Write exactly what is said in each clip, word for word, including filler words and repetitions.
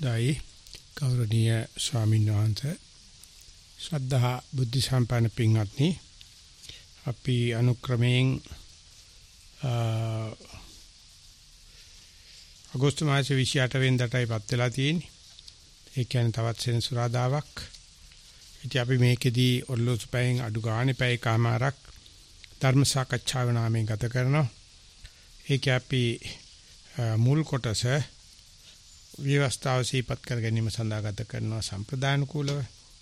දෛ ගෞරවනීය ස්වාමීන් වහන්සේ ශ්‍රද්ධා බුද්ධ සම්පන්න පින්වත්නි අපි අනුක්‍රමයෙන් අගෝස්තු මාසයේ විසි අට වෙනිදාටයි පත් වෙලා තියෙන්නේ. ඒ කියන්නේ තවත් සෙනසුරාදාවක්. ඉතින් අපි මේකෙදී ඔර්ලෝසු පැයෙන් අඩු ගානේ පැය කමාරක් ධර්ම සාකච්ඡාව නාමයෙන් ගත කරනවා. ඒක අපි මුල් කොටස විවස්ථාව සිහිපත් කර ගැනීම සඳහා ගත කරනවා සම්ප්‍රදාන කූලව.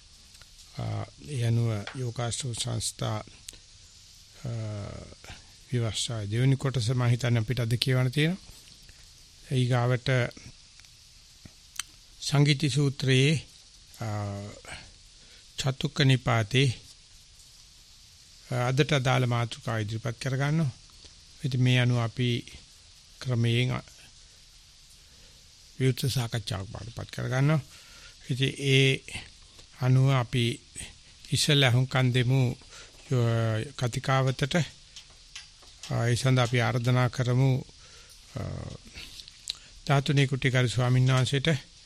ඒ අනුව යෝගාශ්‍රව සංස්ථා විවස්ථාව දෙවෙනි කොටස මම හිතන්නේ අපිට අද කියවන්න තියෙනවා. ඊගාවට සංගීති සූත්‍රයේ චතුක්ක නිපාතේ අදට අදාළ මාතෘකා ඉදිරිපත් කර ගන්නවා. ඉතින් මේ අනුව අපි ක්‍රමයෙන් විවෘත සාකච්ඡාවක් බාටපත් කර ගන්නවා. ඉතින් ඒ අනුව අපි ඉස්සෙල්ලා හුම්කන් දෙමු කතිකාවතට. ඒ සඳහා අපි ආරාධනා කරමු ධාතුනී කුටිකාරී ස්වාමීන් වහන්සේට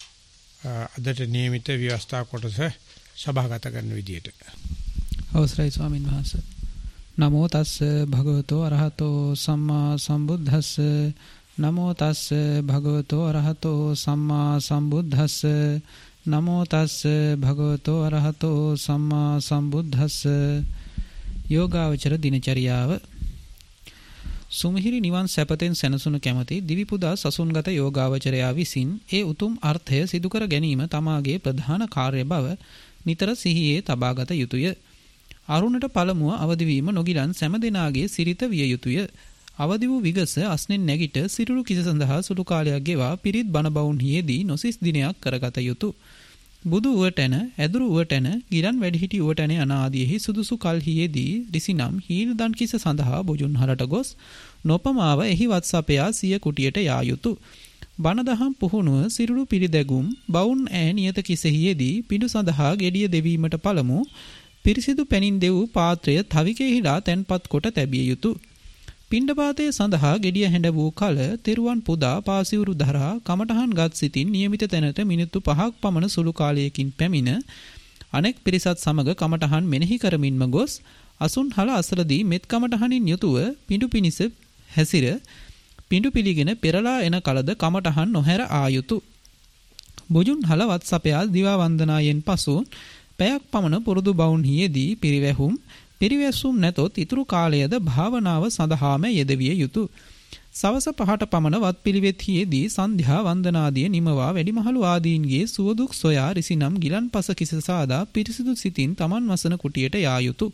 අදට නියමිත ව්‍යවස්ථා කොටස සභාගත කරන විදියට. අවසරයි ස්වාමීන් වහන්සේ. නමෝ තස්ස භගවතෝ අරහතෝ සම්මා සම්බුද්දස්ස නමෝ තස්ස භගවතෝ අරහතෝ සම්මා සම්බුද්දස්ස නමෝ තස්ස භගවතෝ අරහතෝ සම්මා සම්බුද්දස්ස. යෝගාවචර දිනචරියාව. සුමිහිරි නිවන් සැපතෙන් සැනසුණු කැමැති දිවිපුදා සසුන්ගත යෝගාවචරයා විසින් ඒ උතුම් අර්ථය සිදු කර ගැනීම තමාගේ ප්‍රධාන කාර්ය බව නිතර සිහියේ තබාගත යුතුය. අරුණට පළමුව අවදිවීම නොගිලන් සෑම දෙනාගේ සිරිත විය යුතුය. අවදි වූ විගස අස්නෙන් නැගිට සිරුරු කිස සඳහා සුළු කාලයක් ගෙවා පිරිත් බණ බවුන්හිදී නොසිස් දිනයක් කරගත යුතුය. බුදු උවටැන, ඇදුරු උවටැන, ගිරන් වැඩිහිටි උවටැන යන ආදීෙහි සුදුසු කල්හියේදී රිසිනම් හීල් දන් කිස සඳහා බොජුන් හරට ගොස් නොපමාව එහි වත්සපයා සිය කුටියට යා යුතුය. බණ දහම් පුහුණුව සිරුරු පිරිදැගුම් බවුන් ඈ නියත කිසෙහියේදී පිඬු සඳහා ගෙඩිය දෙවීමට පළමු පිරිසිදු පැනින් දෙවූ පාත්‍රය තවිකෙහිලා තැන්පත් කොට තැබිය යුතුය. පිණ්ඩපාතය සඳහා ගෙඩිය හැඬ වූ කල තෙරුවන් පුදා පාසිවුරු දරා කමඨහන් ගත් සිටින් නියමිත තැනට මිනිත්තු පහක් පමණ සුළු කාලයකින් පැමිණ අනෙක් පිරිසත් සමග කමඨහන් මෙනෙහි කරමින්ම ගොස් අසුන් හල අසලදී මෙත් කමඨහනින් යුතුව පිඬු පිනිස හැසිර පිඬු පිළිගෙන පෙරලා එන කලද කමඨහන් නොහැර ආ යුතුය. බොජුන් හල වත්සපයා දිවා වන්දනායෙන් පසු පැයක් පමණ පුරුදු බවුන්හියේදී පිරිවැහුම් පිරිවැසුම් නැතොත් ඉතුරු කාලයද භාවනාව සඳහාම යෙදවිය යුතුය. සවස පහට පමණ වත් පිළිවෙත්හියේදී සන්ධ්‍යා වන්දනාදිය නිමවා වැඩිමහලු ආදීන්ගේ සුවදුක් සොයා රිසිනම් ගිලන්පස කිස සාදා පිරිසිදු සිතින් Taman වසන කුටියට යා යුතුය.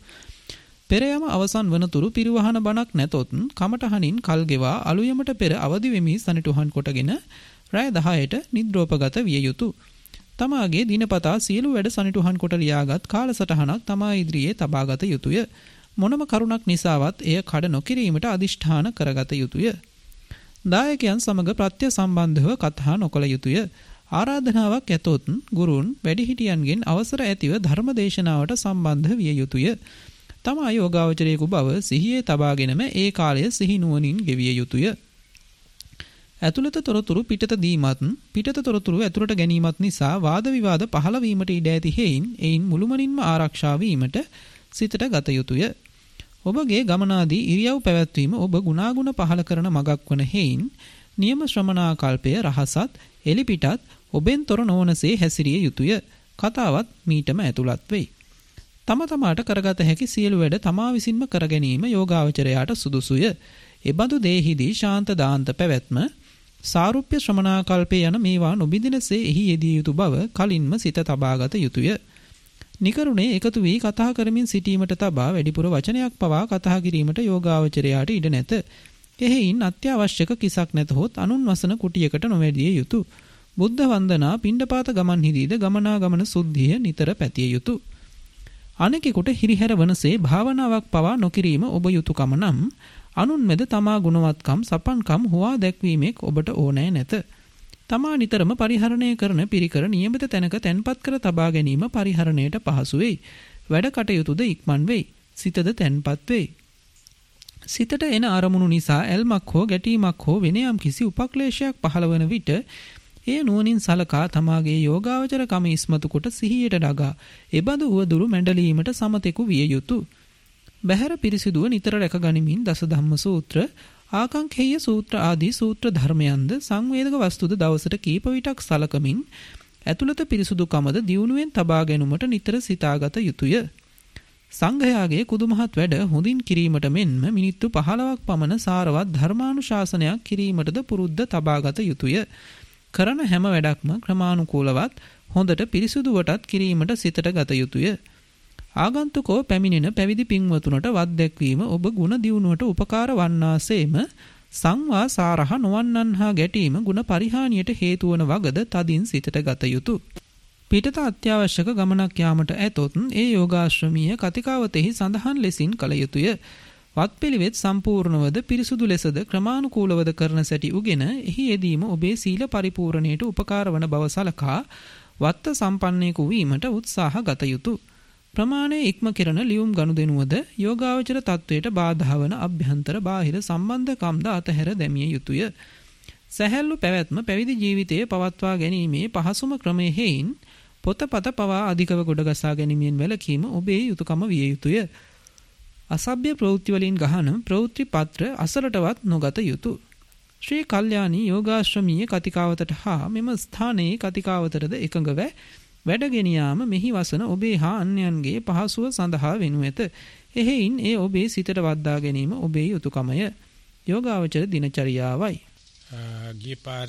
පෙරයම අවසන් වනතුරු පිරිවහන බණක් නැතොත් කමඨහනින් කල් ගෙවා අලුයමට පෙර අවදි වෙමි සනිටුහන් කොටගෙන රාය දහයට නිද්‍රෝපගත විය යුතුය. තමාගේ දිනපතා සියලු වැඩ සනිටුහන් කොට ලියාගත් කාලසටහනක් තමා ඉදිරියේ තබාගත යුතුය. මොනම කරුණක් නිසාවත් එය කඩ නොකිරීමට අදිෂ්ඨාන කරගත යුතුය. දායකයන් සමග ප්‍රත්‍ය සම්බන්ධව කතා නොකළ යුතුය. ආරාධනාවක් ඇතොත් ගුරුන් වැඩිහිටියන්ගෙන් අවසර ඇතිව ධර්ම දේශනාවට සම්බන්ධ විය යුතුය. තමා යෝගාවචරයෙකු බව සිහියේ තබාගෙනම ඒ කාලය සිහි නුවණින් ගෙවිය යුතුය. ඇතුළත තොරතුරු පිටත දීමත් පිටත තොරතුරු ඇතුළට ගැනීමත් නිසා වාද විවාද පහළ වීමට ඉඩ ඇති හේයින් එයින් මුළුමනින්ම ආරක්ෂා වීමට සිතට ගත යුතුය. ඔබගේ ගමනාදී ඉරියව් පැවැත්වීම ඔබ ගුණාගුණ පහළ කරන මගක් වන හේයින් නියම ශ්‍රමණාකල්පය රහසත් එලිපිටත් ඔබෙන් තොර නොවනසේ හැසිරිය යුතුය. කතාවත් මීටම ඇතුළත් වෙයි. තම තමාට කරගත හැකි සියලු වැඩ තමා විසින්ම කර ගැනීම යෝගාවචරයාට සුදුසුය. එබඳු දේහිදී ශාන්ත දාන්ත පැවැත්ම සාරුප්‍ය ශ්‍රමණාකල්පය යන මේවා නොබිඳිනසේ එහි යෙදිය යුතු බව කලින්ම සිත තබාගත යුතුය. නිකරුණේ එකතු වී කතා කරමින් සිටීමට තබා වැඩිපුර වචනයක් පවා කතා කිරීමට යෝගාවචරයාට ඉඩ නැත. එහෙයින් අත්‍යවශ්‍යක කිසක් නැතහොත් අනුන් වසන කුටියකට නොවැදිය යුතුය. බුද්ධ වන්දනා පිණ්ඩපාත ගමන්හිදීද ගමනාගමන සුද්ධිය නිතර පැතිය යුතුය. අනෙකෙකුට හිරිහැර වනසේ භාවනාවක් පවා නොකිරීම ඔබ යුතුයකම නම් අනුන් මෙද තමා ගුණවත්කම් සපන්කම් හොවා දැක්වීමෙක් ඔබට ඕනෑ නැත. තමා නිතරම පරිහරණය කරන පිරිකර නියමිත තැනක තැන්පත් කර තබා ගැනීම පරිහරණයට පහසු වෙයි. වැඩ කටයුතුද ඉක්මන් වෙයි. සිතද තැන්පත් වෙයි. සිතට එන අරමුණු නිසා ඇල්මක් හෝ ගැටීමක් හෝ වෙන යම් කිසි උපක්ලේශයක් පහළවන විට ඒ නුවණින් සලකා තමාගේ යෝගාවචර කම ඉස්මතු කොට සිහියට නගා එබඳු උවදුරු මැඬලීමට සමතෙකු විය යුතුය. බහැර පිරිසිදුව නිතර රැක ගනිමින් දස ධම්ම සූත්‍ර, ආකාංඛේය සූත්‍ර ආදී සූත්‍ර ධර්මයන්ද සංවේදක වස්තුද දවසට කීප විටක් සලකමින් ඇතුළත පිරිසුදුකමද දියුණුවෙන් තබා ගැනීමට නිතර සිතාගත යුතුය. සංඝයාගේ කුදුමහත් වැඩ හොඳින් කිරීමට මෙන්ම මිනිත්තු පහළොවක් පමණ සාරවත් ධර්මානුශාසනයක් කිරීමටද පුරුද්ද තබාගත යුතුය. කරන හැම වැඩක්ම ක්‍රමානුකූලවත් හොඳට පිරිසුදුවටත් කිරීමට සිතට ගත යුතුය. ආගන්තුකෝ පැමිණෙන පැවිදි පින්වතුනට වත් දැක්වීම ඔබ ගුණ දියුණුවට උපකාර වන්නාසේම සංවා සාරහ නොවන්නන්හා ගැටීම ගුණ පරිහානියට හේතු වන වගද තදින් සිතට ගත යුතුය. පිටත අත්‍යවශ්‍යක ගමනක් යාමට ඇතොත් ඒ යෝගාශ්‍රමීය කතිකාවතෙහි සඳහන් ලෙසින් කළ යුතුය. වත්පිළිවෙත් සම්පූර්ණවද පිරිසුදු ලෙසද ක්‍රමානුකූලවද කරන සැටි උගෙන එහි යෙදීම ඔබේ සීල පරිපූර්ණයට උපකාර වන බව සලකා වත්ත සම්පන්නයෙකු වීමට උත්සාහ ගත යුතුය. ප්‍රමාණයේ ඉක්ම කෙරෙන ලියුම් ගනුදෙනුවද යෝගාවචර තත්වයට බාධා වන අභ්‍යන්තර බාහිර සම්බන්ධකම්ද අතහැර දැමිය යුතුය. සැහැල්ලු පැවැත්ම පැවිදි ජීවිතයේ පවත්වා ගැනීමේ පහසුම ක්‍රමයේ හේයින් පොතපත පවා අධිකව ගොඩගසා ගැනීමෙන් වැළකීම ඔබේ යුතුයකම විය යුතුය. අසභ්‍ය ප්‍රවෘත්ති වලින් ගහන ප්‍රවෘත්ති පත්‍ර අසලටවත් නොගත යුතුය. ශ්‍රී කල්යාණී යෝගාශ්‍රමීය කතිකාවතට හා මෙම ස්ථානයේ කතිකාවතරද එකඟව වැඩගෙන යාම මෙහි වසන ඔබේ හා අන්‍යයන්ගේ පහසුව සඳහා වෙනු ඇත. එහෙයින් ඒ ඔබේ සිතට වද්දා ගැනීම ඔබේ යුතුයකමය. යෝගාවචර දිනචරියාවයි. ගිය පාර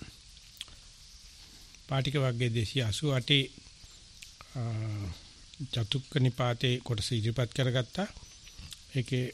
පාටික වර්ගයේ දෙසිය අසූ අටේ චතුක්ක නිපාතේ කොටස ඉදිරිපත් කරගත්තා. ඒකේ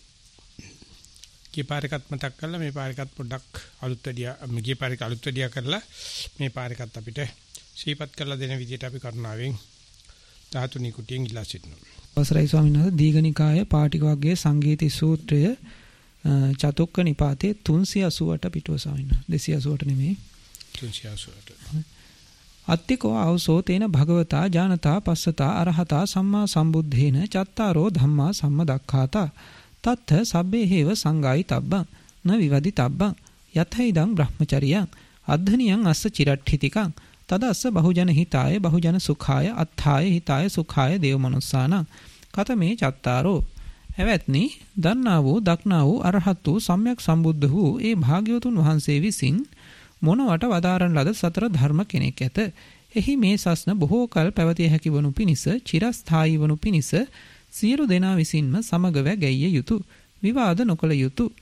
ගිය පාරකත් මතක් කරලා මේ පාරකත් පොඩ්ඩක් අලුත් වැඩියා ගිය පාරක අලුත් වැඩියා කරලා මේ පාරකත් අපිට ශීපත් කරලා දෙන විදිහට අපි කරුණාවෙන් ධාතු නිකුටියෙන් ඉල්ලා සිටිනවා. අවසරයි ස්වාමීන් වහන්සේ දීඝනිකාය පාටික වර්ගයේ සංගීති සූත්‍රය චතුක්ක නිපාතේ තුන්සිය අසූ අට පිටුව ස්වාමීන් වහන්සේ දෙසිය අසූ අට නෙමෙයි තුන්සිය අසූ අට. අත්තිකෝ ආවසෝ තේන භගවතා ඥානතා පස්සතා අරහතා සම්මා සම්බුද්ධේන චත්තාරෝ ධම්මා සම්මදක්ඛාතා තත්ථ සබ්බේ හේව සංගායි තබ්බං න විවදි තබ්බං යතයිදං බ්‍රහ්මචරියං අද්ධනියං අස්ස චිරට්ඨිතිකං තදස්ස බහුජන හිතාය බහුජන සුඛාය අත්ථාය හිතාය සුඛාය දේවමනුස්සානං කතමේ චත්තාරෝ. එවත්නි දන්නා වූ දක්නා වූ අරහත් වූ සම්්‍යක් සම්බුද්ධ වූ ඒ භාග්‍යවතුන් වහන්සේ විසින් මොනවට වදාරන ලද සතර ධර්ම කෙනෙක් ඇත. එහි මේ සස්න බොහෝ කල පැවතිය හැකි වනු පිණිස චිරස්ථායී වනු පිණිස සියලු දෙනා විසින්ම සමගව ගැයිය යුතුය. විවාද නොකළ යුතුය.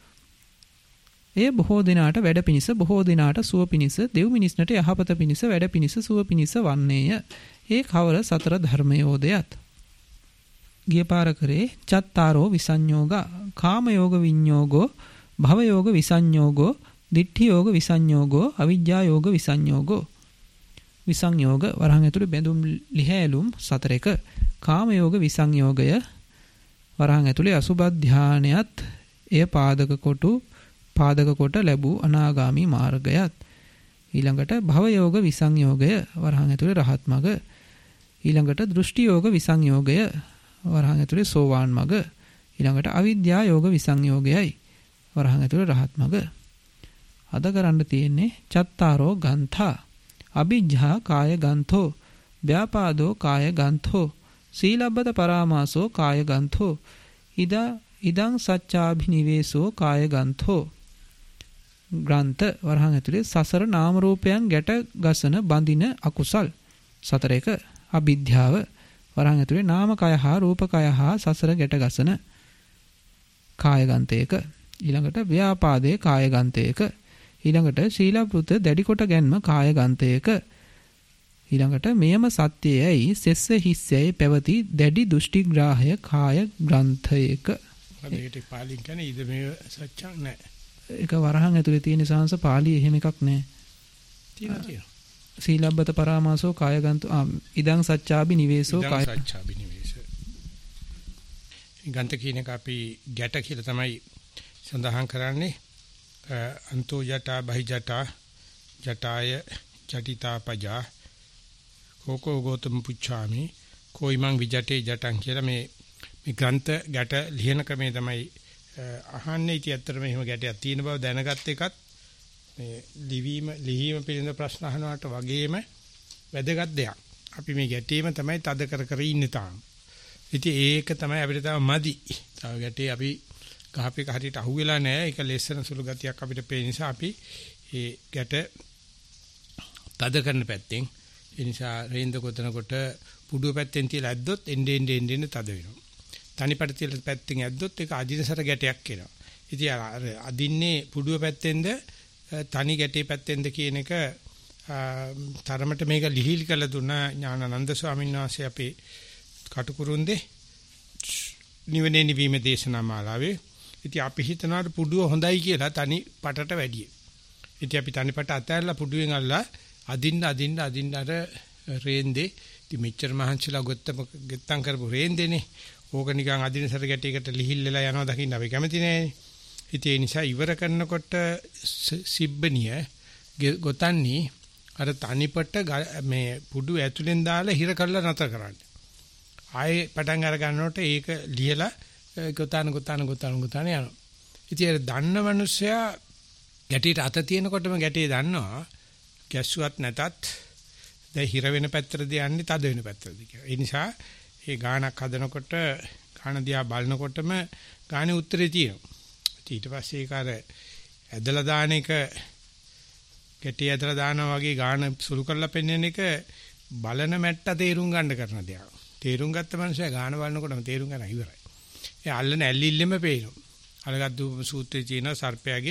එය බොහෝ දිනාට වැඩ පිණිස බොහෝ දිනාට සුව පිණිස දෙව් මිනිස්නට යහපත පිණිස වැඩ පිණිස සුව පිණිස වන්නේය. ඒ කවර සතර ධර්මයෝදයත්. ගිය පාර කරේ චත්තාරෝ විසඤ්ඤෝගා කාමයෝග විඤ්ඤෝගෝ භවයෝග විසඤ්ඤෝගෝ දිට්ඨියෝග විසඤ්ඤෝගෝ අවිජ්ජායෝග විසඤ්ඤෝගෝ. විසඤ්ඤෝග වරහන් ඇතුලේ බැඳුම් ලිහැලුම් සතරක. කාමයෝග විසඤ්ඤෝගය වරහන් ඇතුලේ අසුබ ධානයත් එය පාදක කොටු පාදක කොට ලැබූ අනාගාමී මාර්ගයත්. ඊළඟට භවයෝග විසංයෝගය වරහන් ඇතුලේ රහත් මඟ. ඊළඟට දෘෂ්ටි යෝග විසංයෝගය වරහන් ඇතුලේ සෝවාන් මඟ. ඊළඟට අවිද්‍යා යෝග විසංයෝගයයි වරහන් ඇතුලේ රහත් මඟ. අද කරන්න තියෙන්නේ චත්තාරෝ ගන්ථා අභිජ්ජා කාය ගන්ථෝ ව්‍යාපාදෝ කාය ගන්ථෝ සීලබ්බත පරාමාසෝ කාය ගන්ථෝ ඉදා ඉදං සච්චාභිනිවේසෝ කාය ගන්ථෝ. ග්‍රන්ථ වරහන් ඇතුලේ සසර නාම රූපයන් ගැට ගසන බඳින අකුසල් සතරක. අවිද්‍යාව වරහන් ඇතුලේ නාම කය හා රූප කය හා සසර ගැට ගසන කාය ගන්ථයක. ඊළඟට ව්‍යාපාදේ කාය ගන්ථයක. ඊළඟට සීලබ්බත දැඩි කොට ගැන්ම කාය ගන්ථයක. ඊළඟට මෙයම සත්‍යයයි සෙස්ස හිස්සයි පැවති දැඩි දෘෂ්ටිග්‍රාහය කාය ග්‍රන්ථයක. ඒකට පාලින් කියන්නේ ඉද මේ සත්‍යයක් නැහැ. ඒක වරහන් ඇතුලේ තියෙන සංස පාළි එහෙම එකක් නැහැ. තියෙනවා තියෙනවා. සීලබ්බත පරාමාසෝ කායගන්තෝ ආ ඉදං සච්චාබි නිවේසෝ කාය සච්චාබි නිවේස. ගන්ත කියන එක අපි ගැට කියලා තමයි සඳහන් කරන්නේ. අන්තෝ යටා බහි ජටා ජටාය ජටිතාපජා කෝකෝ ගෝතම පුච්චාමි කොයිමං විජටේ ජටං කියලා මේ මේ ග්‍රන්ථ ගැට ලියන ක්‍රමේ තමයි අහන්නේ. ඉතින් ඇත්තටම එහෙම ගැටයක් තියෙන බව දැනගත් එකත් මේ ලිවීම ලිහිම පිළිබඳ ප්‍රශ්න අහනවට වගේම වැදගත් දෙයක්. අපි මේ ගැටේම තමයි තද කර කර ඉන්නේ තාම. ඉතින් ඒක තමයි අපිට තව මදි. තව ගැටේ අපි ගහපේක හරියට අහුවෙලා නැහැ. ඒක ලෙස්සන සුළු ගතියක් අපිට පේන නිසා අපි ඒ ගැට තද කරන පැත්තෙන් ඒ නිසා රේන්ද කොතනකොට පුඩුව පැත්තෙන් තියලා ඇද්දොත් එන්නේ එන්නේ එන්නේ තද වෙනවා. තනිපට තියලා පැත්තෙන් ඇද්දොත් ඒක අදිනසර ගැටයක් එනවා. ඉතින් අර අදින්නේ පුඩුව පැත්තෙන්ද තනි ගැටේ පැත්තෙන්ද කියන එක තරමට මේක ලිහිල් කළ දුන්න ඥානানন্দ ස්වාමීන් වහන්සේ අපේ කටුකුරුන්දේ නිවනේ නිවීම දේශනා මාලාවේ. ඉතින් අපි හිතනවා පුඩුව හොඳයි කියලා තනි පටට වැඩිය. ඉතින් අපි තනි පට අතහැරලා පුඩුවෙන් අල්ලා අදින්න අදින්න අදින්න අර රේන්දේ ඉතින් මෙච්චර මහන්සිලා ගොත්තම ගෙත්තම් කරපු රේන්දේනේ. ඕක නිකන් අදිනසර ගැටයකට ලිහිල් වෙලා යනවා දකින්න අපි කැමති නෑනේ. ඉතින් ඒ නිසා ඉවර කරනකොට සිබ්බනිය ගොතන්නේ අර තනිපට මේ පුඩු ඇතුලෙන් දාලා හිර කරලා නැතර කරන්න. ආයේ පටන් අර ගන්නකොට ඒක ලියලා ගොතන ගොතන ගොතන ගොතන යනවා. ඉතින් ඒ දන්න මිනිස්සයා ගැටියට අත තියෙනකොටම ගැටේ දන්නවා ගැස්සුවත් නැතත් දැන් හිර වෙන පැත්තටද යන්නේ තද වෙන පැත්තටද කියලා. ඒ නිසා ඒ ගානක් හදනකොට ගාන දිහා බලනකොටම ගානේ උත්තරේ තියෙනවා. ඊට පස්සේ ඒක අර ඇදලා දාන එක ගැටේ ඇදලා දානවා වගේ ගාන සුළු කරලා පෙන්වන එක බලන මැට්ට තේරුම් ගන්න කරන දෙයක්. තේරුම් ගත්ත මනුස්සයා ගාන බලනකොටම තේරුම් ගන්න ඉවරයි. ඒ අල්ලන ඇල්ලිල්ලෙම පේනවා. අලගත් සූත්‍රයේ තියෙන සර්පයාගේ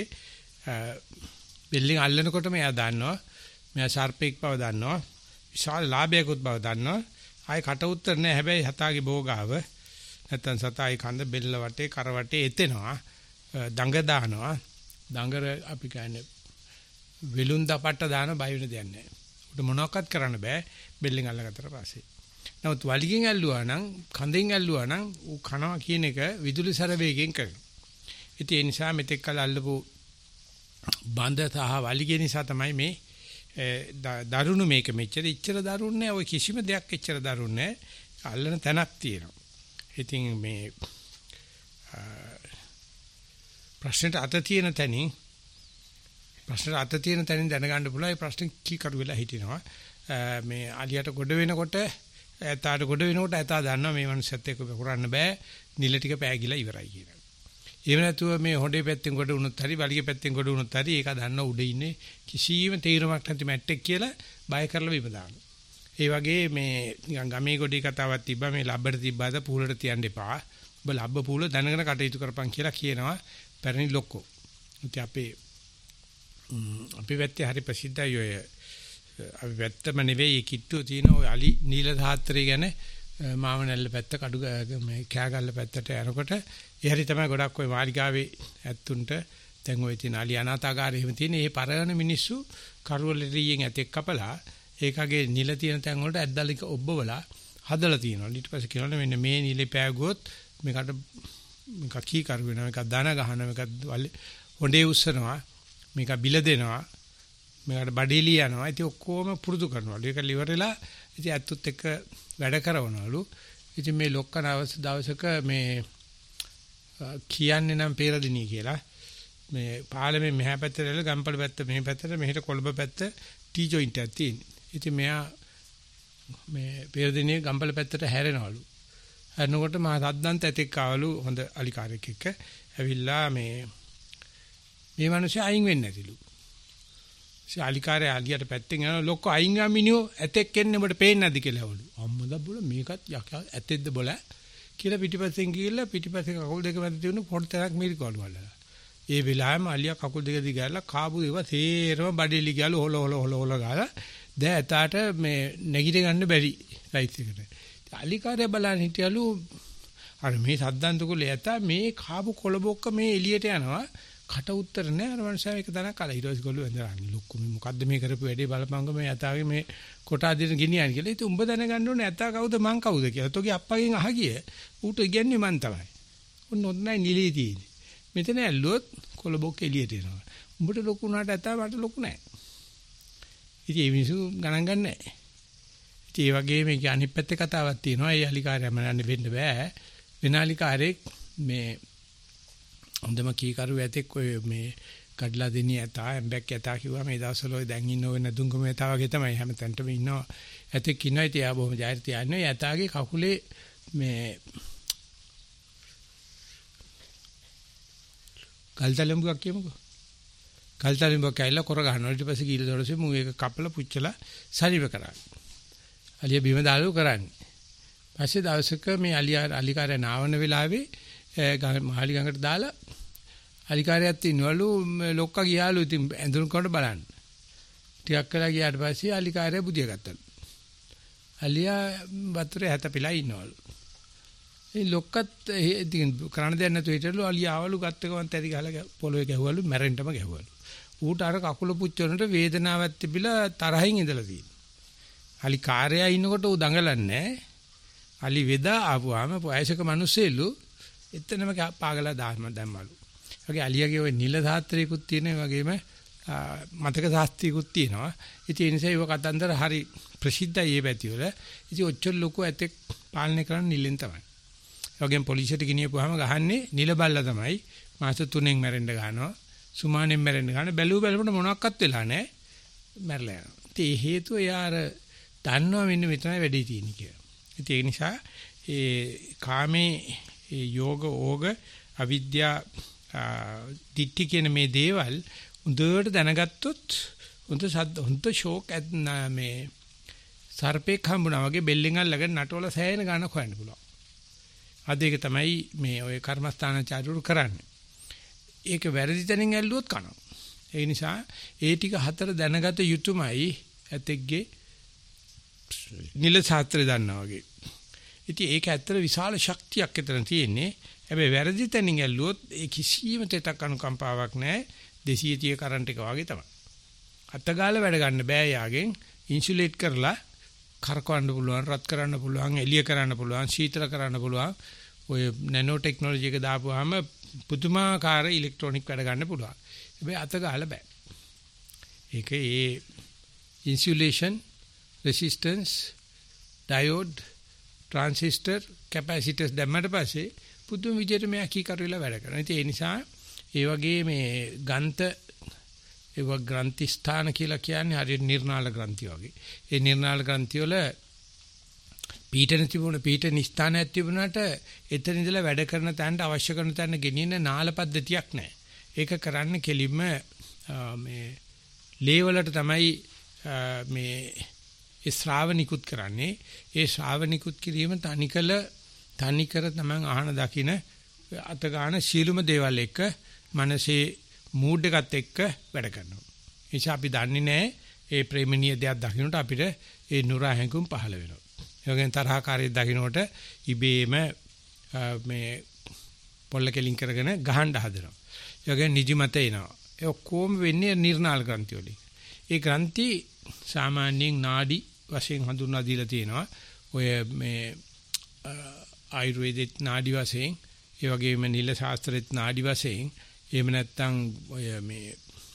බෙල්ලෙන් අල්ලනකොටම එයා දන්නවා මෙයා සර්පෙක් බව දන්නවා. විශාල ලාභයක්වත් බව දන්නවා. ආයේ කට උත්තර නැහැ. හැබැයි හතාගේ භෝගාව නැත්තම් සතායි කඳ බෙල්ල වටේ කර වටේ එතෙනවා. දඟ දානවා. දඟර අපි කියන්නේ වෙලුන් දපට්ට දාන බය වෙන දෙයක් නැහැ. උට මොනවක්වත් කරන්න බෑ බෙල්ලෙන් අල්ලගත්තට පස්සේ. නමුත් වලිගෙන් ඇල්ලුවා නම් කඳෙන් ඇල්ලුවා නම් ඌ කනවා කියන එක විදුලි සර වේගයෙන් කරනවා. ඉතින් ඒ නිසා මෙතෙක් කල අල්ලපු බඳ සහ වලිගේ නිසා තමයි මේ දරුණු මේක මෙච්චර ඉච්චර දරුණු නෑ. ඔය කිසිම දෙයක් එච්චර දරුණු නෑ. අල්ලන තැනක් තියෙනවා. ඉතින් මේ ප්‍රශ්නෙට අත තියෙන තැනින් ප්‍රශ්නෙට අත තියෙන තැනින් දැනගන්න පුළුවන් ඒ ප්‍රශ්න කී කරු වෙලා හිටිනවා. මේ අලියට ගොඩ වෙනකොට ඇතාට ගොඩ වෙනකොට ඇතා දන්නවා මේ මනුස්සයත් එක්ක කරන්න බෑ. නිල ටික පෑගිලා ඉවරයි කියලා. එහෙම නැතුව මේ හොඬේ පැත්තෙන් ගොඩ වුණොත් හරි වලිගේ පැත්තෙන් ගොඩ වුණොත් හරි ඒක දන්න උඩ ඉන්නේ කිසිම තීරමක් නැති මැට්ටෙක් කියලා බය කරලා බිම දානවා. ඒ වගේ මේ නිකන් ගමේ ගොඩේ කතාවක් තිබ්බා මේ ලබ්බට තිබ්බාද පූලට තියන්න එපා. ඔබ ලබ්බ පූල දැනගෙන කටයුතු කරපන් කියලා කියනවා පැරණි ලොක්කෝ. ඉතින් අපේ අපේ වැත්තේ හරි ප්‍රසිද්ධයි ඔය අපි වැත්තම නෙවෙයි කිට්ටුව තියෙන ඔය අලි නීල සාත්‍රය ගැන මාවනැල්ල පැත්ත කඩු මේ කෑගල්ල පැත්තට යනකොට ඒ හරි තමයි ගොඩක් ඔය මාලිගාවේ ඇත්තුන්ට දැන් ඔය තියෙන අලි අනාථාගාරය එහෙම තියෙන මේ පරණ මිනිස්සු කරවලරියෙන් ඇතෙක් කපලා ඒකගේ නිල තියෙන තැන් වලට ඇද්දලික ඔබ්බවලා හදලා තියෙනවා. ඊට පස්සේ කියනවා මෙන්න මේ නිලේ පෑගුවොත් මේකට මේක කී කරු වෙනවා මේක දන ගහනවා මේක හොඬේ උස්සනවා මේක බිල දෙනවා මේකට බඩේලි යනවා. ඉතින් ඔක්කොම පුරුදු කරනවලු. ඒක liverලා ඉතින් ඇත්තොත් එක්ක වැඩ කරනවලු. ඉතින් මේ ලොක්කන දවසක මේ කියන්නේ නම් පෙරදිනී කියලා මේ පාලමේ මෙහා පැත්තට එල ගම්පල පැත්ත මෙහි පැත්තට මෙහෙට කොළඹ පැත්ත ටී ජොයින්ට් එකක් තියෙන. ඉතින් මෙයා මේ පෙරදිනී ගම්පල පැත්තට හැරෙනවලු. හැරෙනකොට මා සද්දන්ත ඇතෙක් ආවලු හොඳ අලිකාරයෙක් එක්ක ඇවිල්ලා මේ මේ මිනිස්සු අයින් වෙන්නේ නැතිලු. ශාලිකාරය අලියට පැත්තෙන් යනවා ලොක්ක අයින් ගා මිනිහෝ ඇතෙක් එන්නේ ඔබට පේන්නේ නැද්ද කියලා ඇහුවලු. අම්මලා බොල මේකත් යකා ඇතෙක්ද බොල කියලා පිටිපස්සෙන් ගිහිල්ලා පිටිපස්සේ කකුල් දෙක මැද තියෙන පොඩි තරක් මිරිකවලු වලලා. ඒ වෙලාවෙම අලියා කකුල් දෙක දිගාලා කාපු ඒවා තේරම බඩේලි ගාලු හොල හොල හොල හොල ගාලා දැන් ඇතාට මේ නැගිට ගන්න බැරි රයිස් එකට. අලිකාරය බලන් හිටියලු අර මේ සද්දන්තකුලේ ඇතා මේ කාපු කොළබොක්ක මේ එළියට යනවා. කට උත්තර නෑ අර මනුස්සයා එක තැනක් කලා ඊට පස්සේ ගොල්ලෝ වැඳලා ලොක්කු මේ මොකද්ද මේ කරපු වැඩේ බලපංග මේ ඇතාගේ මේ කොට අදින ගෙනියන්නේ කියලා. ඉතින් උඹ දැනගන්න ඕනේ ඇතා කවුද මං කවුද කියලා. තෝගේ අප්පගෙන් අහගිය ඌට ඉගන්නේ මං තමයි. උන් නොන්නයි නිලී තියෙන්නේ. මෙතන ඇල්ලුවොත් කොළබොක්ක එළියට එනවා. උඹට ලොකු උනාට ඇතා මට ලොකු නෑ. ඉතින් මේ මිනිස්සු ගණන් ගන්නෑ. ඉතින් ඒ වගේ මේක අනිත් පැත්තේ කතාවක් තියෙනවා. ඒ අලිකාරයම නන්නේ වෙන්න බෑ. වෙන අලිකාරෙක් මේ හොඳම කීකරු ඇතෙක් ඔය මේ කඩලා දෙනිය ඇතා එම්බැක් ඇතා කිව්වා මේ දවස්වල ඔය දැන් ඉන්න ඔය නදුංගම ඇතා වගේ තමයි හැමතැනටම ඉන්නවා. ඇතෙක් ඉන්නවා. ඉතින් ආ බොහොම ජයර් තියන්නේ. ඇතාගේ කකුලේ මේ කල්තලඹුවක් කියමුකෝ. කල්තලඹුවක් කැයිලා කර ගන්නවා. ඊට පස්සේ ගිහලා දොරසේ මූ එක කපලා පුච්චලා සනීප කරා. අලිය බිම දාලු කරන්නේ. පස්සේ දවසක මේ අලියා අලිකාරය නාවන වෙලාවේ මහලි ගඟට දාලා අලිකාරයත් ඉන්නවලු ලොක්කා ගියාලු ඉතින් ඇඳුම් කොට බලන්න. ටිකක් කළා ගියාට පස්සේ අලිකාරය බුදිය ගත්තලු. අලියා වතුරේ හැතපිලා ඉන්නවලු. ඒ ලොක්කත් ඉතින් කරන්න දෙයක් නැතුව හිටලු අලියාවලු ගත්ත ගමන් තැරි ගහලා පොළොවේ ගැහුවලු මැරෙන්නම ගැහුවලු. ඌට අර කකුල පුච්චනට වේදනාවක් තිබිලා තරහින් ඉඳලා තියෙනවා. අලිකාරයා ඉන්නකොට ඌ දඟලන්නේ අලි වෙදා ආපුවාම වයසක මිනිස්සෙලු එතනම පාගලා දාන්න දැම්මලු. වගේ අලියාගේ ওই නිල සාත්‍රිකුත් තියෙන වගේම මතක සාස්ත්‍රිකුත් තියෙනවා. ඉතින් ඒ නිසා ඒව කතන්දර හරි ප්‍රසිද්ධයි මේ පැති වල. ඉතින් ඔච්චර ලොකු ඇතෙක් පාලනය කරන්න නිලෙන් තමයි. ඒ වගේම පොලිසියට ගෙනියපුවාම ගහන්නේ නිල බල්ලා තමයි. මාස තුනෙන් මැරෙන්න ගන්නවා. සුමානෙන් මැරෙන්න ගන්න. බැලුව බැලමුට මොනවත් වෙලා නැහැ. මැරලා යනවා. ඉතින් ඒ හේතුව යාර දන්නවා මෙන්න මෙතනයි වැඩි තියෙන්නේ කියලා. ඉතින් ඒ නිසා ඒ කාමේ ඒ යෝග ඕග අවිද්‍යා දිට්ඨි කියන මේ දේවල් හොඳට දැනගත්තොත් හොඳ සද්ද හොඳ ෂෝක් මේ සර්පෙක් හම්බුනා වගේ බෙල්ලෙන් අල්ලගෙන නටවල සෑහෙන ගන්න හොයන්න පුළුවන්. අද ඒක තමයි මේ ඔය කර්මස්ථානචාරුරු කරන්නේ. ඒක වැරදි තැනින් ඇල්ලුවොත් කනවා. ඒ නිසා ඒ ටික හතර දැනගත යුතුමයි ඇතෙක්ගේ නිල ශාස්ත්‍රය දන්නා වගේ. ඉතින් ඒක ඇත්තට විශාල ශක්තියක් එතන තියෙන්නේ. හැබැයි වැරදි තැනින් ඇල්ලුවොත් ඒ කිසිම තෙතක් අනුකම්පාවක් නැහැ. දෙසිය තිය කරන්ට් එක වගේ තමයි. අතගාලා වැඩ ගන්න බෑ යාගෙන් ඉන්සුලේට් කරලා කරකවන්න පුළුවන්, රත් කරන්න පුළුවන්, එළිය කරන්න පුළුවන්, සීතල කරන්න පුළුවන්. ඔය නැනෝ ටෙක්නොලොජි එක දාපුවාම පුදුමාකාර ඉලෙක්ට්‍රොනික වැඩ ගන්න පුළුවන්. හැබැයි අතගාලා බෑ. ඒක ඒ insulation, resistance, diode, transistor, capacitors දැම්මට පස්සේ පුදුම විදියට මෙයා කීකරු වෙලා වැඩ කරනවා. ඉතින් ඒ නිසා ඒ වගේ මේ ගන්ත ඒව ග්‍රන්ථි ස්ථාන කියලා කියන්නේ හරියට නිර්නාල ග්‍රන්ථි වගේ. ඒ නිර්නාල ග්‍රන්ථි වල පීඨන තිබුණ පීඨන ස්ථානයක් තිබුණාට එතන ඉඳලා වැඩ කරන තැනට අවශ්‍ය කරන තැන ගෙනියන නාල පද්ධතියක් නැහැ. ඒක කරන්න කෙලින්ම මේ ලේ වලට තමයි මේ ඒ ශ්‍රාවනිකුත් කරන්නේ. ඒ ශ්‍රාවනිකුත් කිරීම තනිකල තනිකර තමයි අහන දකින අත ගන්න සීලුම දේවල් එක්ක මනසේ මූඩ් එකත් එක්ක වැඩ කරනවා. ඒ නිසා අපි දන්නේ නැහැ ඒ ප්‍රේමණීය දෙයක් දකින්නට අපිට ඒ නුරා හැඟුම් පහළ වෙනවා. ඒ වගේම තරහකාරී දකින්නට ඉබේම මේ පොල්ල කෙලින් කරගෙන ගහන්න හදනවා. ඒ වගේම නිදිමත එනවා. ඒ ඔක්කොම වෙන්නේ නිර්නාල ග්‍රන්ථි වලින්. ඒ ග්‍රන්ථි සාමාන්‍යයෙන් නාඩි වශයෙන් හඳුන්වා දීලා තියෙනවා. ඔය මේ ආයුර්වේදෙත් නාඩි වශයෙන්, ඒ වගේම නිල ශාස්ත්‍රෙත් නාඩි වශයෙන්, එහෙම නැත්නම් ඔය මේ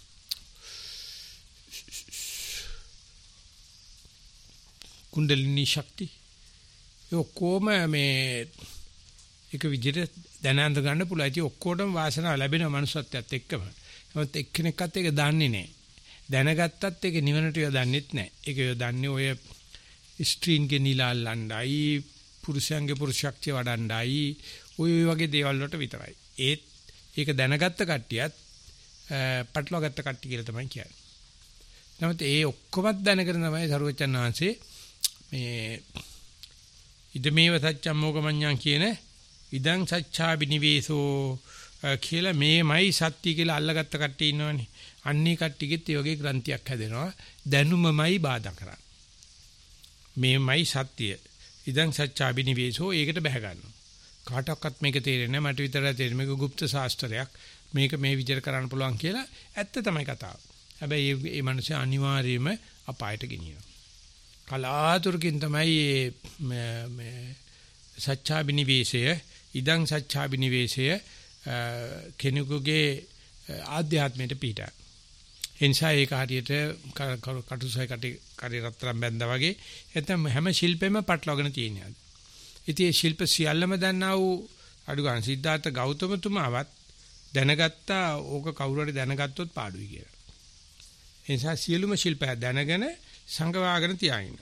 කුණ්ඩලිනී ශක්ති ඒ ඔක්කොම මේ එක විදිහට දැනඳ ගන්න පුළුවන්. ඉතින් ඔක්කොටම වාසනාව ලැබෙනවා මනුස්සත්වයට එක්කම. නමුත් එක්කෙනෙක්වත් ඒක දන්නේ නැහැ. දැනගත්තත් ඒක නිවනට යොදන්නෙත් නැහැ. ඒක යොදන්නේ ඔය ස්ත්‍රීන්ගේ නිලාල්ලණ්ඩයි, පුරුෂයන්ගේ පුරුෂක්තිය වඩණ්ඩයි, ඔය වගේ දේවල් වලට විතරයි. ඒත් ඒක දැනගත්ත කට්ටියත් පටලවා ගත්ත කට්ටිය කියලා තමයි කියන්නේ. නමුත් ඒ ඔක්කොමත් දැනගෙන තමයි සරුවචන් වහන්සේ මේ ඉදමේව සත්‍යම් මොගමඤ්ඤං කියන ඉදං සච්ඡා බිනිවේසෝ කියලා මේමයි සත්‍ය කියලා අල්ලගත්ත කට්ටිය ඉන්නවනේ. අන්නේ කට්ටියෙත් ඒ වගේ ග්‍රන්ථියක් හැදෙනවා. දැනුමමයි බාධා කරන්නේ. මේමයි සත්‍ය. ඉදං සච්ඡා බිනිවේසෝ ඒකට බැහැ ගන්නවා. කාටවත් මේක තේරෙන්නේ නැහැ. මට විතරයි තේරෙන්නේ. මේක গুপ্ত ශාස්ත්‍රයක්. මේක මේ විදිහට කරන්න පුළුවන් කියලා ඇත්ත තමයි කතාව. හැබැයි මේ මිනිස්සු අනිවාර්යයෙන්ම අපායට ගෙනියනවා. කලාතුරකින් තමයි මේ මේ සත්‍යාබිනිවේෂය, ඉදං සත්‍යාබිනිවේෂය කෙනෙකුගේ ආධ්‍යාත්මයට පිටා. එනිසා ඒක හරියට කටුසයි කටි කරේ රත්තරන් බැඳා වගේ නැත්නම් හැම ශිල්පෙම පටලවාගෙන තියෙනවා. ඉතින් මේ ශිල්ප සියල්ලම දන්නා වූ අඩු ගන්න සිද්ධාර්ථ ගෞතමතුමාවත් දැනගත්තා ඕක කවුරු හරි දැනගත්තොත් පාඩුයි කියලා. ඒ නිසා සියලුම ශිල්පය දැනගෙන සංගවාගෙන තියාගෙන.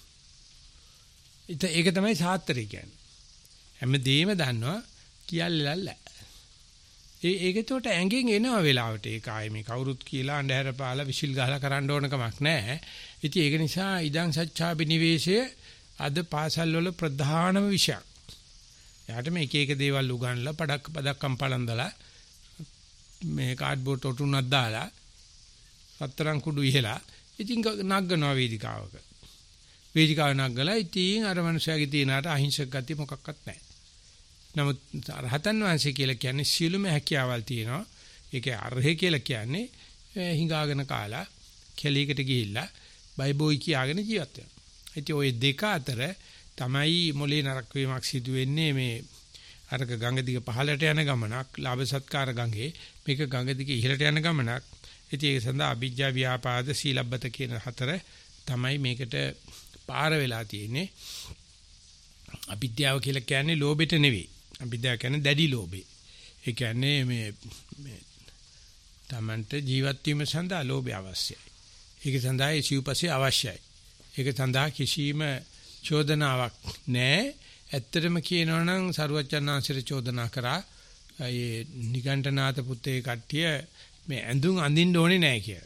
ඒක තමයි සාත්‍රය කියන්නේ. හැමදේම දන්නවා කියල්ලල්ල. ඒ ඒකට ඇඟෙන් එනවා වෙලාවට ඒක ආයේ මේ කවුරුත් කියලා අඳුර පාලා විසිල් ගහලා කරන්න ඕන කමක් නැහැ. ඉතින් ඒක නිසා ඉදං සච්ඡාබිනිවේෂය අද පාසල් වල ප්‍රධානම විෂයක්. යාට මේ එක එක දේවල් උගන්ලා පඩක් පදක්කම් පලන්දලා මේ කාඩ්බෝඩ් ඔටුනක් දාලා රත්තරන් කුඩු ඉහලා ඉතින් නග්ගනවා වේදිකාවක. වේදිකාව නග්ගලා ඉතින් අර මනුස්සයාගේ තියෙනාට අහිංසක ගතිය මොකක්වත් නැහැ. නමුත් රහතන් වහන්සේ කියලා කියන්නේ සියලුම හැකියාවල් තියෙනවා. ඒකේ අරහෙ කියලා කියන්නේ හිඟාගෙන කාලා කැලීකට ගිහිල්ලා බයිබෝයි කියාගෙන ජීවත් වෙනවා. ඉතින් ওই දෙක අතර තමයි මොලේ නරක වීමක් සිදු වෙන්නේ මේ අරක ගඟ දිග පහළට යන ගමනක් ලාභ සත්කාර ගඟේ මේක ගඟ දිග ඉහළට යන ගමනක්. ඉතින් ඒක සඳහා අවිජ්ජා ව්‍යාපාද සීලබ්බත කියන හතර තමයි මේකට පාර වෙලා තියෙන්නේ. අවිද්‍යාව කියලා කියන්නේ ලෝභෙට නෙවෙයි. අවිද්‍යාව කියන්නේ දැඩි ලෝභේ. ඒ කියන්නේ මේ මේ තමන්ට ජීවත් වීම සඳහා ලෝභය අවශ්‍යයි. ඒක සඳහා ඒ සිව්පස්සේ අවශ්‍යයි. ඒක සඳහා කිසිම චෝදනාවක් නැහැ. ඇත්තටම කියනවා නම් සරුවච්චන්හන්සේට චෝදනා කරා ඒ නිගණ්ඨනාත පුතේ කට්ටිය මේ ඇඳුම් අඳින්න ඕනේ නැහැ කියලා.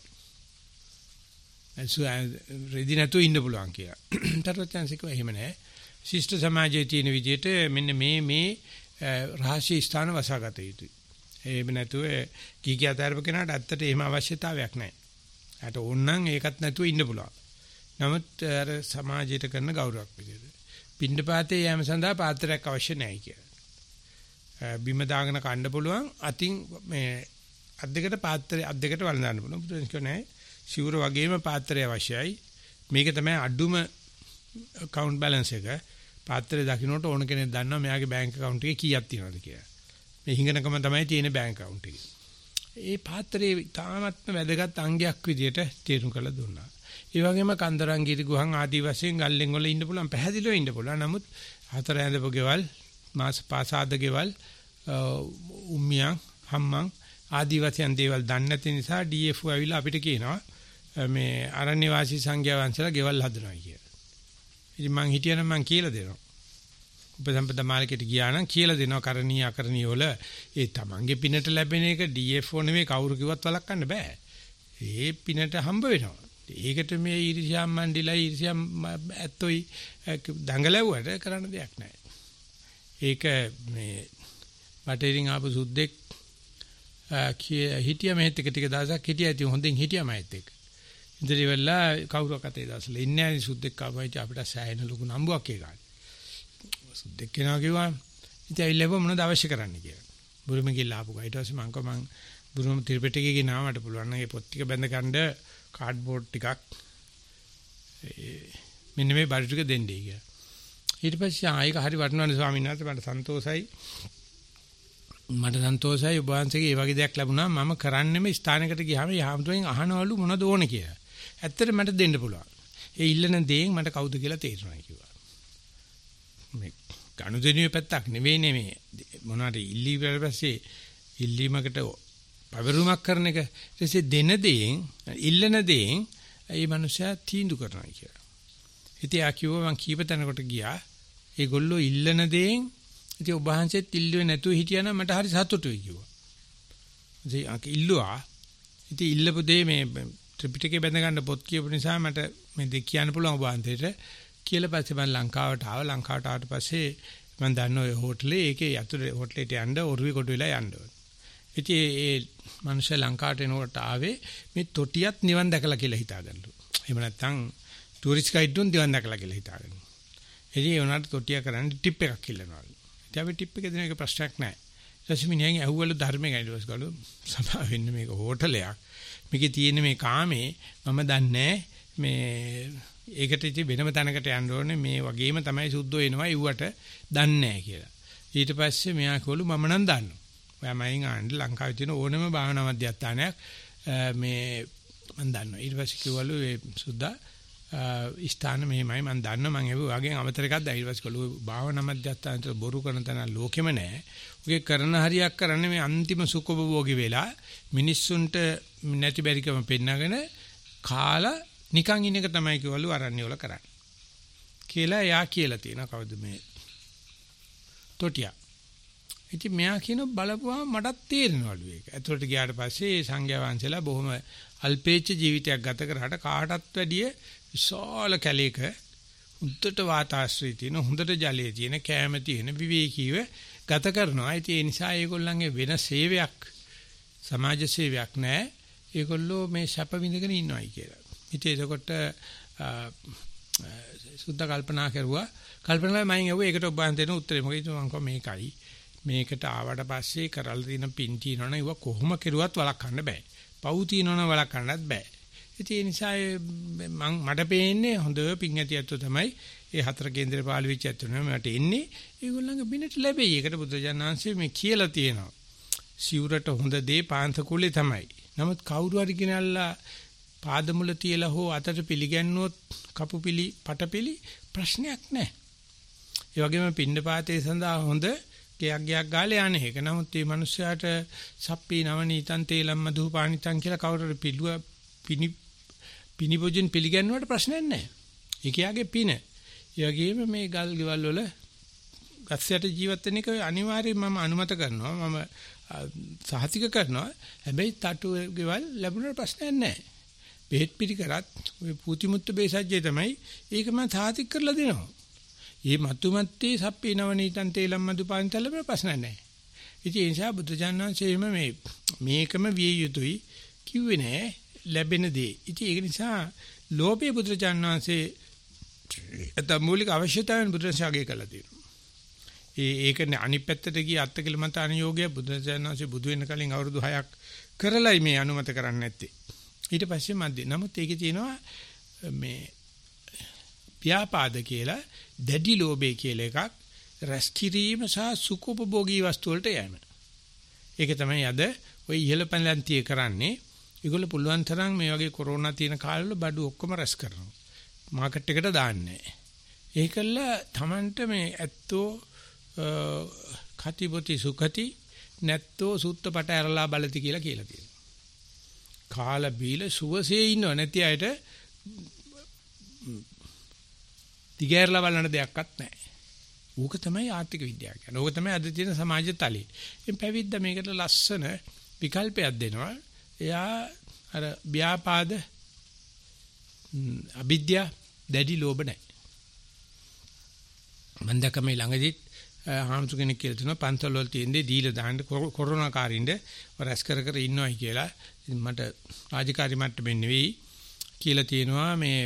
එසු රෙදි නැතුව ඉන්න පුළුවන් කියලා. සරුවච්චන්හන්සේ කිව්වා එහෙම නැහැ. ශිෂ්ට සමාජයේ තියෙන විදිහට මෙන්න මේ මේ රහස්‍ය ස්ථාන වසාගත යුතුයි. එහෙම නැතුව කීකිය අතරප කෙනාට ඇත්තට එහෙම අවශ්‍යතාවයක් නැහැ. යාට ඕනනම් ඒකත් නැතුව ඉන්න පුළුවන්. නමුත් අර සමාජයට කරන ගෞරවයක් විදිහට පින්ඩපාතේ යෑම සඳහා පාත්‍රයක් අවශ්‍ය නැහැ කියලා. බිම දාගෙන කන්න පුළුවන් අතින් මේ අත් දෙකට පාත්‍රය අත් දෙකට වළඳන්න පුළුවන්. පුදුම කියන්නේ සිවුර වගේම පාත්‍රය අවශ්‍යයි. මේක තමයි අඩුම account balance එක. පාත්‍රය දකින්නට ඕන කෙනෙක් දන්නවා මෙයාගේ බැංක account එකේ කීයක් තියෙනවද කියලා. මේ හිඟනකම තමයි තියෙන බැංක account එකේ. ඒ පාත්‍රයේ තාමත්ම වැදගත් අංගයක් විදිහට තීරණය කළා දුන්නා. ඒ වගේම කන්දරංගීති ගුවන් ආදී වශයෙන් ගල්ලෙන් වල ඉන්න පුළුවන් පැහැදිලිව ඉන්න පුළුවන්. නමුත් හතර ඇඳපු ගෙවල් මාස පාසාද ගෙවල් උම්මියන් හම්මන් ආදී වශයෙන් දේවල් දන්නේ නැති නිසා ඩී එෆ් ඇවිල්ලා අපිට කියනවා මේ අරණ්‍ය වාසී සංඝයා වහන්සේලා ගෙවල් හදනවා කියලා. ඉතින් මං හිටියනම් මං කියලා දෙනවා. උපසම්පදා මාර්ගයට ගියා නම් කියලා දෙනවා කරණීය අකරණීය වල ඒ තමන්ගේ පිනට ලැබෙන එක ඩී එෆ් ඕ නෙමෙයි කවුරු කිව්වත් වළක්වන්න බෑ. ඒ පිනට හම්බ වෙනවා. ඒකට මේ ඊර්ෂ්‍යා මණ්ඩිලා ඊර්ෂ්‍යා ඇත්තොයි දඟලවුවට කරන්න දෙයක් නැහැ. ඒක මේ බටේරින් ආපු සුද්දෙක් හිටියා මෙහෙත් එක ටික දවසක් හිටියා ඉතින් හොඳින් හිටියා මයිත් එක්ක. ඉතින් වෙලා කවුරක් අතේ දවසල ඉන්නේ නැහැ සුද්දෙක් ආවයි අපිට සෑහෙන ලොකු නම්බුවක් ඒ ගන්න. සුද්දෙක් කෙනා කිව්වා ඉතින් ඇවිල්ලා මොනවද අවශ්‍ය කරන්න කියලා. බුරුම ගිහලා ආපු ගා ඊට පස්සේ මං කව මං බුරුම ත්‍රිපිටකයේ ගෙනාව මට පුළුවන් නම් ඒ පොත් ටික බැඳ ගන්න කාඩ්බෝඩ් ටිකක් මෙන්න මේ බඩු ටික දෙන්නයි කියලා. ඊට පස්සේ ආයෙක හරි වටිනවනේ ස්වාමීන් වහන්සේ මට සන්තෝසයි මට සන්තෝසයි ඔබ වහන්සේගේ මේ වගේ දෙයක් ලැබුණා මම කරන්නෙම ස්ථානයකට ගියාම යහමතුෙන් අහනවලු මොනවද ඕනේ කියලා. ඇත්තට මට දෙන්න පුළුවන්. ඒ ඉල්ලන දේෙන් මට කවුද කියලා තේරුණා කිව්වා. මේ ගනුදෙනුවේ පැත්තක් නෙවෙයි නෙමෙයි මොනවාට ඉල්ලි පස්සේ ඉල්ලීමකට පවරුමක් කරන එක. ඊටසේ දෙන දේෙන් ඉල්ලන දේෙන් ඒ මනුස්සයා තීන්දුව කරනවා කියලා. ඉතින් ආ කිව්වා මං කීප තැනකට ගියා. ඒගොල්ලෝ ඉල්ලන දේෙන් ඉතින් ඔබ වහන්සේත් ඉල්ලුවේ නැතුව හිටියනම් මට හරි සතුටුයි කිව්වා. ඉතින් ආ ඉල්ලුවා. ඉතින් ඉල්ලපු දේ මේ ත්‍රිපිටකේ බැඳ ගන්න පොත් කියපු නිසා මට මේ දෙක කියන්න පුළුවන් ඔබ වහන්සේට කියලා පස්සේ මම ලංකාවට ආවා. ලංකාවට ආවට පස්සේ මම දන්න ඔය හෝටලේ ඒකේ යතුරු හෝටලෙට යන්න ඔරුවේ කොට වෙලා යන්න ඕනේ. ඉතින් ඒ මනුෂ්‍ය ලංකාවට එනකොට ආවේ මේ තොටියත් නිවන් දැකලා කියලා හිතාගන්නලු. එහෙම නැත්නම් ටූරිස්ට් ගයිඩ් උන් නිවන් දැකලා කියලා හිතාගන්න. ඉතින් ඒ උනාට තොටිය කරන්න ටිප් එකක් ඉල්ලනවලු. ඉතින් අපි ටිප් එක දෙන එක ප්‍රශ්නයක් නැහැ. රශ්මිනියන් ඇහුවලු ධර්මයේ ගැනීමස් ගලු සමා වෙන්න මේක හෝටලයක්. මේකේ තියෙන මේ කාමේ මම දන්නේ මේ ඒකට ඉතින් වෙනම තැනකට යන්න ඕනේ මේ වගේම තමයි සුද්ධෝ එනවා ඉව්වට දන්නේ නැහැ කියලා. ඊට පස්සේ මෙයා කිව්වලු මම නම් දන්නවා. ඔයා මයින් ආන්න ලංකාවේ තියෙන ඕනම භාවනා මධ්‍යස්ථානයක් මේ මම දන්නවා. ඊට පස්සේ කිව්වලු ඒ සුද්දා ස්ථාන මෙහෙමයි මම දන්න මම ඒ වගේ අමතර එකක් දැයිවස් කළු භාවනා මධ්‍යස්ථානතර බොරු කරන තැන ලෝකෙම නැහැ. ඔගේ කරන හරියක් කරන්නේ මේ අන්තිම සුඛභෝගී වෙලා මිනිස්සුන්ට නැති බැරිකම පෙන්නගෙන කාලා නිකන් ඉන්න එක තමයි කිව්වලු අරන්නේ වල කරන්නේ. කියලා එයා කියලා තියෙනවා කවුද මේ තොටියා. ඉතින් මෙයා කියන බලපුවාම මටත් තේරෙනවලු ඒක. ඇතුළට ගියාට පස්සේ සංඝයා වහන්සේලා බොහොම අල්පේච්ඡ ජීවිතයක් ගත කරාට කාටත් වැඩිය විශාල කැලේක හොඳට වාතාශ්‍රය තියෙන හොඳට ජලයේ තියෙන කැම තියෙන විවේකීව ගත කරනවා. ඉතින් ඒ නිසා ඒගොල්ලන්ගේ වෙන සේවයක් සමාජ සේවයක් නැහැ. ඒගොල්ලෝ මේ සැප විඳගෙන ඉන්නවයි කියලා. ඉතින් ඒකට සුද්ධ කල්පනා කරුවා. කල්පනාලා මම ඇහුවා ඒකට ඔබ වහන්සේ දෙන උත්තරේ මොකද? මම කිව්වා මේකයි. මේකට ආවට පස්සේ කරලා තියෙන පින් තියනවනේ ඒව කොහොම කෙරුවත් වළක්වන්න බෑ. පව් තියනවනේ වළක්වන්නත් බෑ. ඉතින් ඒ නිසා මම මට පේන්නේ හොඳ පින් ඇති ඇත්තෝ තමයි ඒ හතර කේන්දර පාළු වෙච්ච ඇත්තෝ නෙමෙයි මට එන්නේ. ඒගොල්ලන්ගේ බිනට ලැබෙයි. ඒකට බුදුජානනාංශයේ මේ කියලා තියෙනවා. සිවුරට හොඳ දේ පාන්ත කුලේ තමයි. නමුත් කවුරු හරි කෙනල්ලා පාදමුල තියලා හෝ අතට පිළිගන්නොත් කපුපිලි පටපිලි ප්‍රශ්නයක් නැහැ. ඒ වගේම පින්නපාතේ සඳහා හොඳ ගයක් ගයක් ගාලේ යන්නේ. ඒක නමුත් මේ මිනිස්යාට සප්පී නවනීතං තේලම් මధుපානිතං කියලා කවුරුර පිළුව පිනි පිනිපොජෙන් පිළිගන්නවට ප්‍රශ්නයක් නැහැ. ඒක යාගේ පින. ඒ වගේම මේ ගල් ගෙවල් වල ගස්යට ජීවත් වෙන එක අනිවාර්යයෙන් මම අනුමත කරනවා. මම සහතික කරනවා. හැබැයි තටු ගෙවල් ලැබුණාට ප්‍රශ්නයක් නැහැ. බෙහෙත් පිළිකරත් ඔය පූතිමුත්ත බේසජ්ජේ තමයි ඒක මම සහතික කරලා දෙනවා. මේ මතුමත්තේ සප්පේ නවනීතං තේලම් මදුපානිතං ලැබෙන ප්‍රශ්න නැහැ. ඉතින් ඒ නිසා බුදුජානනාංශයේම මේ මේකම විය යුතුයි කිව්වේ නෑ ලැබෙන දේ. ඉතින් ඒක නිසා ලෝභයේ බුදුජානනාංශයේ අත මූලික අවශ්‍යතාවයන් බුදුරජාණන්ගේ කළා තියෙනවා. ඒ ඒකනේ අනිත් පැත්තට ගිය අත්කලමත අනුയോഗය බුදුජානනාංශයේ බුදු වෙන කලින් අවුරුදු හයක් කරලයි මේ අනුමත කරන්නේ නැත්තේ. ඊට පස්සේ මැද නමුත් ඒකේ තියෙනවා මේ ව්‍යාපාද කියලා දැඩි ලෝභය කියලා එකක් රැස් කිරීම සහ සුඛෝපභෝගී වස්තු වලට යෑම. ඒක තමයි අද ඔය ඉහළ පැලැන්තිය කරන්නේ. ඒගොල්ලෝ පුළුවන් තරම් මේ වගේ කොරෝනා තියෙන කාලවල බඩු ඔක්කොම රැස් කරනවා. මාකට් එකට දාන්නේ. ඒකල්ල Tamanට මේ ඇත්තෝ කතිපොති සුඛති නැත්තෝ සුත්තපට ඇරලා බලති කියලා කියලා තියෙනවා. කාලා බීලා සුවසේ ඉන්නව නැති අයට දිගෑරලා බලන දෙයක්වත් නැහැ. ඌක තමයි ආර්ථික විද්‍යාව කියන්නේ. ඕක තමයි අද තියෙන සමාජ තලයේ. එම් පැවිද්ද මේකට ලස්සන විකල්පයක් දෙනවා. එයා අර ව්‍යාපාද අවිද්‍යා දැඩි ලෝභ නැහැ. මම දැක්ක මේ ළඟදිත් හාමුදුර කෙනෙක් කියලා තුන පන්සල් වල තියෙන්නේ දීලා දාන්න කොරෝනා කාරින්ද රැස් කර කර ඉන්නවයි කියලා. මට රාජකාරී මට්ටමින් නෙවෙයි කියලා තියෙනවා මේ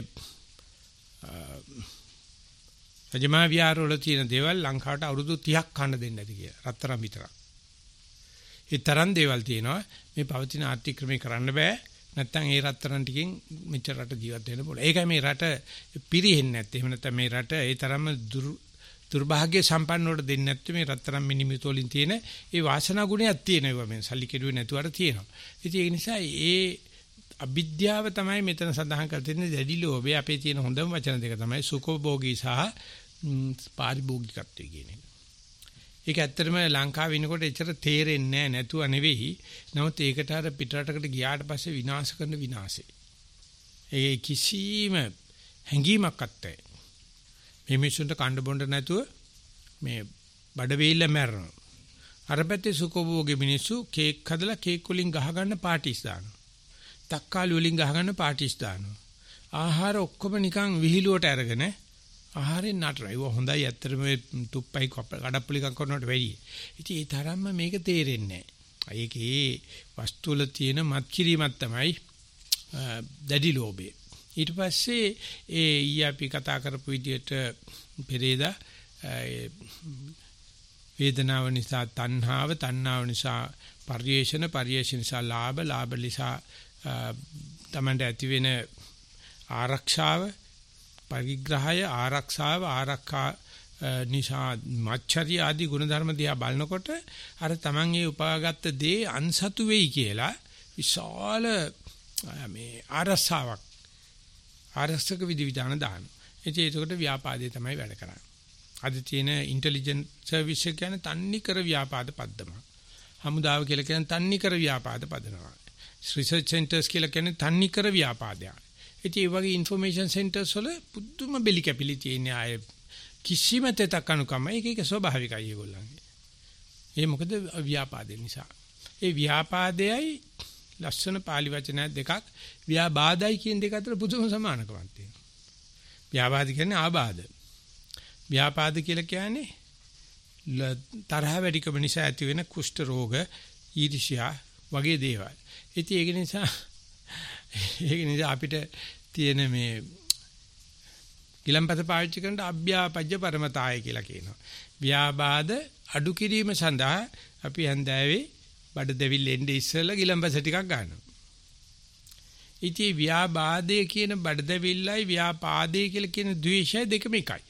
රජමා විහාරවල තියෙන දේවල් ලංකාවට අවුරුදු තිහක් කන්න දෙන්නේ නැති කියලා. රත්තරන් විතරක්. ඒ තරම් දේවල් තියෙනවා මේ පවතින ආර්ථික ක්‍රමේ කරන්න බෑ. නැත්තම් ඒ රත්තරන් ටිකෙන් මෙච්චර රට ජීවත් වෙන්න පුළුවන්. ඒකයි මේ රට පිරෙන්නේ නැත්තේ. එහෙම නැත්නම් මේ රට ඒ තරම්ම දුර්භාග්‍ය සම්පන්න වලට දෙන්නේ නැත්තේ මේ රත්තරන් මිනිමිතු වලින් තියෙන ඒ වාසනා ගුණයක් තියෙනවා. මේ සල්ලි කෙරුවේ නැතුවට තියෙනවා. ඉතින් ඒ නිසා ඒ අවිද්‍යාව තමයි මෙතන සඳහන් කර තියෙන්නේ දැඩි ලෝභය. අපේ තියෙන හොඳම වචන දෙක තමයි සුඛෝභෝගී සහ පාරිභෝගිකත්වය කියන එක. ඒක ඇත්තටම ලංකාවේ ඉනකොට එච්චර තේරෙන්නේ නැහැ නැතුව නෙවෙයි. නමුත් ඒකට අර පිටරටකට ගියාට පස්සේ විනාශ කරන විනාශේ. ඒ කිසිම හැඟීමක් අත්තේ. මේ මිනිසුන්ට කණ්ඩ බොණ්ඩ නැතුව මේ බඩ වේල්ල මැරනවා. අර පැත්තේ සුඛෝභෝගී මිනිස්සු කේක් හදලා කේක් වලින් ගහ ගන්න පාටිස් දානවා. තක්කාලි වලින් ගහ ගන්න පාටිස් දානවා. ආහාර ඔක්කොම නිකන් විහිළුවට අරගෙන ආහාරෙන් නටරයි. ඒක හොඳයි ඇත්තටම මේ තුප්පයි කඩප්පුලිකම් කරනවට වැඩියි. ඉතින් ඒ තරම්ම මේක තේරෙන්නේ නැහැ. ඒකේ වස්තු වල තියෙන මත් කිරීමක් තමයි දැඩි ලෝභය. ඊට පස්සේ ඒ ඊ අපි කතා කරපු විදිහට පෙරේදා වේදනාව නිසා තණ්හාව, තණ්හාව නිසා පරිේශන, පරිේශන නිසා ලාභ, ලාභ නිසා තමන්ට ඇති වෙන ආරක්ෂාව, පරිග්‍රහය, ආරක්ෂාව, ආරක්ෂා නිසා මච්චරිය ආදී ගුණධර්ම දිහා බලනකොට අර තමන් ඒ උපාගත්ත දේ අන්සතු වෙයි කියලා විශාල මේ ආරස්සාවක් ආරක්ෂක විධිවිධාන දානවා. ඉතින් ඒකට ව්‍යාපාදේ තමයි වැඩ කරන්නේ. අද තියෙන ඉන්ටෙලිජන්ට් සර්විස් එක කියන්නේ තන්නේ කර ව්‍යාපාද පද්දම. හමුදාව කියලා කියන්නේ තන්නේ කර ව්‍යාපාද පදනවා. රිසර්ච් සෙන්ටර්ස් කියලා කියන්නේ තන්නේ කර ව්‍යාපාදයක්. ඉතින් මේ වගේ ইনফরমේෂන් සෙන්ටර්ස් වල පුදුම බෙලි කැපිලි තියෙන අය කිසිම තෙතක් අනුකම ඒක ඒක ස්වභාවිකයි ඒගොල්ලන්ගේ. ඒ මොකද ව්‍යාපාදේ නිසා. ඒ ව්‍යාපාදයයි ලස්සන පාලි වචන දෙකක් ව්‍යාබාධයි කියන දෙක අතර පුදුම සමානකමක් තියෙනවා. ව්‍යාබාධ කියන්නේ ආබාධ. ව්‍යාපාද කියලා කියන්නේ තරහ වැඩිකම නිසා ඇති වෙන කුෂ්ඨ රෝග, ඊර්ෂ්‍යා වගේ දේවල්. ඉතින් ඒක නිසා ඒක නිසා අපිට තියෙන මේ ගිලම්පත පාවිච්චි කරන අභ්‍යාපජ්‍ය පරමතාය කියලා කියනවා. ව්‍යාබාධ අඩු කිරීම සඳහා අපි හන්දාවේ බඩ දෙවිල් එන්නේ ඉස්සෙල්ලා ගිලම්පස ටිකක් ගන්නවා. ඉතින් ව්‍යාබාධය කියන බඩ දෙවිල්ලයි ව්‍යාපාදේ කියලා කියන ද්වේෂය දෙකම එකයි.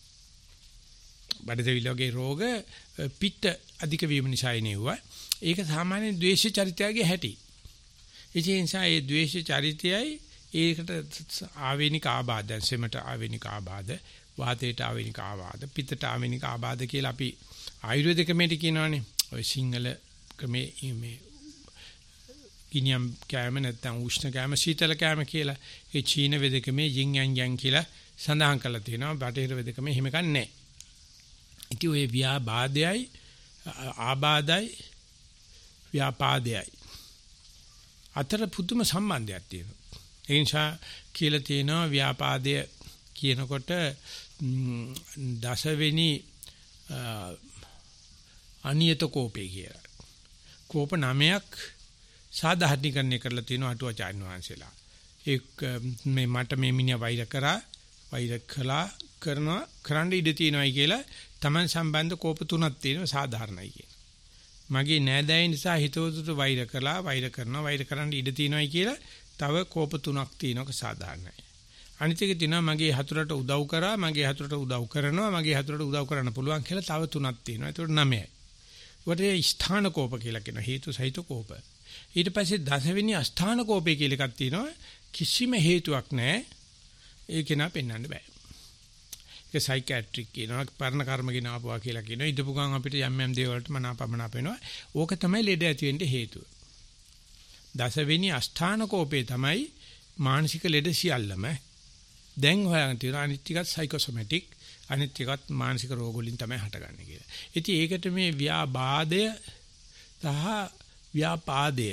බඩ දෙවිල්ල වගේ රෝග පිත්ත අධික වීම නිසා එනවා. ඒක සාමාන්‍ය ද්වේෂ චරිතයගේ හැටි. ඒ නිසා ඒ ද්වේෂ චරිතයයි ඒකට ආවේනික ආබාධ, සෙමට ආවේනික ආබාධ, වාතයට ආවේනික ආබාධ, පිත්තට ආවේනික ආබාධ කියලා අපි ආයුර්වේද ක්‍රමයට කියනවානේ. ඔය සිංහල ක්‍රමේ මේ ගිනියම් කෑම නැත්නම් උෂ්ණ කෑම, සීතල කෑම කියලා ඒ චීන වේදකමේ යින් යන් යන් කියලා සඳහන් කරලා තියෙනවා. බටහිර වේදකමේ එහෙම කන්නේ නැහැ. ඉතින් ඔය ව්‍යාබාධයයි ආබාධයයි ව්‍යාපාදයයි අතර පුදුම සම්බන්ධයක් තියෙනවා. ඒ නිසා කියලා තියෙනවා ව්‍යාපාදය කියනකොට දසවෙනි අනියත කෝපේ කියලා. කෝප නමයක් සාධාරණීකරණය කරලා තියෙනවා අටුවාචාර්ය වහන්සේලා. ඒ මේ මට මේ මිනිහා වෛර කරා වෛර කළා කරනවා කරන්න ඉඩ තියෙනවායි කියලා Taman සම්බන්ධ කෝප තුනක් තියෙනවා සාධාරණයි කියන. මගේ නෑදෑයන් නිසා හිතවතුන්ට වෛර කළා වෛර කරනවා වෛර කරන්න ඉඩ තියෙනවායි කියලා තව කෝප තුනක් තියෙනක සාධාරණයි. අනිත් එක තියෙනවා මගේ හතුරට උදව් කරා මගේ හතුරට උදව් කරනවා මගේ හතුරට උදව් කරන්න පුළුවන් කියලා තව තුනක් තියෙනවා. ඒකට නවයයි. ඒකට ස්ථාන කෝප කියලා කියනවා හේතු සහිත කෝප. ඊට පස්සේ දසවෙනි අස්ථාන කෝපය කියලා එකක් තියෙනවා. කිසිම හේතුවක් නැහැ. ඒක නා පෙන්වන්න බෑ. ඒක සයිකියාට්‍රික් කියනවා පරණ කර්ම ගෙන ආපුවා කියලා කියනවා. ඉදපු ගමන් අපිට යම් යම් දේවල්ට මනාපමනාප වෙනවා. ඕක තමයි ලෙඩ ඇති වෙන්න හේතුව. දසවෙනි අස්ථාන කෝපේ තමයි මානසික ලෙඩ සියල්ලම දැන් හොයන් තියෙන අනිත් ටිකත් සයිකෝසොමැටික් අනිත් ටිකත් මානසික රෝග වලින් තමයි හටගන්නේ කියලා. ඉතින් ඒකට මේ ව්‍යාබාධය සහ ව්‍යාපාදය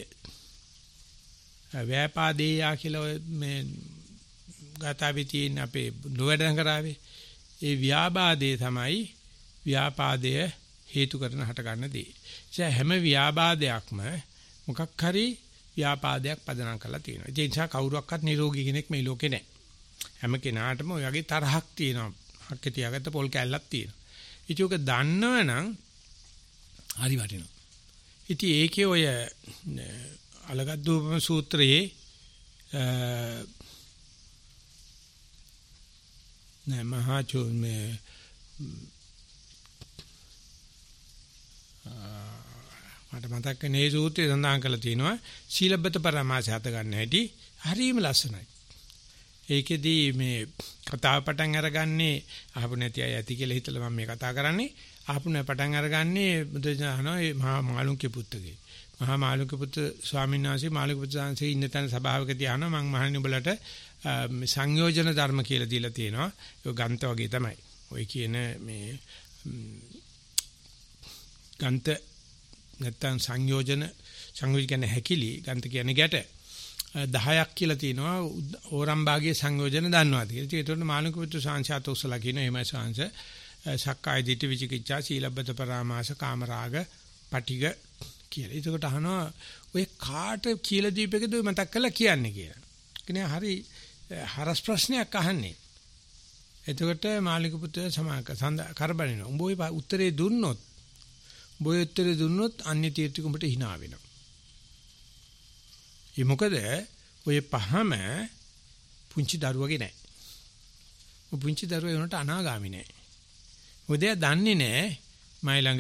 ව්‍යාපාදේයා කියලා මේ ගාථාවේ තියෙන අපේ නොවැඩන කරාවේ ඒ ව්‍යාබාධය තමයි ව්‍යාපාදය හේතු කරන හට ගන්න දේ. ඒ හැම ව්‍යාබාධයක්ම මොකක් හරි ව්‍යාපාදයක් පදනම් කරලා තියෙනවා. ඒ නිසා කවුරුවක්වත් නිරෝගී කෙනෙක් මේ ලෝකේ නැහැ. හැම කෙනාටම ඔය වගේ තරහක් තියෙනවා. හක්කේ තියාගත්ත පොල් කැල්ලක් තියෙනවා. ඉතින් ඔක දන්නවනම් හරි වටිනවා. ඉතින් ඒකේ ඔය අලගද්දූපම සූත්‍රයේ නෑ මහා චෝමේ මට මතක් වෙන්නේ සූත්‍රය සඳහන් කරලා තියෙනවා සීලබ්බත පරමාස හත ගන්න හැටි හරිම ලස්සනයි. ඒකෙදී මේ කතාව පටන් අරගන්නේ අහපු නැති අය ඇති කියලා හිතලා මම මේ කතා කරන්නේ. අහපු නැ පටන් අරගන්නේ බුදුජානෝ මේ මහා මාළුන්ගේ පුත්‍රගේ. මහා මාළුන්ගේ පුත්‍ර ස්වාමීන් වහන්සේ මාළුන්ගේ පුත්‍ර සංසේ ඉන්න තැන සභාවකදී අහනවා මම මහණනි උඹලට සංයෝජන ධර්ම කියලා දීලා තියෙනවා. ඒක ගන්ත වගේ තමයි. ඔය කියන මේ ගන්ත නැත්තම් සංයෝජන සංයෝජන කියන්නේ හැකිලි ගන්ත කියන්නේ ගැට දහයක් කියලා තියෙනවා. ඕරම් භාගයේ සංයෝජන දන්නවාද කියලා. ඒක ඒතකොට මාළුන්ගේ පුත්‍ර සංසාත උසලා කියන එහෙමයි සංස සක්කාය දිට්ඨි විචිකිච්ඡා සීලබ්බත පරාමාස කාමරාග පටිග කියලා. ඒකට අහනවා ඔය කාට කියලා දීපේකද මතක් කරලා කියන්නේ කියලා. කියන්නේ හරි හරස් ප්‍රශ්නයක් අහන්නේ. එතකොට මාළික පුත්‍රයා සමාක කරබනිනවා. උඹ ඔය උත්තරේ දුන්නොත් උඹ ඔය උත්තරේ දුන්නොත් අන්‍ය තීර්ථික උඹට hina වෙනවා. ඒ මොකද ඔය පහම පුංචි දරුවගේ නැහැ. ඔය පුංචි දරුවා වෙනට අනාගාමි නැහැ. මොකද එයා දන්නේ නැහැ මයි ළඟ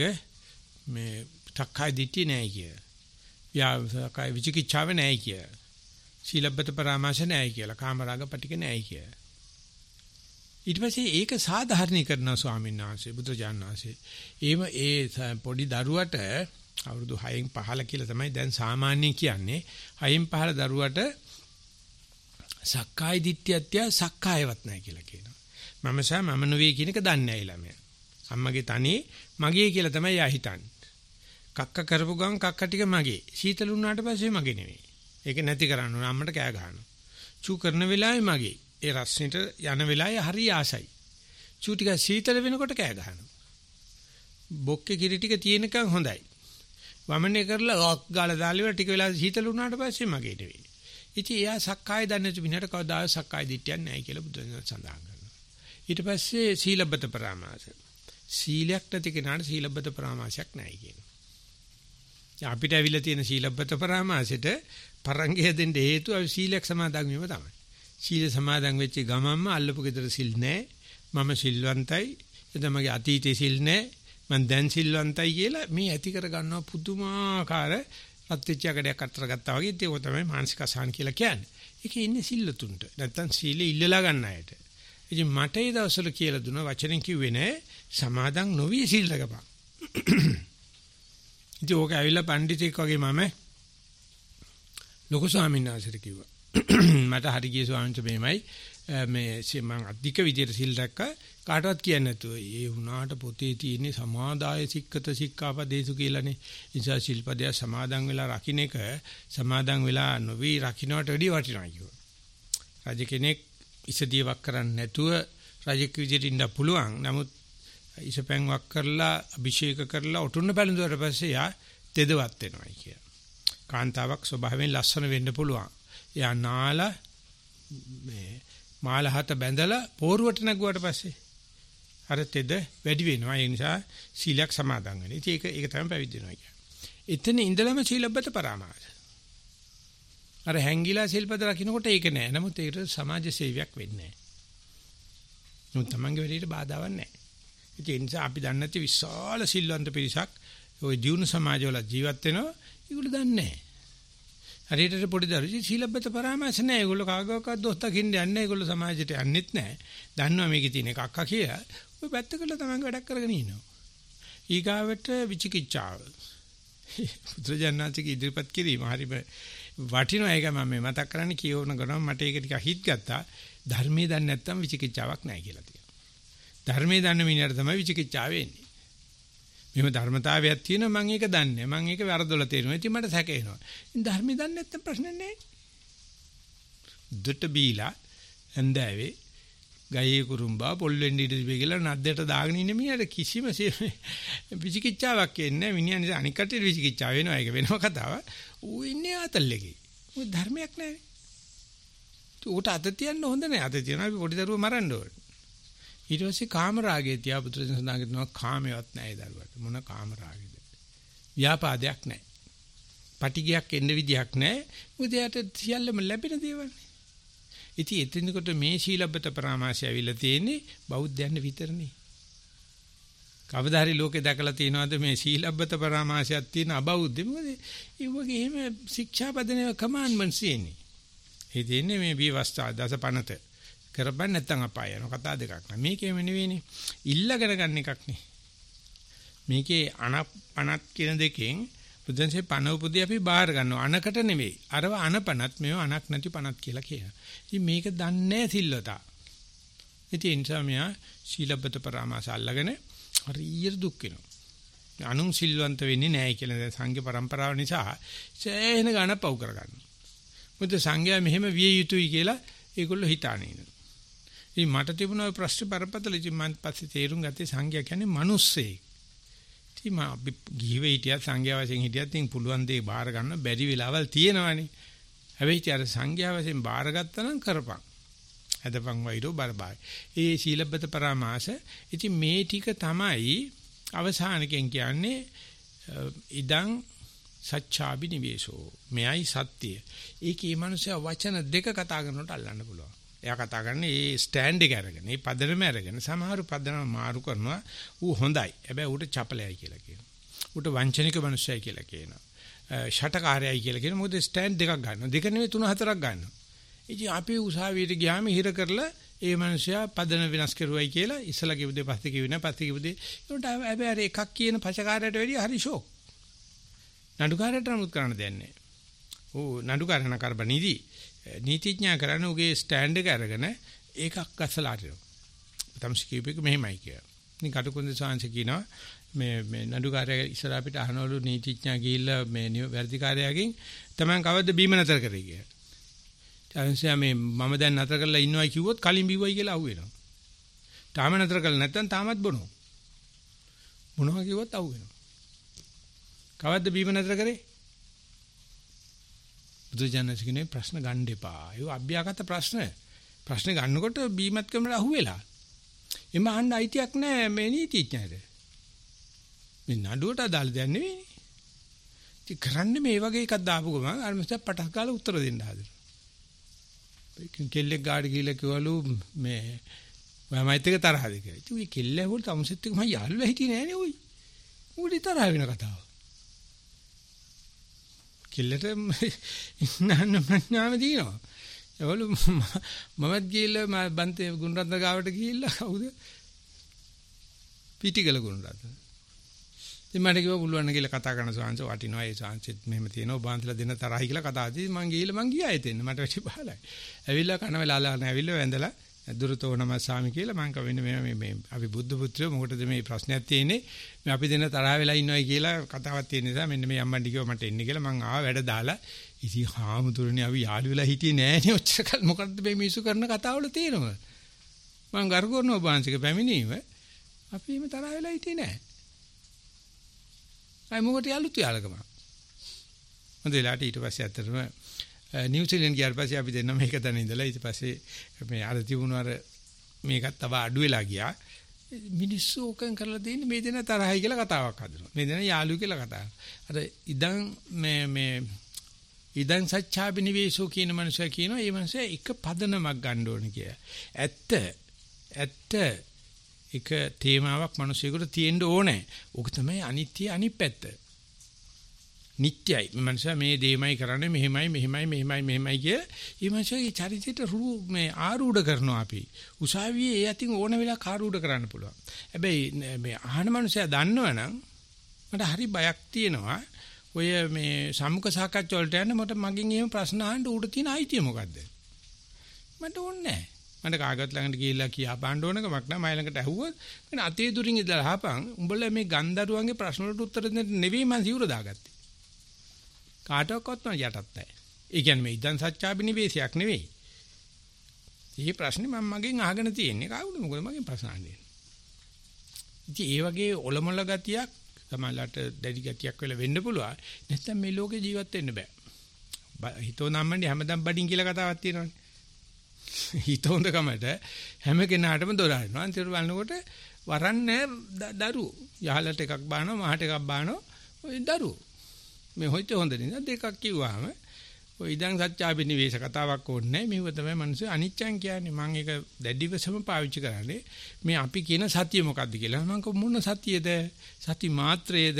මේ තක්කයි දිටි නැහැ කිය. යා සක්කයි විචිකිච්ඡාව නැහැ කිය. සීලබ්බත පරාමාස නැහැ කියලා. කාමරාග පටික නැහැ කියලා. ඊට පස්සේ ඒක සාධාරණීකරණ ස්වාමීන් වහන්සේ බුදුජානක වහන්සේ. එහෙම ඒ පොඩි දරුවට අවුරුදු හයෙන් පහළ කියලා තමයි දැන් සාමාන්‍යයෙන් කියන්නේ. හයෙන් පහළ දරුවට සක්කාය දිට්ඨියත්‍ය සක්කායවත් නැහැ කියලා කියනවා. මම සහ මම නෙවෙයි කියන එක දන්නේ නැහැ ළමයා. අම්මගේ තනේ මගේ කියලා තමයි යා හිතන්නේ. කක්ක කරපු ගමන් කක්ක ටික මගේ. සීතල වුණාට පස්සේ මගේ නෙවෙයි. ඒක නැති කරන්න ඕන අම්මට කෑ ගහනවා. චූ කරන වෙලාවේ මගේ. ඒ රස්නෙට යන වෙලාවේ හරි ආසයි. චූ ටික සීතල වෙනකොට කෑ ගහනවා. බොක්කේ කිරි ටික තියෙනකන් හොඳයි. වමනේ කරලා ඔක් ගාලා දාලා ටික වෙලා සීතල වුණාට පස්සේ මගේ නෙවෙයි. ඉතින් එයා සක්කාය දන්නේ නැති මිනිහට කවදාවත් සක්කාය දිට්ඨියක් නැහැ කියලා බුදුන් සඳහන් කරනවා. ඊට පස්සේ සීලබ්බත පරාමාස. සීලයක් නැති කෙනාට සීලබ්බත පරාමාසයක් නැහැ කියනවා. අපිට ඇවිල්ලා තියෙන සීලබ්බත පරාමාසෙට පරංගය දෙන්න හේතුව අපි සීලයක් සමාදන් වීම තමයි. සීල සමාදන් වෙච්ච ගමන්ම අල්ලපු ගෙදර සිල් නැහැ. මම සිල්වන්තයි. එතන මගේ අතීතේ සිල් නැහැ. මං දැන් සිල්වන්තයි කියලා මේ ඇති කර ගන්නවා පුදුමාකාර ප්‍රත්‍යක්ෂයකටයක් අතර ගත්තා වගේ. ඒක තමයි මානසික අසහන කියලා කියන්නේ. ඒකේ ඉන්නේ සිල්ලතුන්ට. නැත්තම් සීලෙ ඉල්ලලා ගන්න අයට. ඉතින් මට ඒ දවස්වල කියලා දුන වචනෙන් කිව්වේ නෑ සමාදන් නොවි සීල් රැකපන්. ඉතින් ඕක ඇවිල්ලා පඬිතෙක් වගේ මම ලොකු ස්වාමීන් වහන්සේට කිව්වා. මට හරි ගිය ස්වාමීන් වහන්සේ මේමයි මේ මම අධික විදියට සිල් රැක්ක කාටවත් කියන්නේ නැතුව ඒ වුණාට පොතේ තියෙන සමාදාය සික්කත සික්ඛාපදේසු කියලානේ. නිසා ශිල්පදය සමාදන් වෙලා රකින්න එක සමාදන් වෙලා නොවි රකින්නට වැඩිය වටිනවා කිව්වා. රජ කෙනෙක් ඉසදීවක් කරන්නේ නැතුව රජෙක් විදියට ඉන්න පුළුවන්. නමුත් ඉසපැන් වක් කරලා අභිෂේක කරලා ඔටුන්න බැලඳුවාට පස්සේ යා තෙදවත් වෙනවා කියලා. කාන්තාවක් ස්වභාවයෙන් ලස්සන වෙන්න පුළුවන්. එයා නාලා මේ මාලහත බැඳලා පෝරුවට නැගුවාට පස්සේ අර තෙද වැඩි වෙනවා. ඒ නිසා සීලයක් සමාදන් වෙනවා. ඉතින් ඒක ඒක තමයි පැවිදි වෙනවා කියන්නේ. එතන ඉඳලම සීලබ්බත පරාමාස. අර හැංගිලා සිල්පද රකින්නකොට ඒක නෑ. නමුත් ඒකට සමාජ සේවයක් වෙන්නේ නෑ. නමුත් තමන්ගේ වැඩේට බාධාවක් නෑ. ඒ නිසා අපි දන්නේ නැති විශාල සිල්වන්ත පිරිසක් ওই දියුණු සමාජවල ජීවත් වෙනවා. ඒගොල්ලෝ දන්නේ නෑ. හරියට පොඩි දරුවෝ සීලබ්බත පරාමාස නෑ. ඒගොල්ලෝ කාගවකවත් දොස් දකින්න යන්නේ නෑ. ඒගොල්ලෝ සමාජයට යන්නෙත් නෑ. දන්නවා මේකේ තියෙන එකක් අක්කා කියලා. ඔය පැත්තකට තමන්ගේ වැඩක් කරගෙන ඉන්නවා. ඊගාවට විචිකිච්ඡාව. පුත්‍රජනනාතික ඉදිරිපත් කිරීම හරිම වටිනවා. ඒක මම මතක් කරන්නේ කියවන ගමන් මට ඒක ටිකක් හිත් ගත්තා. ධර්මයේ දන්නේ නැත්තම් විචිකිච්ඡාවක් නැහැ කියලා තියෙනවා. ධර්මයේ දන්න මිනිහට තමයි විචිකිච්ඡාව එන්නේ. මෙහෙම ධර්මතාවයක් තියෙනවා මම ඒක දන්නේ. මම ඒක වරදොල තේරෙනවා. ඉතින් මට සැක එනවා. ඉතින් ධර්මයේ දන්නේ නැත්තම් ප්‍රශ්න නැහැ. දුට බීලා හන්දාවේ ගයේ කුරුම්බා පොල්වෙන් ඉඳි තිබේ කියලා නද්දට දාගෙන ඉන්න මිනිහට කිසිම විචිකිච්ඡාවක් එන්නේ නැහැ. මිනිහා නිසා අනික් කටේ විචිකිච්ඡාව වෙනවා. ඒක වෙනම කතාවක්. ඌ ඉන්නේ ආතල්ලකේ. මොකද ධර්මයක් නැහැ. ඌට අත තියන්න හොඳ නැහැ. අත තියනවා අපි පොඩි දරුවෝ මරන්න ඕනේ. ඊට පස්සේ කාමරාගය තියා පුත්‍රයන් සඳහන් කරනවා කාමයක් නැහැ දරුවට. මොන කාමරාගයද? ව්‍යාපාදයක් නැහැ. පටිගයක් එන්න විදියක් නැහැ. උදේට සියල්ලම ලැබෙන දේවල්. ඉතින් එතනකොට මේ සීලබ්බත පරාමාසය ඇවිල්ලා තියෙන්නේ බෞද්ධයන් විතරනේ. කවදා හරි ලෝකේ දැකලා තියෙනවද මේ සීලබ්බත පරාමාසයක් තියෙන අබෞද්ධ? මොකද ඒ වගේ එහෙම ශික්ෂාපදනේ කමාන්ඩ්මන්ට්ස් තියෙන්නේ. ඒ තියෙන්නේ මේ විවස්ථා දසපනත කරපන් නැත්තම් අපාය යන කතා දෙකක් නෑ. මේකේම නෙවෙයිනේ. ඉල්ලගෙන ගන්න එකක් නේ. මේකේ අනපනත් කියන දෙකෙන් බුදුන්සේ පණ උපදී අපි බාහිර ගන්නවා. අනකට නෙවෙයි. අරව අනපනත් මේව අනක් නැති පනත් කියලා කියනවා. ඉතින් මේක දන්නේ සිල්වතා. ඉතින් ඒ නිසා මෙයා සීලබ්බත පරාමාස අල්ලගෙන හරියට දුක් වෙනවා. අනුන් සිල්වන්ත වෙන්නේ නැහැ කියලා දැන් සංඝ પરම්පරාව නිසා සෑහෙන ගණ පව් කරගන්නවා. මොකද සංඝයා මෙහෙම විය යුතුයි කියලා ඒගොල්ලෝ හිතානේ ඉන්නවා. ඉතින් මට තිබුණා ප්‍රශ්න බරපතල. ඉතින් මම පස්සේ තේරුම් ගත්තේ සංඝයා කියන්නේ මිනිස්සෙක්. ඉතින් මම ගිහිව හිටියත් සංඝයා වශයෙන් හිටියත් ඉතින් පුළුවන් දේ බාර ගන්න බැරි වෙලාවල් තියෙනවානේ. හැබැයි අර සංඝයා වශයෙන් බාරගත්තා නම් කරපන්. හදපන් වෛරෝ බරබායි. ඒ සීලබ්බත පරාමාස. ඉතින් මේ ටික තමයි අවසානකෙන් කියන්නේ ඉදං සච්ඡාබි නිවේෂෝ. මෙයයි සත්‍ය. ඒකේ මනුස්සයා වචන දෙක කතා කරනකොට අල්ලන්න පුළුවන්. එයා කතා කරන්නේ ඒ ස්ටෑන්ඩ් එක අරගෙන, ඒ පදනම අරගෙන. සමහරු පදනම මාරු කරනවා. ඌ හොඳයි. හැබැයි ඌට චපලයි කියලා කියනවා. ඌට වංචනික මනුස්සයයි කියලා කියනවා. ෂටකාරයයි කියලා කියන මොකද ස්ටෑන්ඩ් දෙකක් ගන්නවා. දෙක නෙවෙයි තුන හතරක් ගන්නවා. ඉතින් අපි උසාවියට ගියාම හිර කරලා ඒ මනුස්සයා පදන වෙනස් කරුවයි කියලා ඉස්සලා කිව්ව දේ පස්සේ කිව්වේ නැහැ. පස්සේ කිව්ව දේ ඒකට හැබැයි එකක් කියන පචකාරයට වැඩිය හරි ෂෝක්. නඩුකාරයට නමුත් කරන්න දෙයක් නැහැ. ඕ නඩුකාරණ කරබනීදී නීතිඥයා කරන්නේ උගේ ස්ටෑන්ඩ් එක අරගෙන ඒකක් ගස්සලා අරිනවා. තමසි කීපෙක මෙහෙමයි කියලා. ඉතින් කටුකුරුන්ද සාංශ කියනවා මේ මේ නඩුකාරයා ඉස්සර අපිට අහනවලු නීතිඥයා ගිහිල්ලා මේ වැඩිකාරයාගෙන් තමයි කවද්ද බීම නතර කරේ කියලා. ඊට මේ මම දැන් නතර කරලා ඉන්නවයි කිව්වොත් කලින් බිව්වයි කියලා අහුවෙනවා. තාම නතර කරලා නැත්නම් තාමත් බොනවා. මොනවා කිව්වොත් අහුවෙනවා. කවද්ද බීම නතර කරේ? බුදුජානකගේ ප්‍රශ්න ගන්න එපා. ඒ අභ්‍යාගත ප්‍රශ්න. ප්‍රශ්න ගන්නකොට බීමත් කමකට අහුවෙලා. එම අහන්න අයිතියක් නැහැ මේ නීතිඥයාට. මේ නඩුවට අදාළ දෙයක් නෙවෙයි. ඉතින් කරන්නේ මේ වගේ එකක් දාපු ගමන් අර මිස්ටර් පටක් ගාලා උත්තර දෙන්න හදනවා. කෙල්ලෙක් ගාඩ ගිහලා කිව්වලු මේ ඔයාමයිත් එක තරහද කියලා. ඉතින් ඔය කෙල්ල ඇහුවල තමුසෙත් එක මම යාළුවා හිටියේ නෑනේ ඔයි. මොකද තරහ වෙන කතාව. කෙල්ලට නන්න මන්නාම දිනවා. ඒවලු මමත් ගිහලා මම බන්තේ ගුණරත්න ගාවට ගිහිල්ලා කවුද? පිටිකල ගුණරත්න. ඉතින් මට කිව්වා පුළුවන් කියලා කතා කරන සාංශ වටිනවා ඒ සාංශෙත් මෙහෙම තියෙනවා බාන්තලා දෙන්න තරහයි කියලා කතා ආදී මං ගිහිල්ලා මං ගියා එතෙන් මට වැඩි බහලයි. ඇවිල්ලා කන වෙලාලා නැවිල්ලා වැඳලා දුරතෝනම සාමි කියලා මං කවෙන්නේ මේ මේ අපි බුද්ධ පුත්‍රයෝ මොකටද මේ ප්‍රශ්නයක් තියෙන්නේ මේ අපි දෙන්න තරහ වෙලා ඉන්නවයි කියලා කතාවක් තියෙන නිසා මෙන්න මේ අම්මන්ඩි කිව්වා මට එන්න කියලා මං ආව වැඩ දාලා ඉතින් හාමුදුරනේ අපි යාළු වෙලා හිටියේ නෑනේ ඔච්චර කල් මොකටද මේ මිනිස්සු කරන කතාවල තියෙනවා මං ගරු කරනවා බාන්සික පැමිණීම අපි මේ තරහ වෙලා හිටියේ නෑ අය මොකට යාළුත් යාලකම හොඳ වෙලාවට ඊට පස්සේ අතරම නිව්සීලන්ත ගියාට පස්සේ අපි දෙන්නම මේක තැන ඉඳලා ඊට පස්සේ මේ අර තිබුණු අර මේකත් තව අඩු වෙලා ගියා මිනිස්සු ඕකෙන් කරලා දෙන්නේ මේ දෙන තරහයි කියලා කතාවක් හදනවා මේ දෙන යාළුවෝ කියලා කතාවක් අර ඉදන් මේ මේ ඉදන් සච්ඡාබිනිවේෂෝ කියන මනුස්සයා කියනවා මේ මනුස්සයා එක පදනමක් ගන්න ඕනේ කියලා ඇත්ත ඇත්ත එක තේමාවක් මිනිසෙකුට තියෙන්න ඕනේ. ඕක තමයි අනිත්‍ය අනිත් පැත්ත. නිට්ටයයි. මනුෂයා මේ දෙයමයි කරන්නේ මෙහෙමයි මෙහෙමයි මෙහෙමයි මෙහෙමයි කිය. මේ මනුෂයාගේ චරිතයට රූ මේ ආරූඪ කරනවා අපි. උසාවියේ ඒ අතින් ඕන වෙලාවක ආරූඪ කරන්න පුළුවන්. හැබැයි මේ අහන මනුෂයා දන්නවනම් මට හරි බයක් තියෙනවා. ඔය මේ සම්මුඛ සාකච්ඡා වලට යන්න මට මගෙන් එහෙම ප්‍රශ්න අහන්න ඌට තියෙන අයිතිය මොකද්ද? මට ඕනේ නැහැ. මට කාගවත් ළඟට ගිහිල්ලා කියා පාන්න ඕන කමක් නැහැ. මයි ළඟට ඇහුවොත් මම අතේ දුරින් ඉඳලා අහපන්. උඹලා මේ ගන්දරුවන්ගේ ප්‍රශ්න වලට උත්තර දෙන්න නෙවෙයි මම සිවුර දාගත්තේ. කාටවත් මම යටත් නැහැ. ඒ කියන්නේ මේ ඉදන් සත්‍යාබිනිවේෂයක් නෙවෙයි. මේ ප්‍රශ්නේ මම මගෙන් අහගෙන තියෙන්නේ කවුද මොකද මගෙන් ප්‍රශ්න අහන්නේ. ඉතින් ඒ වගේ ඔලොමල ගතියක් තමයිලට දැඩි ගතියක් වෙලා වෙන්න පුළුවන්. නැත්නම් මේ ලෝකේ ජීවත් වෙන්න බෑ. හිතෝ නම්මන්නේ හැමදාම බඩින් කියලා කතාවක් තියෙනවානේ. හිත හොඳ කමට හැම කෙනාටම දොර අරිනවා. අන්තිමට බලනකොට වරන්නේ දරු. යහලට එකක් බානවා, මහට එකක් බානවා. ඔය දරු. මේ හොයිත හොඳ නේද? දෙකක් කිව්වහම ඔය ඉදන් සත්‍යාබිනිවේෂ කතාවක් ඕනේ නැහැ. මේව තමයි මිනිස්සු අනිච්චන් කියන්නේ. මම ඒක දැඩිවසම පාවිච්චි කරන්නේ. මේ අපි කියන සතිය මොකද්ද කියලා. මම කො මොන සතියේද? සති මාත්‍රයේද?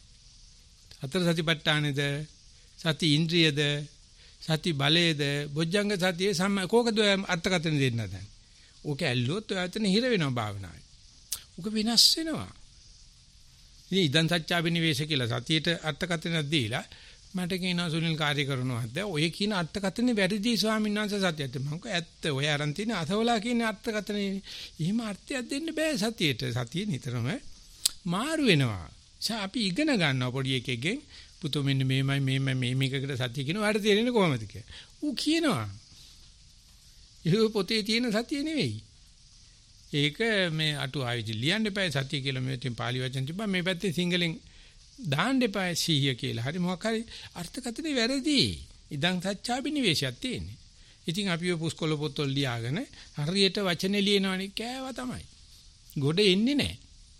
අතර සතිපට්ඨානේද? සති ඉන්ද්‍රියද? සති බලයේද බොජ්ජංග සතියේ සම කෝකද අර්ථකථන දෙන්න දැන්. ඕක ඇල්ලුවොත් ඔය අතන හිර වෙනවා භාවනාවේ. ඕක විනාශ වෙනවා. ඉතින් ඉදන් සත්‍යාබිනිවේෂ කියලා සතියේට අර්ථකථනක් දීලා මට කියනවා සුනිල් කාර්ය කරනවා හද ඔය කියන අර්ථකථනේ වැරදි ස්වාමීන් වහන්සේ සතියට මම කිව්වා ඇත්ත ඔය අරන් තියෙන අසවලා කියන අර්ථකථනේ එහෙම අර්ථයක් දෙන්න බෑ සතියේට. සතිය නිතරම මාරු වෙනවා. අපි ඉගෙන ගන්නවා පොඩි එකෙක්ගෙන් පුතෝ මෙන්න මේමයි මේමයි මේ මේකකට සතිය කියන වැඩ තේරෙන්නේ කොහමද කියලා. ඌ කියනවා. ඒක පොතේ තියෙන සතිය නෙවෙයි. ඒක මේ අටු ආයුධ ලියන්න එපා සතිය කියලා මේ තියෙන පාලි වචන තිබ්බා මේ පැත්තේ සිංහලෙන් දාන්න එපා සීහිය කියලා. හරි මොකක් හරි අර්ථකථනේ වැරදි. ඉදන් සත්‍යාබිනිවේෂයක් තියෙන්නේ. ඉතින් අපි ඔය පුස්කොළ පොත්වල ලියාගෙන හරියට වචනේ ලියනවනේ කෑවා තමයි. ගොඩ එන්නේ නැහැ.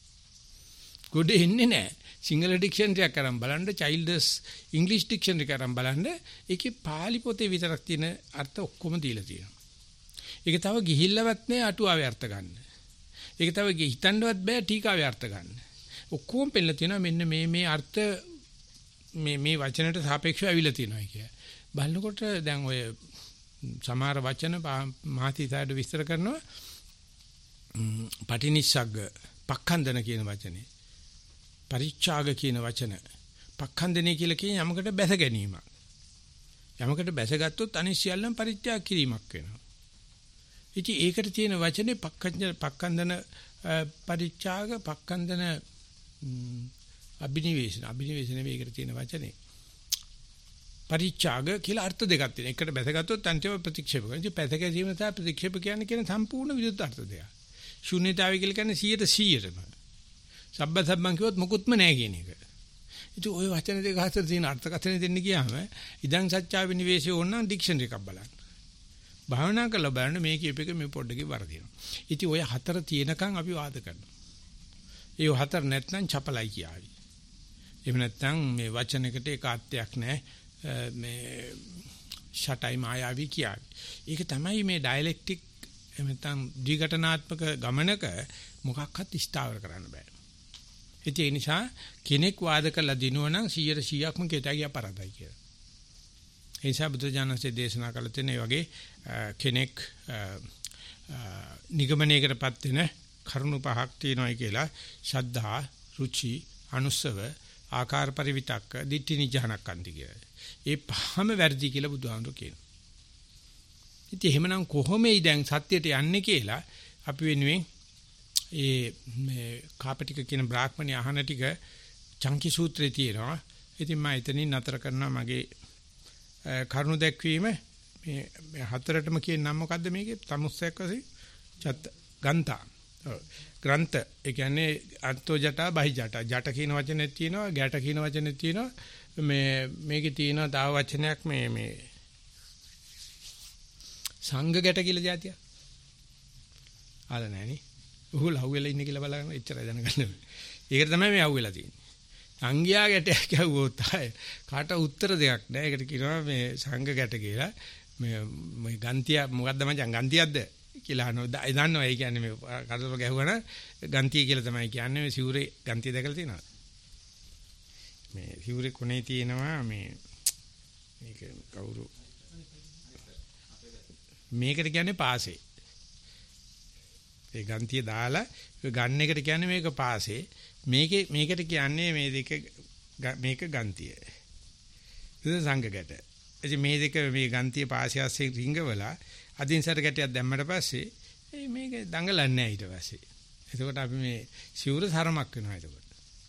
ගොඩ එන්නේ නැහැ. සිංහල ඩික්ෂනරි එකක් අරන් බලන්න චයිල්ඩ්ස් ඉංග්‍රීසි ඩික්ෂනරි එකක් අරන් බලන්න ඒකේ පාලි පොතේ විතරක් තියෙන අර්ථ ඔක්කොම දීලා තියෙනවා. ඒක තව ගිහිල්ලවත් නැහැ අටුවාවේ අර්ථ ගන්න. ඒක තව හිතන්නවත් බෑ ටීකාවේ අර්ථ ගන්න. ඔක්කොම පෙන්නලා තියෙනවා මෙන්න මේ මේ අර්ථ මේ මේ වචනට සාපේක්ෂව අවිලා තියෙනවා කිය. බලනකොට දැන් ඔය සමහර වචන මහතිසාරට විස්තර කරනවා පටිනිස්සග්ග පක්ඛන්දන කියන වචනේ. පරිච්ඡාග කියන වචන. පක්ඛන්දනේ කියලා කියන යමකට බැස ගැනීමක්. යමකට බැසගත්තොත් අනිත් සියල්ලම පරිත්‍යාග කිරීමක් වෙනවා. ඉතින් ඒකට තියෙන වචනේ පක්ඛන්දන පක්ඛන්දන පරිච්ඡාග පක්ඛන්දන අබිනිවේෂණ අබිනිවේෂණ වේකට තියෙන වචනේ. පරිච්ඡාග කියලා අර්ථ දෙකක් තියෙනවා. එකට බැසගත්තොත් අන්තිම ප්‍රතික්ෂේප කරනවා. ඉතින් බැස ගැනීම සහ ප්‍රතික්ෂේප කියන්නේ කියන සම්පූර්ණ විරුද්ධ අර්ථ දෙකක්. ශූන්‍යතාවය කියලා කියන්නේ සීයට සීයටම. සබ්බ සබ්බන් කිව්වොත් මොකුත්ම නැහැ කියන එක. ඉතින් ওই වචන දෙක අතර තියෙන අර්ථකථන දෙන්න ගියාම ඉදන් සත්‍යාව නිවේෂය ඕන නම් ඩික්ෂනරි එකක් බලන්න. භාවනා කරලා බලන්න මේ කියප එක මේ පොඩ්ඩකින් වරදිනවා. ඉතින් ওই හතර තියෙනකන් අපි වාද කරනවා. ඒ හතර නැත්නම් චපලයි කියාවි. එහෙම නැත්නම් මේ වචනයකට ඒක අර්ථයක් නැහැ. මේ ෂටයි මායාවි කියාවි. ඒක තමයි මේ ඩයලෙක්ටික් එහෙම නැත්නම් ද්විඝටනාත්මක ගමනක මොකක්වත් ස්ථාවර කරන්න බෑ. ඒ නිසා කෙනෙක් වාද කළා දිනුවනම් සීයට සීයක්ම කෙතගිය අපරාධයි කියලා. ඒ නිසා බුදුජානකසේ දේශනා කළ තැන ඒ වගේ කෙනෙක් නිගමනයකටපත් වෙන කරුණු පහක් තියෙනවායි කියලා ශද්ධා, රුචි, අනුස්සව, ආකාර පරිවිතක්ක, දිට්ඨි නිජහනක්කන්ති කියලා. ඒ පහම වැරදි කියලා බුදුහාමුදුරු කියනවා. ඉතින් එහෙමනම් කොහොමයි දැන් සත්‍යයට යන්නේ කියලා අපි වෙනුවෙන් ඒ මේ කාපටික කියන බ්‍රාහ්මණය අහන ටික චංකි සූත්‍රයේ තියෙනවා. ඉතින් මම එතනින් නතර කරනවා මගේ කරුණු දැක්වීම. මේ හතරටම කියන නම මොකද්ද මේකේ? තමුස්සයක් වශයෙන් චත් ගන්තා. ග්‍රන්ථ ඒ කියන්නේ අන්තෝ ජටා බහි ජටා. ජට කියන වචනේ තියෙනවා, ගැට කියන වචනේ තියෙනවා. මේ මේකේ තියෙනවා තව වචනයක් මේ මේ සංඝ ගැට කියලා જાතිය. ආල නැහනේ. උහුල අහුවෙලා ඉන්නේ කියලා බලන්න එච්චරයි දැනගන්න. ඒකට තමයි මේ අහුවෙලා තියෙන්නේ. සංඝයා ගැටයක් කියවුවොත් ආයේ කාට උත්තර දෙයක් නැහැ. ඒකට කියනවා මේ සංඝ ගැට කියලා. මේ මේ ගන්තිය මොකද්ද මචං ගන්තියක්ද කියලා අහනවා. ඒ දන්නවා ඒ කියන්නේ මේ කඩතොල ගැහුවන ගන්තිය කියලා තමයි කියන්නේ. මේ සිවුරේ ගන්තිය දැකලා තියෙනවද? මේ සිවුරේ කොනේ තියෙනවා මේ මේක කවුරු මේකට කියන්නේ පාසේ. ඒ ගන්තිය දාලා ගන්න එකට කියන්නේ මේක පාසේ. මේකේ මේකට කියන්නේ මේ දෙක මේක ගන්තිය. ඒක සංඝ ගැට. එතකොට මේ දෙක මේ ගන්තිය පාසේ ASCII රිංගවලා අදින්සර ගැටයක් දැම්මට පස්සේ මේක දඟලන්නේ නැහැ ඊට පස්සේ. එතකොට අපි මේ සිවුර සරමක් වෙනවා එතකොට.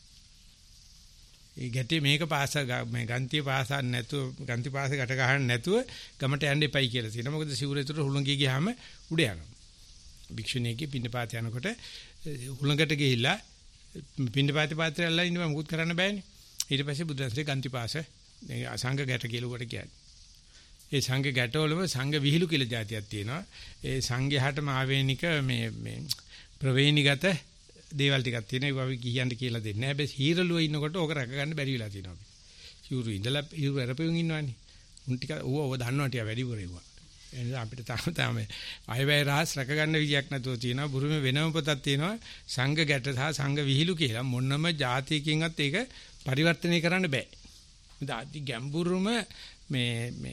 ඒ ගැටේ මේක පාස මේ ගන්තිය පාසක් නැතුව ගන්ති පාසේ ගැට ගහන්න නැතුව ගමට යන්න එපයි කියලා තියෙනවා. මොකද සිවුර ඇතුළට හුළඟිය ගියාම උඩ යනවා. භික්ෂුණියගේ පින්නපාත යනකොට හුළඟට ගිහිල්ලා පින්නපාත පාත්‍රය අල්ලලා ඉන්නවා මොකුත් කරන්න බෑනේ. ඊට පස්සේ බුදුන්සේ ගන්ති පාස සංඝ ගැට කියලා උකට කියන්නේ. ඒ සංඝ ගැටවලම සංඝ විහිළු කියලා જાතියක් තියෙනවා. ඒ සංඝයාටම ආවේනික මේ මේ ප්‍රවේණිගත දේවල් ටිකක් තියෙනවා. ඒක අපි කියන්න කියලා දෙන්නේ නැහැ. හැබැයි හීරලුව ඉන්නකොට ඕක රැක ගන්න බැරි වෙලා තියෙනවා අපි. සිවුරු ඉඳලා සිවුරු අරපෙමින් ඉන්නවනේ. උන් ටික ඌව ඌව දන්නවා ටික වැඩිපුර ඒවා. ඒ නිසා අපිට තාම තාම අයවැය රහස් රැක ගන්න විදියක් නැතුව තියෙනවා. බුරුමේ වෙනම පොතක් තියෙනවා. සංඝ ගැට සහ සංඝ විහිළු කියලා මොනම જાතියකින්වත් ඒක පරිවර්තනය කරන්න බෑ. මොකද අදි ගැඹුරුම මේ මේ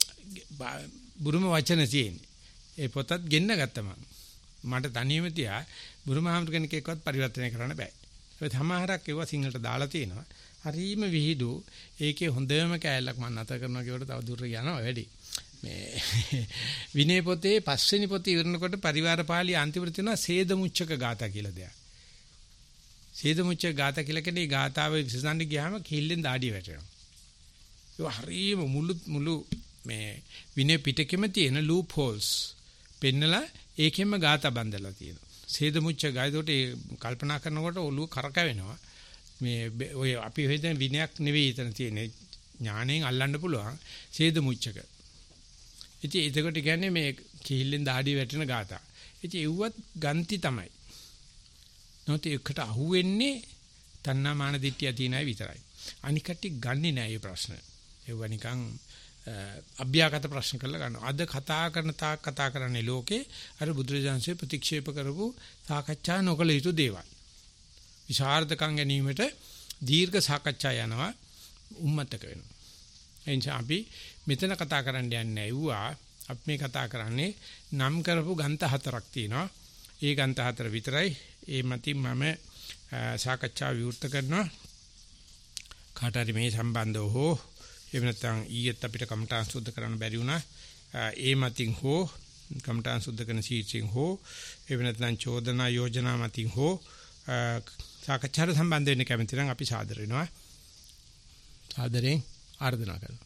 බුරුම වචන තියෙන්නේ. ඒ පොතත් ගෙන්න ගත්තා මම. මට තනියම තියා බුරුම ආමතු කෙනෙක් එක්කවත් පරිවර්තනය කරන්න බෑ. ඒ සමහරක් ඒවා සිංහලට දාලා තියෙනවා. හරීම විහිදු. ඒකේ හොඳම කෑල්ලක් මම නැත කරනවා කියවට තව දුරට යනවා වැඩි. මේ විනය පොතේ පස්වෙනි පොතේ ඉවරනකොට පරිවාර පාළිය අන්තිමට තියෙනවා සේදමුච්චක ගාථා කියලා දෙයක්. සේදමුච්චක ගාථා කියලා කියන්නේ ගාථාව විසඳන්න ගියාම කිල්ලෙන් දාඩිය වැටෙනවා. ඒ හරීම මුළු මුළු මේ විනය පිටකෙම තියෙන ලූප් හෝල්ස් පෙන්නලා ඒකෙන්ම ගාථා බඳලා තියෙනවා. සේදමුච්ච ගායතෝට ඒ කල්පනා කරනකොට ඔළුව කරකැවෙනවා. මේ ඔය අපි හොයන විනයක් නෙවෙයි එතන තියෙන්නේ. ඥාණයෙන් අල්ලන්න පුළුවන් සේදමුච්චක. ඉතින් ඒකට කියන්නේ මේ කිහිල්ලෙන් දාඩිය වැටෙන ගාථා. ඉතින් ඒවත් ගන්ති තමයි. නැත්නම් ඒකට අහුවෙන්නේ තණ්හා මාන දිට්ඨිය තියෙන අය විතරයි. අනික කටි ගන්නෙ නෑ මේ ප්‍රශ්න. ඒව නිකන් අභ්‍යාගත ප්‍රශ්න කරලා ගන්නවා. අද කතා කරන තාක් කතා කරන්නේ ලෝකේ අර බුදුරජාන්සේ ප්‍රතික්ෂේප කරපු සාකච්ඡා නොකළ යුතු දේවල්. විශාරදකම් ගැනීමට දීර්ඝ සාකච්ඡා යනවා. උම්මතක වෙනවා. එනිසා අපි මෙතන කතා කරන්න යන්නේ නැවුවා. අපි මේ කතා කරන්නේ නම් කරපු ගන්ත හතරක් තියෙනවා. ඒ ගන්ත හතර විතරයි. ඒ මතින් මම සාකච්ඡාව විවෘත කරනවා. කාට හරි මේ සම්බන්ධව හෝ එහෙම නැත්නම් ඊයේත් අපිට කමඨාන් සුද්ධ කරන්න බැරි වුණා. ඒ මතින් හෝ කමඨාන් සුද්ධ කරන සීචින් හෝ එහෙම නැත්නම් චෝදනා යෝජනා මතින් හෝ සාකච්ඡාට සම්බන්ධ වෙන්න කැමති නම් අපි සාදර වෙනවා. සාදරයෙන් ආර්දනා කරනවා.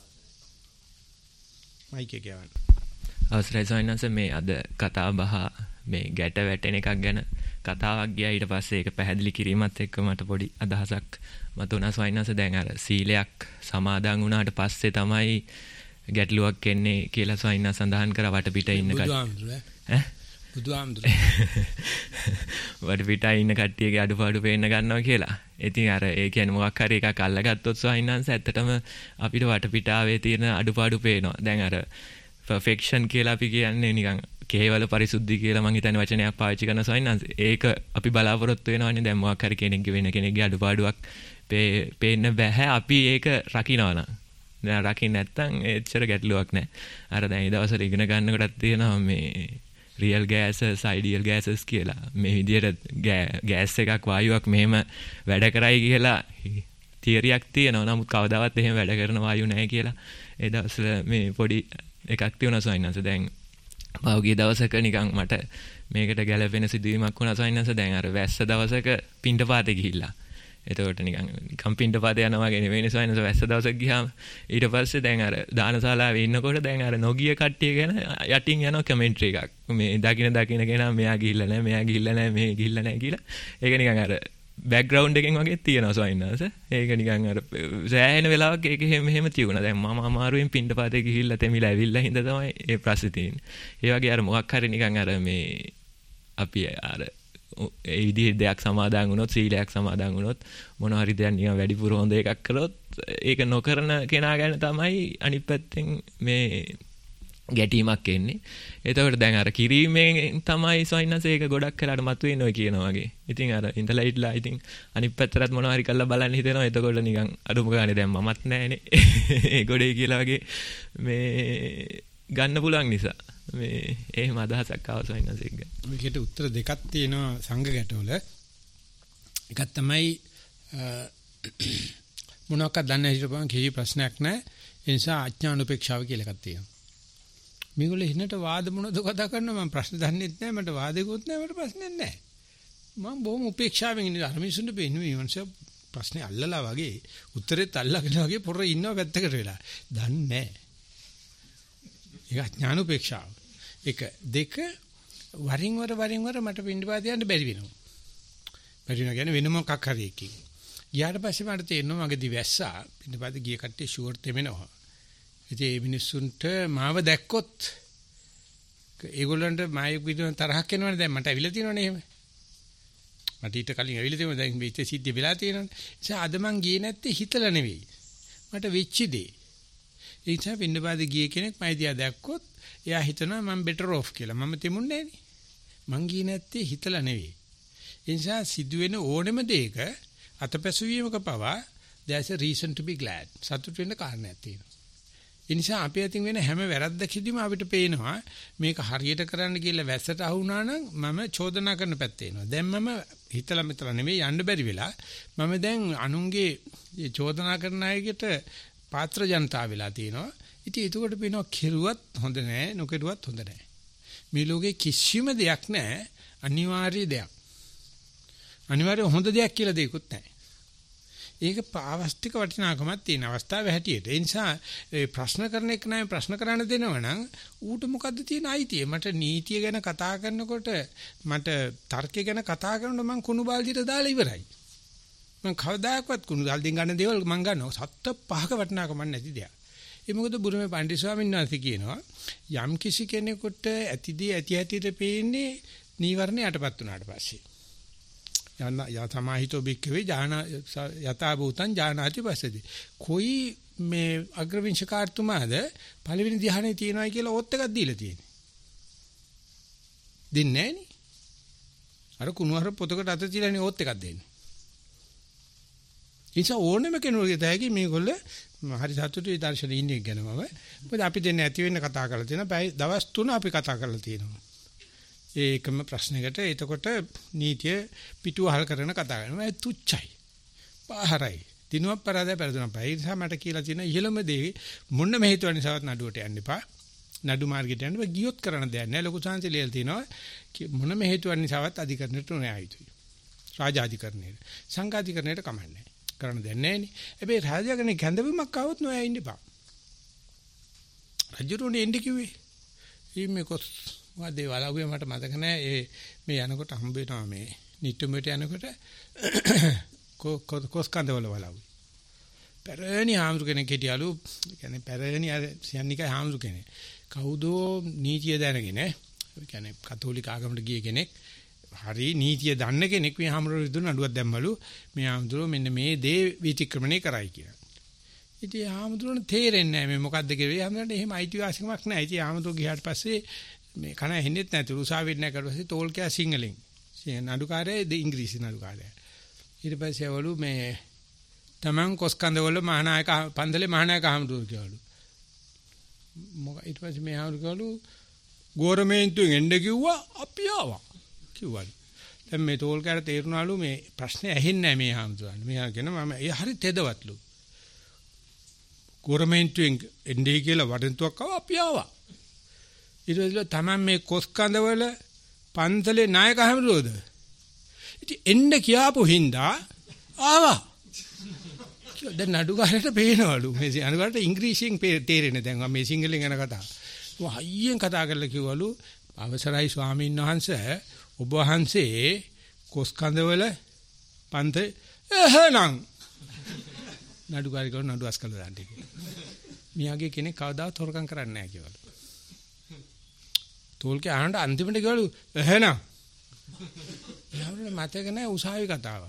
මයික් එක ගන්න. අවසරයි සොයනස මේ අද කතා බහ මේ ගැට වැටෙන එකක් ගැන කතාවක් ගියා. ඊට පස්සේ ඒක පැහැදිලි කිරීමත් එක්ක මට පොඩි අදහසක් මතුණා සොයනස. දැන් අර සීලයක් සමාදන් වුණාට පස්සේ තමයි ගැටලුවක් එන්නේ කියලා සොයනස සඳහන් කර වටපිට ඉන්න කට්ටිය. ඈ බුදුහාමුදුරේ වටපිට ඉන්න කට්ටියගේ අඩුපාඩු පේන්න ගන්නවා කියලා. ඉතින් අර ඒ කියන්නේ මොකක් හරි එකක් අල්ලගත්තොත් සොයනස ඇත්තටම අපිට වටපිටාවේ තියෙන අඩුපාඩු පේනවා. දැන් අර perfection කියලා අපි කියන්නේ නිකන් කේවල පරිසුද්ධි කියලා මම හිතන්නේ වචනයක් පාවිච්චි කරන සොයනස. ඒක අපි බලාපොරොත්තු වෙනවානේ. දැන් මොකක් හරි කෙනෙක්ගේ වෙන කෙනෙක්ගේ අඩුපාඩුවක් පේන්න බෑ. අපි ඒක රකින්නවා නම්. දැන් රකින්න නැත්නම් එච්චර ගැටලුවක් නැහැ. අර දැන් මේ දවස්වල ඉගෙන ගන්නකොටත් තියෙනවා මේ real gases ideal gases කියලා. මේ විදිහට ගෑස් එකක් වායුවක් මෙහෙම වැඩ කරයි කියලා තියරියක් තියෙනවා. නමුත් කවදාවත් එහෙම වැඩ කරන වායු නැහැ කියලා ඒ දවස්වල මේ පොඩි එකක් තියුණා සොයනස. දැන් පහුගිය දවසක නිකන් මට මේකට ගැළපෙන සිදුවීමක් වුණා සොයනස. දැන් අර වැස්ස දවසක පින්ඩපාතේ ගිහිල්ලා. එතකොට නිකන් නිකන් පින්ඩපාතේ යනවා වගේ නෙවෙයි සොයනස. වැස්ස දවසක ගියාම ඊට පස්සේ දැන් අර දානශාලාවේ ඉන්නකොට දැන් අර නොගිය කට්ටිය ගැන යටින් යනවා කමෙන්ටරි එකක්. මේ දකින්න දකින්න කෙනා මෙයා ගිහිල්ලා නැහැ, මෙයා ගිහිල්ලා නැහැ, මේ ගිහිල්ලා නැහැ කියලා. ඒක නිකන් අර බෑග්ග්‍රවුන්ඩ් එකෙන් වගේ තියෙනවා සොයනස. ඒක නිකන් අර සෑහෙන වෙලාවක් ඒක එහෙම එහෙම තියුණා. දැන් මම අමාරුවෙන් පින්ඩපාතේ ගිහිල්ලා තෙමිලා ඇවිල්ලා හින්දා තමයි ඒ ප්‍රශ්නේ තියෙන්නේ. ඒ වගේ අර මොකක් හරි නිකන් අර මේ අපි අර ඒ විදිහේ දෙයක් සමාදන් වුණොත්, සීලයක් සමාදන් වුණොත්, මොන හරි දෙයක් නිකන් වැඩිපුර හොඳ එකක් කරොත් ඒක නොකරන කෙනා ගැන තමයි අනිත් පැත්තෙන් මේ ගැටීමක් එන්නේ. එතකොට දැන් අර කිරීමෙන් තමයි සොයනස ඒක ගොඩක් කරලා මතුවෙන්නේ ඔය කියනවා වගේ. ඉතින් අර ඉඳලා ඉట్లా ඉතින් අනිත් පැත්තට මොනවා හරි කරලා බලන්න හිතෙනවා. එතකොට නිකන් අඩුම ගානේ දැන් මමත් නැහනේ ඒ ගොඩේ කියලා වගේ මේ ගන්න පුළුවන් නිසා මේ එහෙම අදහසක් ආව සොයනස එක. මේකට උත්තර දෙකක් තියෙනවා සංඝ ගැටවල. එකක් තමයි මොනවාක්ද දන්නේ හිටපන් කිසි ප්‍රශ්නයක් නැහැ. ඒ නිසා අඥාන උපේක්ෂාව කියලා එකක් තියෙනවා. මේගොල්ලෝ හිනට වාද මොනවද කතා කරනවා. මම ප්‍රශ්න දන්නෙත් නැහැ. මට වාදෙකුත් නැහැ. මට ප්‍රශ්නයක් නැහැ. මම බොහොම උපේක්ෂාවෙන් ඉන්නේ. අර මිනිස්සුන්ට පෙන්නුවේ මනුස්සය ප්‍රශ්නේ අල්ලලා වගේ උත්තරෙත් අල්ලගෙන වගේ පොර ඉන්නව පැත්තකට වෙලා. දන්නේ නැහැ. ඒක අඥාන උපේක්ෂාව. එක දෙක වරින් වර වරින් වර මට පින්ඩපාත යන්න බැරි වෙනවා. බැරි වෙනවා කියන්නේ වෙන මොකක් හරි එකකින්. ගියාට පස්සේ මට තේරෙනවා මගේ දිවැස්සා පින්ඩපාත ගිය කට්ටිය ෂුවර් තෙමෙනවා. ඉතින් මේ මිනිස්සුන්ට මාව දැක්කොත් ඒගොල්ලන්ට මායෙක් විදිහට තරහක් එනවනේ. දැන් මට ඇවිල්ලා තියෙනවනේ එහෙම. මට ඊට කලින් ඇවිල්ලා තියෙනවා. දැන් මේ ඉතින් සිද්ධ වෙලා තියෙනවනේ. ඒ නිසා අද මං ගියේ නැත්තේ හිතලා නෙවෙයි. මට වෙච්ච දේ. ඒ නිසා පින්නපාත ගියේ කෙනෙක් මයි දිහා දැක්කොත් එයා හිතනවා මම better off කියලා. මම තෙමුන්නේ නෑනේ. මං ගියේ නැත්තේ හිතලා නෙවෙයි. ඒ නිසා සිදුවෙන ඕනෙම දෙයක අතපැසුවීමක පවා there's a reason to be glad. සතුට වෙන්න කාරණයක් තියෙනවා. ඒ නිසා අපි අතින් වෙන හැම වැරද්දකදීම අපිට පේනවා මේක හරියට කරන්න කියලා වැස්සට අහු වුණා නම් මම චෝදනා කරන පැත්තේ එනවා. දැන් මම හිතලා මෙතලා නෙමෙයි යන්න බැරි වෙලා මම දැන් අනුන්ගේ චෝදනා කරන අයකට පාත්‍ර ජනතාව වෙලා තියෙනවා. ඉතින් ඒකට පේනවා කෙරුවත් හොඳ නැහැ, නොකරුවත් හොඳ නැහැ. මේ ලෝකේ කිසිම දෙයක් නැහැ අනිවාර්ය දෙයක්. අනිවාර්ය හොඳ දෙයක් කියලා දෙයක්වත් නැහැ. ඒක පාවස්තික වටිනාකමක් තියෙන අවස්ථාවේ හැටියට. ඒ නිසා ප්‍රශ්න කරන එක නෑ ප්‍රශ්න කරන්න දෙනවා නම් ඌට මොකද්ද තියෙන අයිතිය? මට නීතිය ගැන කතා කරනකොට මට තර්කය ගැන කතා කරනකොට මං කුණු බාල්දියට දාලා ඉවරයි. මං කවදාකවත් කුණු බාල්දියෙන් ගන්න දේවල් මං ගන්නවා. සත්ත පහක වටිනාකමක් නැති දෙයක්. ඒ මොකද බුරුමේ පණ්ඩිත ස්වාමීන් වහන්සේ කියනවා යම් කිසි කෙනෙකුට ඇතිදී ඇති ඇතිට පේන්නේ නීවරණ යටපත් වුණාට පස්සේ. යන යතමාහිතෝ බික්කවේ ඥාන යතා භූතං ඥානාති පස්සදී. කොයි මේ අග්‍රවිංශකාර්තුමාද පළවෙනි ධ්‍යානෙ තියනවායි කියලා ඕත් එකක් දීලා තියෙන්නේ. දෙන්නේ නැහනේ. අර කුණුහර පොතකට අත තියලානේ ඕත් එකක් දෙන්නේ. නිසා ඕනෙම කෙනෙකුගේ තෑගි මේගොල්ලෝ හරි සතුටුයි දර්ශනේ ඉන්නේ ගැනම. මොකද අපි දෙන්නේ ඇති වෙන්න කතා කරලා තියෙනවා. දවස් තුන අපි කතා කරලා තියෙනවා. ඒකම ප්‍රශ්නයකට එතකොට නීතිය පිටුවහල් කරන කතා කරනවා. ඒ තුච්චයි. පාහරයි. දිනුවක් පරාදයි පෙරදුනක් පහ. ඒ නිසා මට කියලා තියෙන ඉහළම දේ මොන්න මෙහෙතුව නිසාවත් නඩුවට යන්න එපා. නඩු මාර්ගයට යන්න ගියොත් කරන්න දෙයක් නැහැ. ලොකු සංසි ලියලා තිනවා මොන මෙහෙතුව නිසාවත් අධිකරණයට නොයා යුතුයි. රාජාධිකරණයට. සංඝාධිකරණයට කමන්නේ. කරන්න දෙයක් නැහැ නේ. හැබැයි රාජාධිකරණේ කැඳවීමක් ආවොත් නොයා ඉන්න එපා. රජුරුනේ එන්න කිව්වේ. ඊමේ කොස් වාදේ වලව්වේ මට මතක නැහැ. ඒ මේ යනකොට හම්බ වෙනවා මේ නිට්ටුමෙට යනකොට කොස් කන්දවල වලව්වේ. පැරණි හාමුදුර කෙනෙක් හිටියලු. කියන්නේ පැරණි අර සියන්නිකයි හාමුදුර කෙනෙක්. කවුදෝ නීතිය දැනගෙන ඒ කියන්නේ කතෝලික ආගමකට ගිය කෙනෙක් හරි නීතිය දන්න කෙනෙක් මේ හාමුදුරුවෝ විදුන නඩුවක් දැම්මලු මේ හාමුදුරුවෝ මෙන්න මේ දේ විතික්‍රමණය කරයි කියලා. ඉතින් හාමුදුරුවෝ තේරෙන්නේ නැහැ මේ මොකද්ද කියලා. හාමුදුරුවන්ට එහෙම අයිතිවාසිකමක් නැහැ. ඉතින් හාමුදුරුවෝ ගියාට පස්සේ මේ කන ඇහෙන්නෙත් නැතුළු උසාවියට නැහැ කරලා පස්සේ තෝල්කයා සිංහලෙන්. නඩුකාරයා ඉංග්‍රීසි නඩුකාරයා. ඊට පස්සේ අවලු මේ තමන් කොස්කන්දවල මහානායක පන්දලේ මහානායක හාමුදුරුවෝ කියවලු. මොකද ඊට පස්සේ මේ හාමුදුරුවෝ ගෝරමේන්තුවෙන් එන්න කිව්වා අපි ආවා කිව්වලු. දැන් මේ තෝල්කයාට තේරුණාලු මේ ප්‍රශ්නේ ඇහෙන්නේ නැහැ මේ හාමුදුරුවන්ට. මෙයා කියනවා මම ඒ හරි තෙදවත්ලු. ගෝරමේන්තුවෙන් එන්නේ කියලා වඩන්තුවක් ආවා අපි ආවා. ඊට පස්සේ තමන් මේ කොස්කන්දවල පන්සලේ නායක හාමුදුරුවෝද? ඉතින් එන්න කියාපු හින්දා ආවා. දැන් නඩුකාරයට පේනවලු මේ අනුගාරට ඉංග්‍රීසියෙන් තේරෙන්නේ දැන් මේ සිංහලෙන් යන කතාව. මම හයියෙන් කතා කරලා කිව්වලු අවසරයි ස්වාමීන් වහන්සේ ඔබ වහන්සේ කොස්කන්දවල පන්ත එහෙනම් නඩුකාරය කව නඩු අස්කල දාන්න කියලා. මියාගේ කෙනෙක් කවදාවත් හොරකම් කරන්නේ නැහැ කියලා. තෝල්කේ ආනට අන්තිමට කිව්වලු එහෙනම් යාළුවනේ මතක නැහැ උසාවි කතාවක්.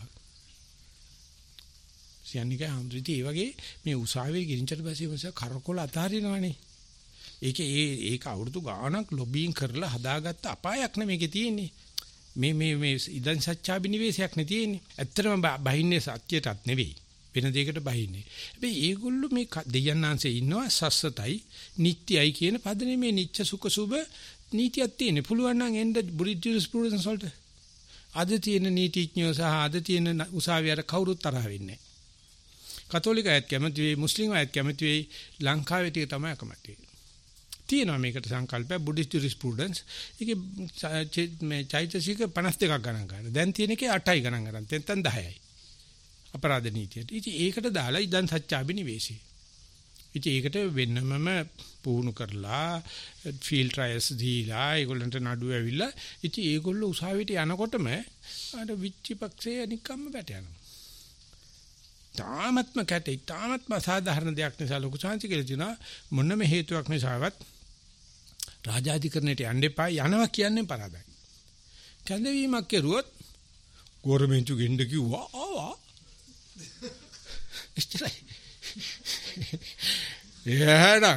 සියන්නිකයි හම්දුරිටි ඒ වගේ මේ උසාවියේ ගිරින්චට පස්සේ මොකද කරකොල අතාරිනවනේ. ඒකේ ඒ ඒක අවුරුදු ගාණක් ලොබින් කරලා හදාගත්ත අපායක් නෙමෙයි මේකේ තියෙන්නේ. මේ මේ මේ ඉදන් සත්‍යාබිනිවේෂයක් නේ තියෙන්නේ. ඇත්තටම බහින්නේ සත්‍යයටත් නෙවෙයි. වෙන දෙයකට බහින්නේ. හැබැයි ඒගොල්ලෝ මේ දෙයයන්ාංශේ ඉන්නවා සස්සතයි නිට්ටයයි කියන පදනේ මේ නිච්ච සුඛ සුභ නීතියක් තියෙන්නේ. පුළුවන් නම් එන්න බුද්ධ ජුරිස්ප්‍රුඩන්ස් වලට. අද තියෙන නීතිඥයෝ සහ අද තියෙන උසාවියට කවුරුත් තරහ වෙන්නේ නැහැ. කතෝලික අයත් කැමති වෙයි, මුස්ලිම් අයත් කැමති වෙයි, ලංකාවේ ටික තමයි අකමැති. තියෙනවා මේකට සංකල්පය බුද්ධ ජුරිස්ප්‍රුඩන්ස්. ඒකේ මේ චෛතසික පනස් දෙකක් ගණන් ගන්න. දැන් තියෙන එකේ අටයි ගණන් ගන්න. නැත්නම් දහයයි. අපරාධ නීතියට. ඉතින් ඒකට දාලා ඉදන් සත්‍යාබිනිවේෂය. ඉතින් ඒකට වෙන්නමම පුහුණු කරලා ෆීල්ඩ් ට්‍රයල්ස් දීලා ඒගොල්ලන්ට නඩුව ඇවිල්ලා ඉතින් ඒගොල්ලෝ උසාවියට යනකොටම අර විච්චිපක්ෂේ අනිකම්ම වැට යනවා. තාමත්ම කැටේ තාමත්ම සාධාරණ දෙයක් නිසා ලොකු chance කියලා දිනා මොනම හේතුවක් නිසාවත් රාජාධිකරණයට යන්න එපා යනවා කියන්නේ පරාදයි. කැඳවීමක් කෙරුවොත් ගෝරමෙන්තු ගෙන්න කිව්වා ආවා. ඉස්තරයි. එහෙනම්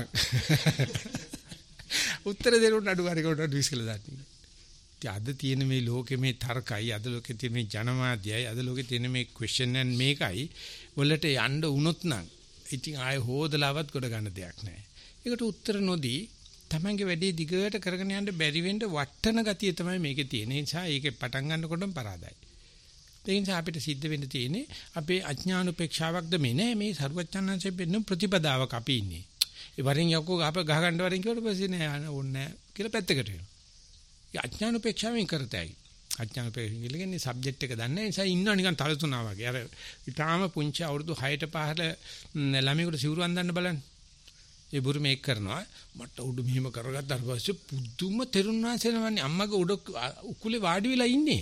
උත්තර දෙන්න නඩුකාරයෙකුට ඩිස් කළා දාන්න. ඉතින් අද තියෙන මේ ලෝකෙ මේ තර්කයි අද ලෝකෙ තියෙන මේ ජනමාධ්‍යයි අද ලෝකෙ තියෙන මේ ක්වෙස්චන් and මේකයි වලට යන්න වුණොත් නම් ඉතින් ආයේ හොදලාවත් කොට ගන්න දෙයක් නැහැ. ඒකට උත්තර නොදී තමන්ගේ වැඩේ දිගට කරගෙන යන්න බැරි වෙන්න වටන ගතිය තමයි මේකේ තියෙන. ඒ නිසා ඒකේ පටන් ගන්නකොටම පරාදයි. ඒ නිසා අපිට සිද්ධ වෙන්න තියෙන්නේ අපේ අඥානුපේක්ෂාවක්ද මේ නෑ මේ සර්වඥාන්සේ පෙන්න ප්‍රතිපදාවක අපි ඉන්නේ. ඒ වරින් යකෝ ගහ ගහ ගන්න වරින් කියවට පස්සේ නෑ ඕනේ කියලා පැත්තකට වෙනවා. ඒ අඥානුපේක්ෂාවෙන් කරතයි. අඥානුපේක්ෂා කියන්නේ සබ්ජෙක්ට් එක දන්නේ නැහැ. ඒ නිසා ඉන්නවා නිකන් තලතුණා වගේ. අර ඊටාම පුංචි අවුරුදු හයට පහල ළමයෙකුට සිවුරු අඳන්න බලන්න. ඒ බුරු මේක කරනවා. මට උඩු මෙහෙම කරගත්තාට පස්සේ පුදුම තෙරුණාසෙනවන්නේ අම්මගේ උඩ උකුලේ වාඩි වෙලා ඉන්නේ.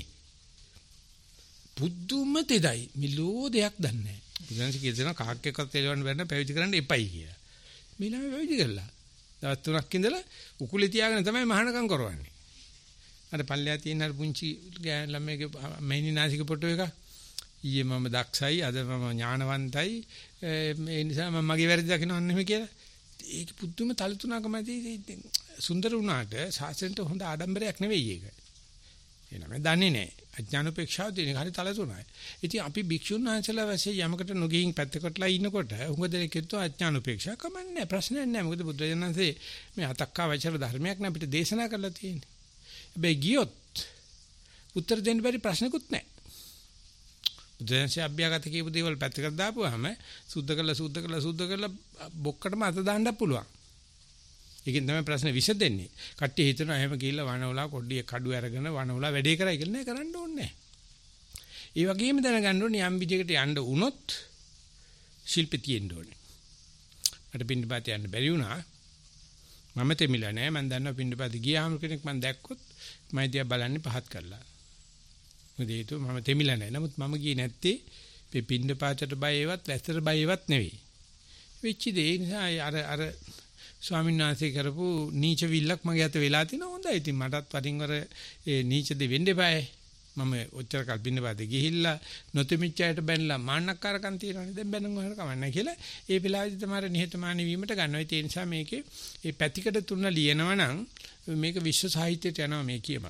පුදුම තෙදයි මිලෝ දෙයක් දන්නේ නැහැ. බුදුන්සේ කියන කහක් එක්කත් තෙලවන්න බැන්න පැවිදි කරන්න එපයි කියලා. මේ ළමයි පැවිදි කළා. දවස් තුනක් ඉඳලා උකුලේ තියාගෙන තමයි මහානකම් කරවන්නේ. අර පල්ලෙහා තියෙන අර පුංචි ළමයිගේ මහිනිනාසික ෆොටෝ එක ඊයේ මම දක්ෂයි අද මම ඥානවන්තයි ඒ නිසා මම මගේ වැරදි දකින්නව නෙමෙයි කියලා. ඒක පුදුම තලතුණකමදී සුන්දර වුණාට සාසනට හොඳ ආඩම්බරයක් නෙවෙයි ඒක. එනම දන්නේ නැහැ. අඥාන උපේක්ෂාව තියෙන හරි තල තුනයි. ඉතින් අපි භික්ෂුන් වහන්සේලා වැසේ යමකට නොගියින් පැත්තකටලා ඉන්නකොට උඟ දෙනෙක් කියනවා අඥාන උපේක්ෂා කමන්නේ ප්‍රශ්නයක් නැහැ. මොකද බුදුරජාණන්සේ මේ අතක්කා වචර ධර්මයක් නේ අපිට දේශනා කරලා තියෙන්නේ. හැබැයි ගියොත් උත්තර දෙන්න බැරි ප්‍රශ්නකුත් නැහැ. බුදුරජාණන්සේ අභ්‍යාගත කියපු දේවල් පැත්තකට දාපුවාම සුද්ධ කරලා සුද්ධ කරලා සුද්ධ කරලා බොක්කටම අත දාන්නත් පුළුවන්. ඒකෙන් තමයි ප්‍රශ්නේ විසඳෙන්නේ. කට්ටිය හිතනවා එහෙම ගිහිල්ලා වනවලා කොඩිය කඩුව අරගෙන වනවලා වැඩේ කරයි කියලා නෑ කරන්න ඕනේ නෑ. ඒ වගේම දැනගන්න ඕනේ යම් විදිහකට යන්න වුණොත් ශිල්පී තියෙන්න ඕනේ. මට පින්නපාත යන්න බැරි වුණා. මම තෙමිලා නෑ. මම දන්නවා පින්නපාත ගියාම කෙනෙක් මම දැක්කොත් මම දිහා බලන්නේ පහත් කරලා. මොකද ඒක මම තෙමිලා නෑ. නමුත් මම ගියේ නැත්තේ මේ පින්නපාතට බයවත් වැස්සට බයවත් නෙවෙයි. වෙච්ච දේ නිසා අර අර ස්වාමීන් වහන්සේ කරපු නීච විල්ලක් මගේ අත වෙලා තිනවා. හොඳයි. ඉතින් මටත් වරින් වර ඒ නීච දෙ වෙන්න එපායි. මම ඔච්චර කල් පින්නපාතේ ගිහිල්ලා නොතෙමිච්චයට බැනලා මාන්නක්කාරකම් තියනවානේ. දැන් බැනන් වහර කමන්නේ කියලා. ඒ වෙලාවේදී තමයි නිහතමානී වීමට ගන්නවා. ඒ නිසා මේකේ මේ පැතිකඩ තුන ලියනවා නම් මේක විශ්ව සාහිත්‍යයට යනවා මේ කියම.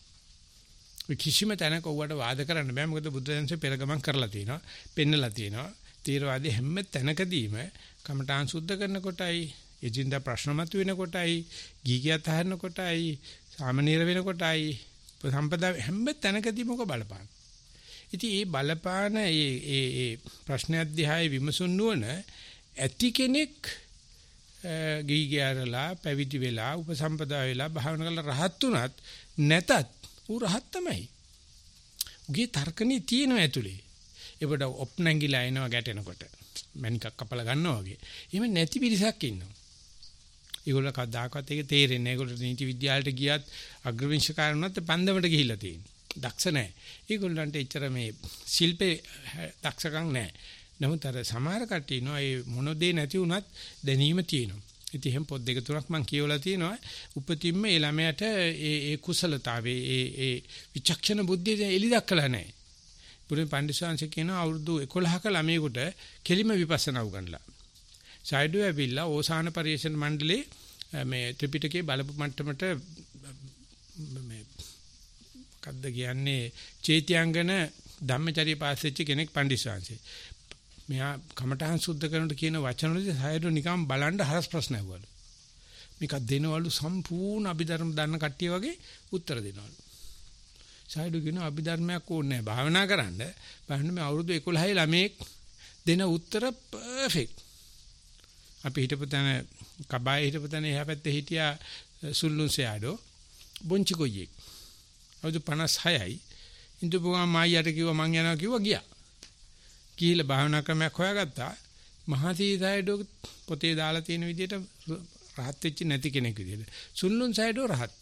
කිසිම තැනක ඔව්වට වාද කරන්න බෑ. මොකද බුදුදහමේ පෙරගමන් කරලා තියෙනවා. පෙන්නලා තියෙනවා. තීරවාදී හැම තැනකදීම කමඨාන් සුද්ධ කරනකොටයි එදින්දා ප්‍රශ්න මත වෙනකොටයි ගීගියත් අහනකොටයි සාමනීර වෙනකොටයි සම්පදා හැම තැනකදී මොක බලපාන. ඉතින් මේ බලපාන මේ මේ මේ ප්‍රශ්න අධ්‍යයය විමසුන් නුවණ ඇති කෙනෙක් ගීගියරලා පැවිදි වෙලා උපසම්පදා වෙලා භාවනා කරලා රහත් උනත් නැතත් ඌ රහත් තමයි. උගේ තර්කණී තියෙනවා ඇතුලේ. ඒකට ඔප්නංගිලා එනවා ගැටෙනකොට මණිකක් කපලා ගන්නවා වගේ. එහෙම නැති පිරිසක් ඉන්නවා. ඒගොල්ලෝ කවදාකවත් ඒක තේරෙන්නේ නැහැ. ඒගොල්ලෝ නීති විද්‍යාලයට ගියත් අග්‍රවිංශකාරණත් පන්දමට ගිහිල්ලා තියෙනවා. දක්ෂ නැහැ. ඒගොල්ලන්ට එච්චර මේ ශිල්පේ දක්ෂකම් නැහැ. නමුත් අර සමහර කට්ටිය ඉන්නවා ඒ මොන දේ නැති වුණත් දැනීම තියෙනවා. ඉතින් එහෙම පොත් දෙක තුනක් මම කියවලා තියෙනවා. උපතින්ම ඒ ළමයට ඒ ඒ කුසලතාවේ ඒ ඒ විචක්ෂණ බුද්ධිය එලි දක්කලා නැහැ. පුරුම පඬිස්සංශ කියනවා අවුරුදු එකොළහක ළමයෙකුට කෙලිම විපස්සනා උගන්ලා. සයිඩෝ ඇවිල්ලා ඕසාන පරිශන මණ්ඩලේ මේ ත්‍රිපිටකයේ බලපු මට්ටමට මේ මොකද්ද කියන්නේ චේත්‍යාංගන ධම්මචර්ය පාස් වෙච්ච කෙනෙක් පඬිස්සංශේ. මෙයා කමඨහන් සුද්ධ කරනකොට කියන වචන වලදී සයිඩෝ නිකන් බලන්න හරස් ප්‍රශ්න අහුවලු. මේක දෙනවලු සම්පූර්ණ අභිධර්ම දන්න කට්ටිය වගේ උත්තර දෙනවලු. සයිඩෝ කියන අභිධර්මයක් ඕනේ නැහැ භාවනා කරන්න. බලන්න මේ අවුරුදු එකොළහයි ළමෙක් දෙන උත්තර පර්ෆෙක්ට්. අපි හිටපු තැන කබායේ හිටපු තැන එහා පැත්තේ හිටියා සුල්ලුන් සයාඩෝ බොන්චි කොයියෙක්. අවුරුදු පනස් හයයි. ඉඳපුවා මායියට කිව්වා මං යනවා කිව්වා ගියා. ගිහිල්ලා භාවනා ක්‍රමයක් හොයාගත්තා. මහසී සයාඩෝ පොතේ දාලා තියෙන විදිහට රහත් වෙච්ච නැති කෙනෙක් විදිහට. සුල්ලුන් සයාඩෝ රහත්.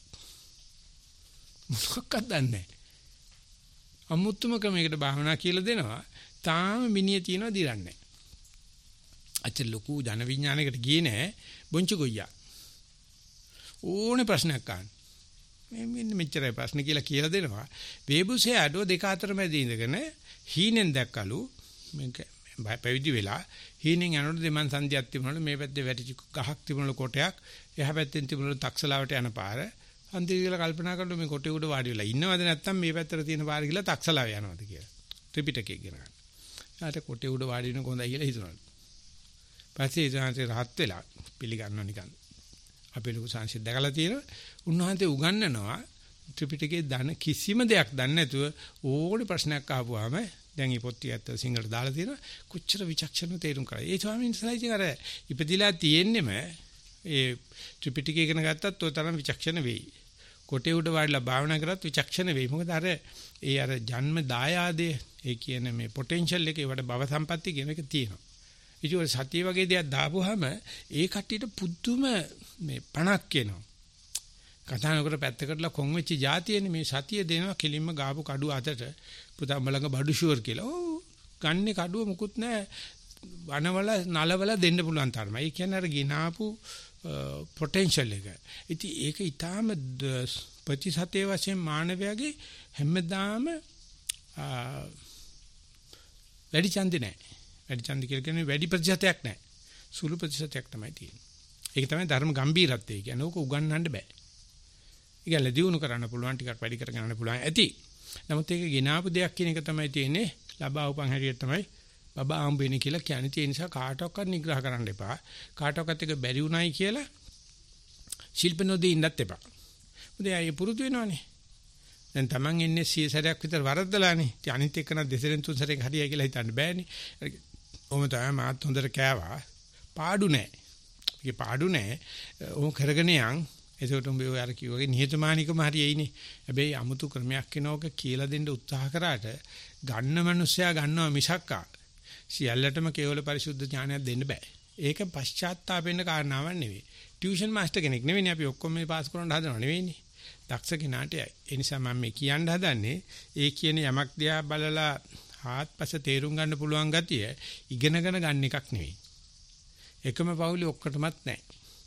මොකක්ද දන්නේ. අමුතුම ක්‍රමයකට භාවනා කියලා දෙනවා. තාම මිනිය තියනවා දිරන්නේ. අච්චර ලොකු ජන විඥානයකට ගියේ නෑ බොංචි ගොයියා. ඕනේ ප්‍රශ්නයක් අහන්න. මේ මෙන්න මෙච්චරයි ප්‍රශ්න කියලා කියලා දෙනවා. වේබුසේ අඩෝ දෙක අතර මැද ඉඳගෙන හීනෙන් දැක්කලු මේක පැවිදි වෙලා හීනෙන් යනකොට දෙමන් සංධියක් තිබුණලු මේ පැත්තේ වැටිච්ච ගහක් තිබුණලු කොටයක් එහා පැත්තෙන් තිබුණලු තක්සලාවට යන පාර. අන්තිම කියලා කල්පනා කරලා මේ කොටේ උඩ වාඩි වෙලා ඉන්නවද නැත්නම් මේ පැත්තට තියෙන පාර ගිහලා තක්සලාව යනවද කියලා. ත්‍රිපිටකේ ගෙන ගන්න. ඊට කොටේ උඩ වාඩි වෙන කොහොඳයි කියලා හිතනවලු. පස්සේ ඉතින් රහත් වෙලා පිළිගන්නව නිකන්. අපේ ලොකු සංසිද්ධ දැකලා තියෙනවා. උන්වහන්සේ උගන්වනවා ත්‍රිපිටකයේ දන කිසිම දෙයක් දන්නේ නැතුව ඕනේ ප්‍රශ්නයක් අහපුවාම දැන් මේ පොත් ටිකත් සිංහලට දාලා තියෙනවා. කොච්චර විචක්ෂණ තේරුම් කරා. ඒ ස්වාමීන් වහන්සේලා ඉතින් අර ඉපදිලා තියෙන්නෙම ඒ ත්‍රිපිටකය ඉගෙන ගත්තත් ඔය තරම් විචක්ෂණ වෙයි. කොටේ උඩ වාඩිලා භාවනා කරත් විචක්ෂණ වෙයි. මොකද අර ඒ අර ජන්ම දායාදේ ඒ කියන මේ පොටෙන්ෂල් එකේ වඩ භව සම්පatti කියන එක තියෙනවා. ඉතින් ඔය සතිය වගේ දෙයක් දාපුවාම ඒ කට්ටියට පුදුම මේ පණක් එනවා. කතා නොකර පැත්තකටලා කොන් වෙච්ච જાතියනේ මේ සතිය දෙනවා කෙලින්ම ගාපු කඩුව අතට පුතා මලඟ බඩු ෂුවර් කියලා. ඕ ගන්නේ කඩුව මුකුත් නැහැ. වනවල නලවල දෙන්න පුළුවන් තරමයි. ඒ කියන්නේ අර ගිනාපු පොටෙන්ෂල් එක. ඉතින් ඒක ඊටාම ප්‍රතිසතේ වශයෙන් මානවයාගේ හැමදාම වැඩි ඡන්දේ නැහැ. වැඩි ඡන්ද කියලා කියන්නේ වැඩි ප්‍රතිශතයක් නැහැ. සුළු ප්‍රතිශතයක් තමයි තියෙන්නේ. ඒක තමයි ධර්ම ගැඹීරත්වය කියන්නේ. ඕක උගන්වන්න බෑ. ඉගැල දියුණු කරන්න පුළුවන් ටිකක් වැඩි කර ගන්න පුළුවන් ඇති. නමුත් ඒක ගෙනාපු දෙයක් කියන එක තමයි තියෙන්නේ. ලබා උපන් හැටියට තමයි බබා හම්බෙන්නේ කියලා කියන්නේ. ඒ නිසා කාටවත් නිග්‍රහ කරන්න එපා. කාටවත් එක බැරි උනායි කියලා ශිල්ප නොදී ඉන්නත් එපා. මොකද ඒ පුරුදු වෙනවනේ. දැන් Taman ඉන්නේ සිය සැරයක් විතර වරද්දලානේ. ඉතින් අනිත් එක්කන දෙසරෙන් තුන් සැරයක් හරියයි කියලා හිතන්න බෑනේ. ඔහොම තමයි මාත් හොඳට කෑවා. පාඩු නෑ. ඒකේ පාඩු නෑ. ඔහොම කරගෙන යන්. ඒකට උඹ ඔය අර කිව්වාගේ නිහතමානීකම හරියයිනේ. හැබැයි 아무තු ක්‍රමයක් කෙනෝක කියලා දෙන්න උත්සාහ කරාට ගන්න මිනිස්සයා ගන්නවා මිසක්කා. සියල්ලටම කේවල පරිසුද්ධ ඥානයක් දෙන්න බෑ. ඒක පශ්චාත්තාපෙන්න කාරණාවක් නෙවෙයි. ටියුෂන් මාස්ටර් කෙනෙක් නෙවෙයිනේ අපි ඔක්කොම මේ පාස් කරන්න හදනව නෙවෙයිනේ. දක්ෂ කෙනාට ඒ නිසා මම මේ කියන්න හදන්නේ ඒ කියන යමක් දිහා බලලා ආත්පස තේරුම් ගන්න පුළුවන් ගතිය ඉගෙනගෙන ගන්න එකක් නෙවෙයි. එකම පවුලේ ඔක්කොටමත් නැහැ.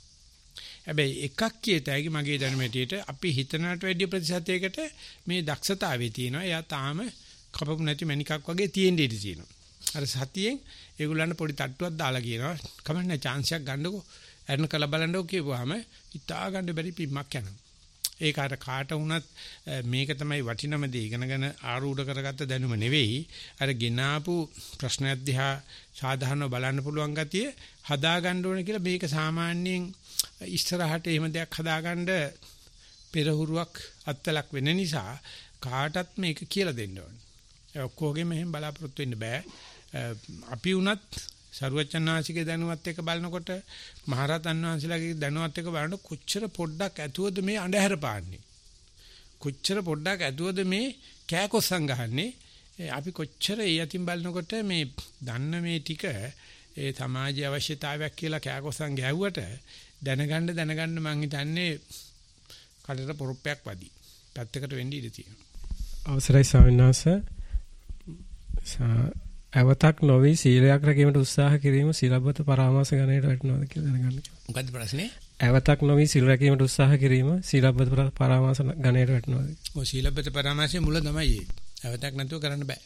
හැබැයි එකක් කියතයි මගේ දැනුමේටියට අපි හිතනට වැඩි ප්‍රතිශතයකට මේ දක්ෂතාවය තියෙනවා. එයා තාම කපපු නැති මණිකක් වගේ තියෙන්න ඉඩ තියෙනවා. අර සතියෙන් ඒගොල්ලන්ට පොඩි තට්ටුවක් දාලා කියනවා. කමන්නේ chance එකක් ගන්නකො. අරන කල බලන්නකො කියපුවාම හිතා ගන්න බැරි පිම්මක් යනවා. ඒක අර කාට වුණත් මේක තමයි වටිනම දේ ඉගෙනගෙන ආරූඪ කරගත්ත දැනුම නෙවෙයි. අර ගෙනාපු ප්‍රශ්නයක් දිහා සාධාරණව බලන්න පුළුවන් ගතිය හදා ගන්න ඕන කියලා මේක සාමාන්‍යයෙන් ඉස්සරහට එහෙම දෙයක් හදාගන්න පෙරහුරුවක් අත්ලක් වෙන නිසා කාටත් මේක කියලා දෙන්න ඕනේ. ඒ ඔක්කොගෙම එහෙම බලාපොරොත්තු වෙන්න බෑ. අපි වුණත් සරුවචනාංශිකේ දැනුවත් එක බලනකොට මහරහතන් වහන්සේලාගේ දැනුවත් එක බලනකොට කොච්චර පොඩ්ඩක් ඇතුවද මේ අඳුර පාන්නේ. කොච්චර පොඩ්ඩක් ඇතුවද මේ කෑකොස්සන් ගහන්නේ. අපි කොච්චර ඒ අතින් බලනකොට මේ දන්න මේ ටික ඒ සමාජීය අවශ්‍යතාවයක් කියලා කෑකොස්සන් ගැහුවට දැනගන්න දැනගන්න මං හිතන්නේ කඩට පොරොප්පයක් වදි. පැත්තකට වෙන්න ඉඩ තියෙනවා. අවසරයි ස්වාමීන් වහන්සේ. අවතක් නොවි සීලයක් රැකීමට උත්සාහ කිරීම සීලබ්බත පරාමාස ගණයට වැටෙනවද කියලා දැනගන්න. මොකද්ද ප්‍රශ්නේ? අවතක් නොවි සීල රැකීමට උත්සාහ කිරීම සීලබ්බත පරාමාස ගණයට වැටෙනවද? ඔය සීලබ්බත පරාමාසයේ මුල තමයි ඒ. අවතක් නැතුව කරන්න බෑ.